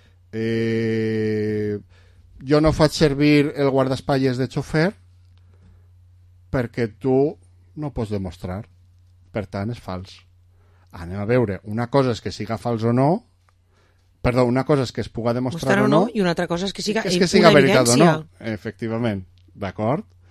eh, jo no faig servir el guardaespatlles de xofer perquè tu no pots demostrar. Per tant, és fals. Anem a veure, una cosa és que siga fals o no, perdó, una cosa és que es puga demostrar o no, i una altra cosa és que siga, és que siga veritat o no, efectivament, d'acord?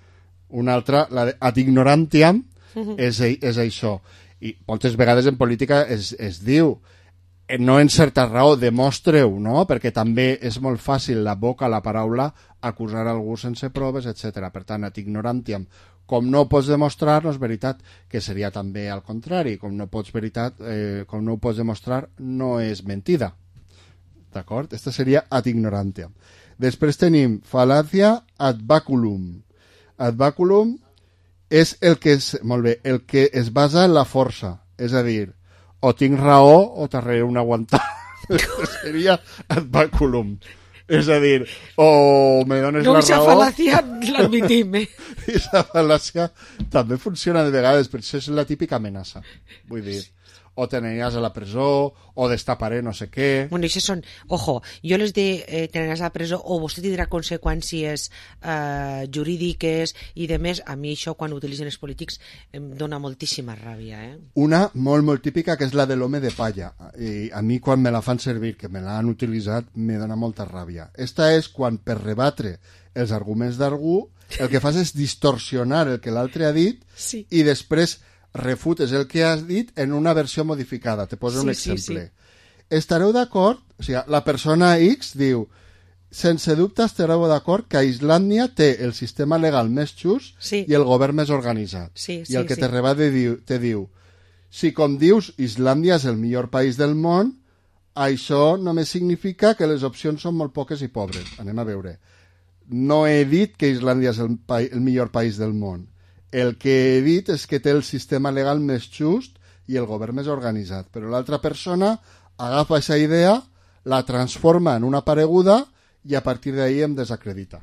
Una altra, la de ad ignorantiam, Mhm. és, és això. I moltes vegades en política es, es diu, eh, no en certa raó, demostreu, no? Perquè també és molt fàcil la boca, la paraula, acusar algú sense proves, etcètera. Per tant, ad ignorantiam, com no ho pots demostrar, no és veritat, que seria també al contrari, com no pots veritat, eh, com no ho pots demostrar, no és mentida. D'acord? Esta seria ad ignorantiam. Després tenim fal·làcia ad baculum. Ad baculum és el que és, molt bé, el que es basa en la força, és a dir, o tinc raó o t'arrere un aguantar. Seria ad baculum. És a dir, o me dones no, la esa raó... No, aquesta fal·làcia l'admitim, eh? Aquesta fal·làcia també funciona de vegades, però això és la típica amenaça. Vull dir, o t'aniràs a la presó, o destaparé no sé què... Bueno, això són... Ojo, jo les de eh, t'aniràs a la presó o vostè tindrà conseqüències eh, jurídiques i de més, a mi això quan utilitzen els polítics em dona moltíssima ràbia, eh? Una molt, molt típica, que és la de l'home de palla. I a mi quan me la fan servir, que me l'han utilitzat, me dona molta ràbia. Esta és quan per rebatre els arguments d'algú el que fas és distorsionar el que l'altre ha dit sí. i després refutes el que has dit en una versió modificada. Te poso sí, un exemple. Sí, sí. Estareu d'acord? O sigui, la persona X diu, sense dubte estareu d'acord que Islàndia té el sistema legal més just sí. i el govern més organitzat. Sí, sí, I el que sí. te rebate diu, te diu, si com dius Islàndia és el millor país del món, això només significa que les opcions són molt poques i pobres. Anem a veure. No he dit que Islàndia és el, pa el millor país del món. El que he dit és que té el sistema legal més just i el govern més organitzat. Però l'altra persona agafa aquesta idea, la transforma en una pareguda i a partir d'ahí em desacredita.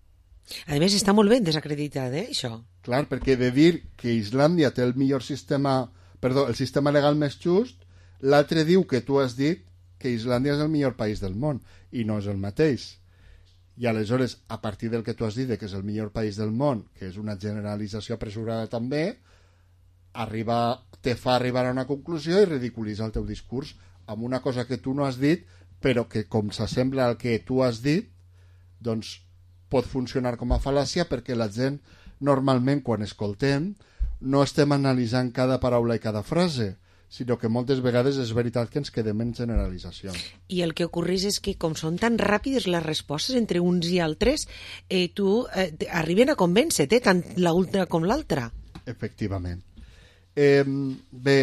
A més, està molt ben desacreditat, eh, això. Clar, perquè de dir que Islàndia té el millor sistema, perdó, el sistema legal més just, l'altre diu que tu has dit que Islàndia és el millor país del món i no és el mateix. I aleshores, a partir del que tu has dit que és el millor país del món, que és una generalització apresurada també, arriba, te fa arribar a una conclusió i ridiculitza el teu discurs amb una cosa que tu no has dit, però que com s'assembla al que tu has dit, doncs pot funcionar com a fal·làcia perquè la gent, normalment, quan escoltem, no estem analitzant cada paraula i cada frase, sinó que moltes vegades és veritat que ens quedem en generalitzacions. I el que ocorreix és que, com són tan ràpides les respostes entre uns i altres, eh, tu eh, arriben a convèncer-te, tant l'una com l'altra. Efectivament. Eh, bé...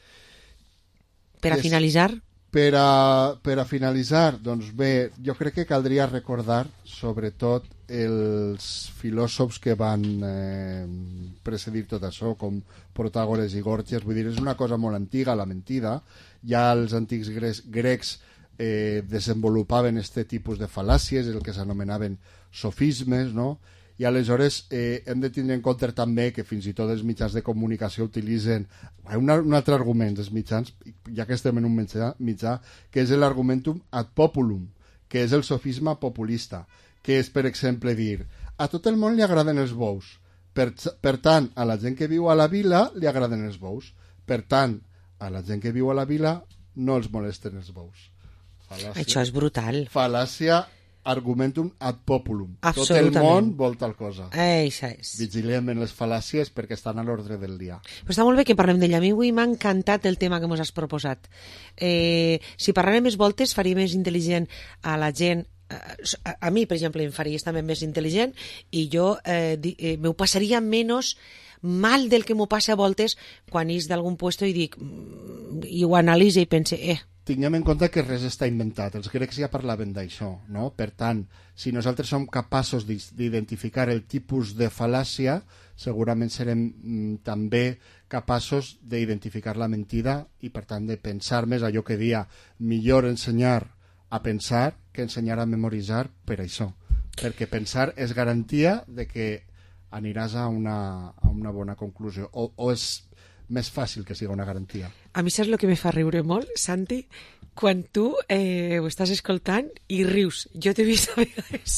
Per a és, finalitzar... Per a, per a finalitzar, doncs bé, jo crec que caldria recordar, sobretot, els filòsofs que van eh, precedir tot això, com Protàgores i Gorgias. Vull dir, és una cosa molt antiga, la mentida. Ja els antics grecs, grecs eh, desenvolupaven aquest tipus de fal·làcies, el que s'anomenaven sofismes, no? I aleshores eh, hem de tindre en compte també que fins i tot els mitjans de comunicació utilitzen un, un altre argument dels mitjans, ja que estem en un mitjà, mitjà que és l'argumentum ad populum, que és el sofisme populista, que és, per exemple, dir a tot el món li agraden els bous, per, per tant, a la gent que viu a la vila li agraden els bous, per tant, a la gent que viu a la vila no els molesten els bous. Fal·làcia. Això és brutal. Fal·làcia argumentum ad populum. Tot el món vol tal cosa. Això és. Vigilem en les fal·làcies perquè estan a l'ordre del dia. Però està molt bé que parlem d'ella. A mi avui m'ha encantat el tema que ens has proposat. Eh, si parlàrem més voltes faria més intel·ligent a la gent. A, a mi, per exemple, em faria també més intel·ligent i jo eh, eh, m'ho passaria menys mal del que m'ho passa a voltes quan és d'algun puesto i dic i ho analitzo i pense eh, tinguem en compte que res està inventat. Els grecs ja parlaven d'això, no? Per tant, si nosaltres som capaços d'identificar el tipus de fal·làcia, segurament serem mm, també capaços d'identificar la mentida i, per tant, de pensar més allò que dia millor ensenyar a pensar que ensenyar a memoritzar per això. Perquè pensar és garantia de que aniràs a una, a una bona conclusió. O, o és més fàcil que sigui una garantia. A mi saps el que me fa riure molt, Santi? Quan tu eh, ho estàs escoltant i rius. Jo t'he vist a vegades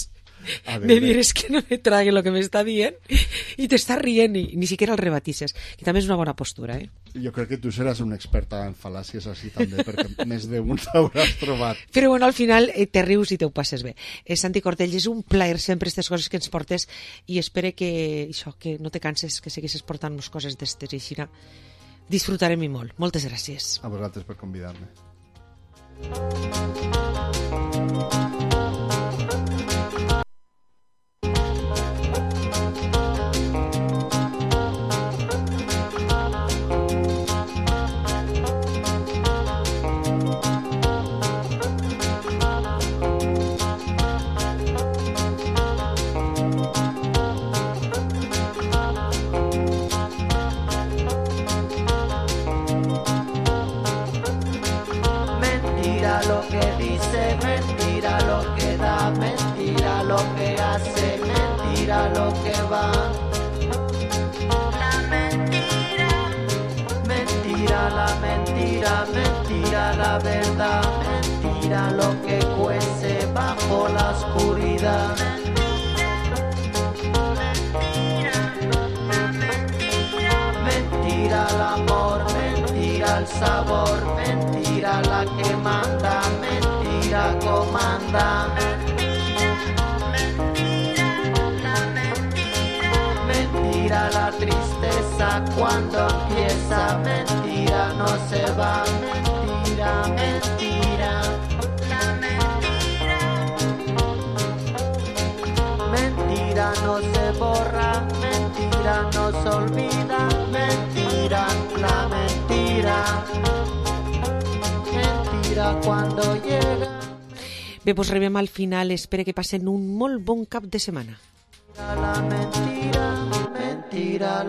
me dires que no me trague lo que me està dient i t'estàs rient i ni siquiera el rebatisses, que també és una bona postura, eh? Jo crec que tu seràs una experta en fal·làcies així també, perquè més d'un t'hauràs trobat. Però bueno, al final eh, te rius i te ho passes bé. Eh, Santi Cortell, és un plaer sempre aquestes coses que ens portes i espero que això, que no te canses, que seguissis portant-nos coses d'estes i així. Disfrutarem i molt. Moltes gràcies. A vosaltres per convidar-me. Mentira lo que dice, mentira lo que da, mentira lo que hace, mentira lo que va. La mentira, mentira la mentira, mentira la verdad, mentira lo que cuece bajo la oscuridad. Mentira el amor, mentira el sabor, mentira la que manda, mentira comanda. Mentira la tristeza cuando empieza, mentira no se va, mentira, mentira. Mentira no se borra, mentira no se olvida, mentira, la mentira, mentira cuando llega. Bé, doncs arribem al final. Espero que passen un molt bon cap de setmana. La mentira, mentira.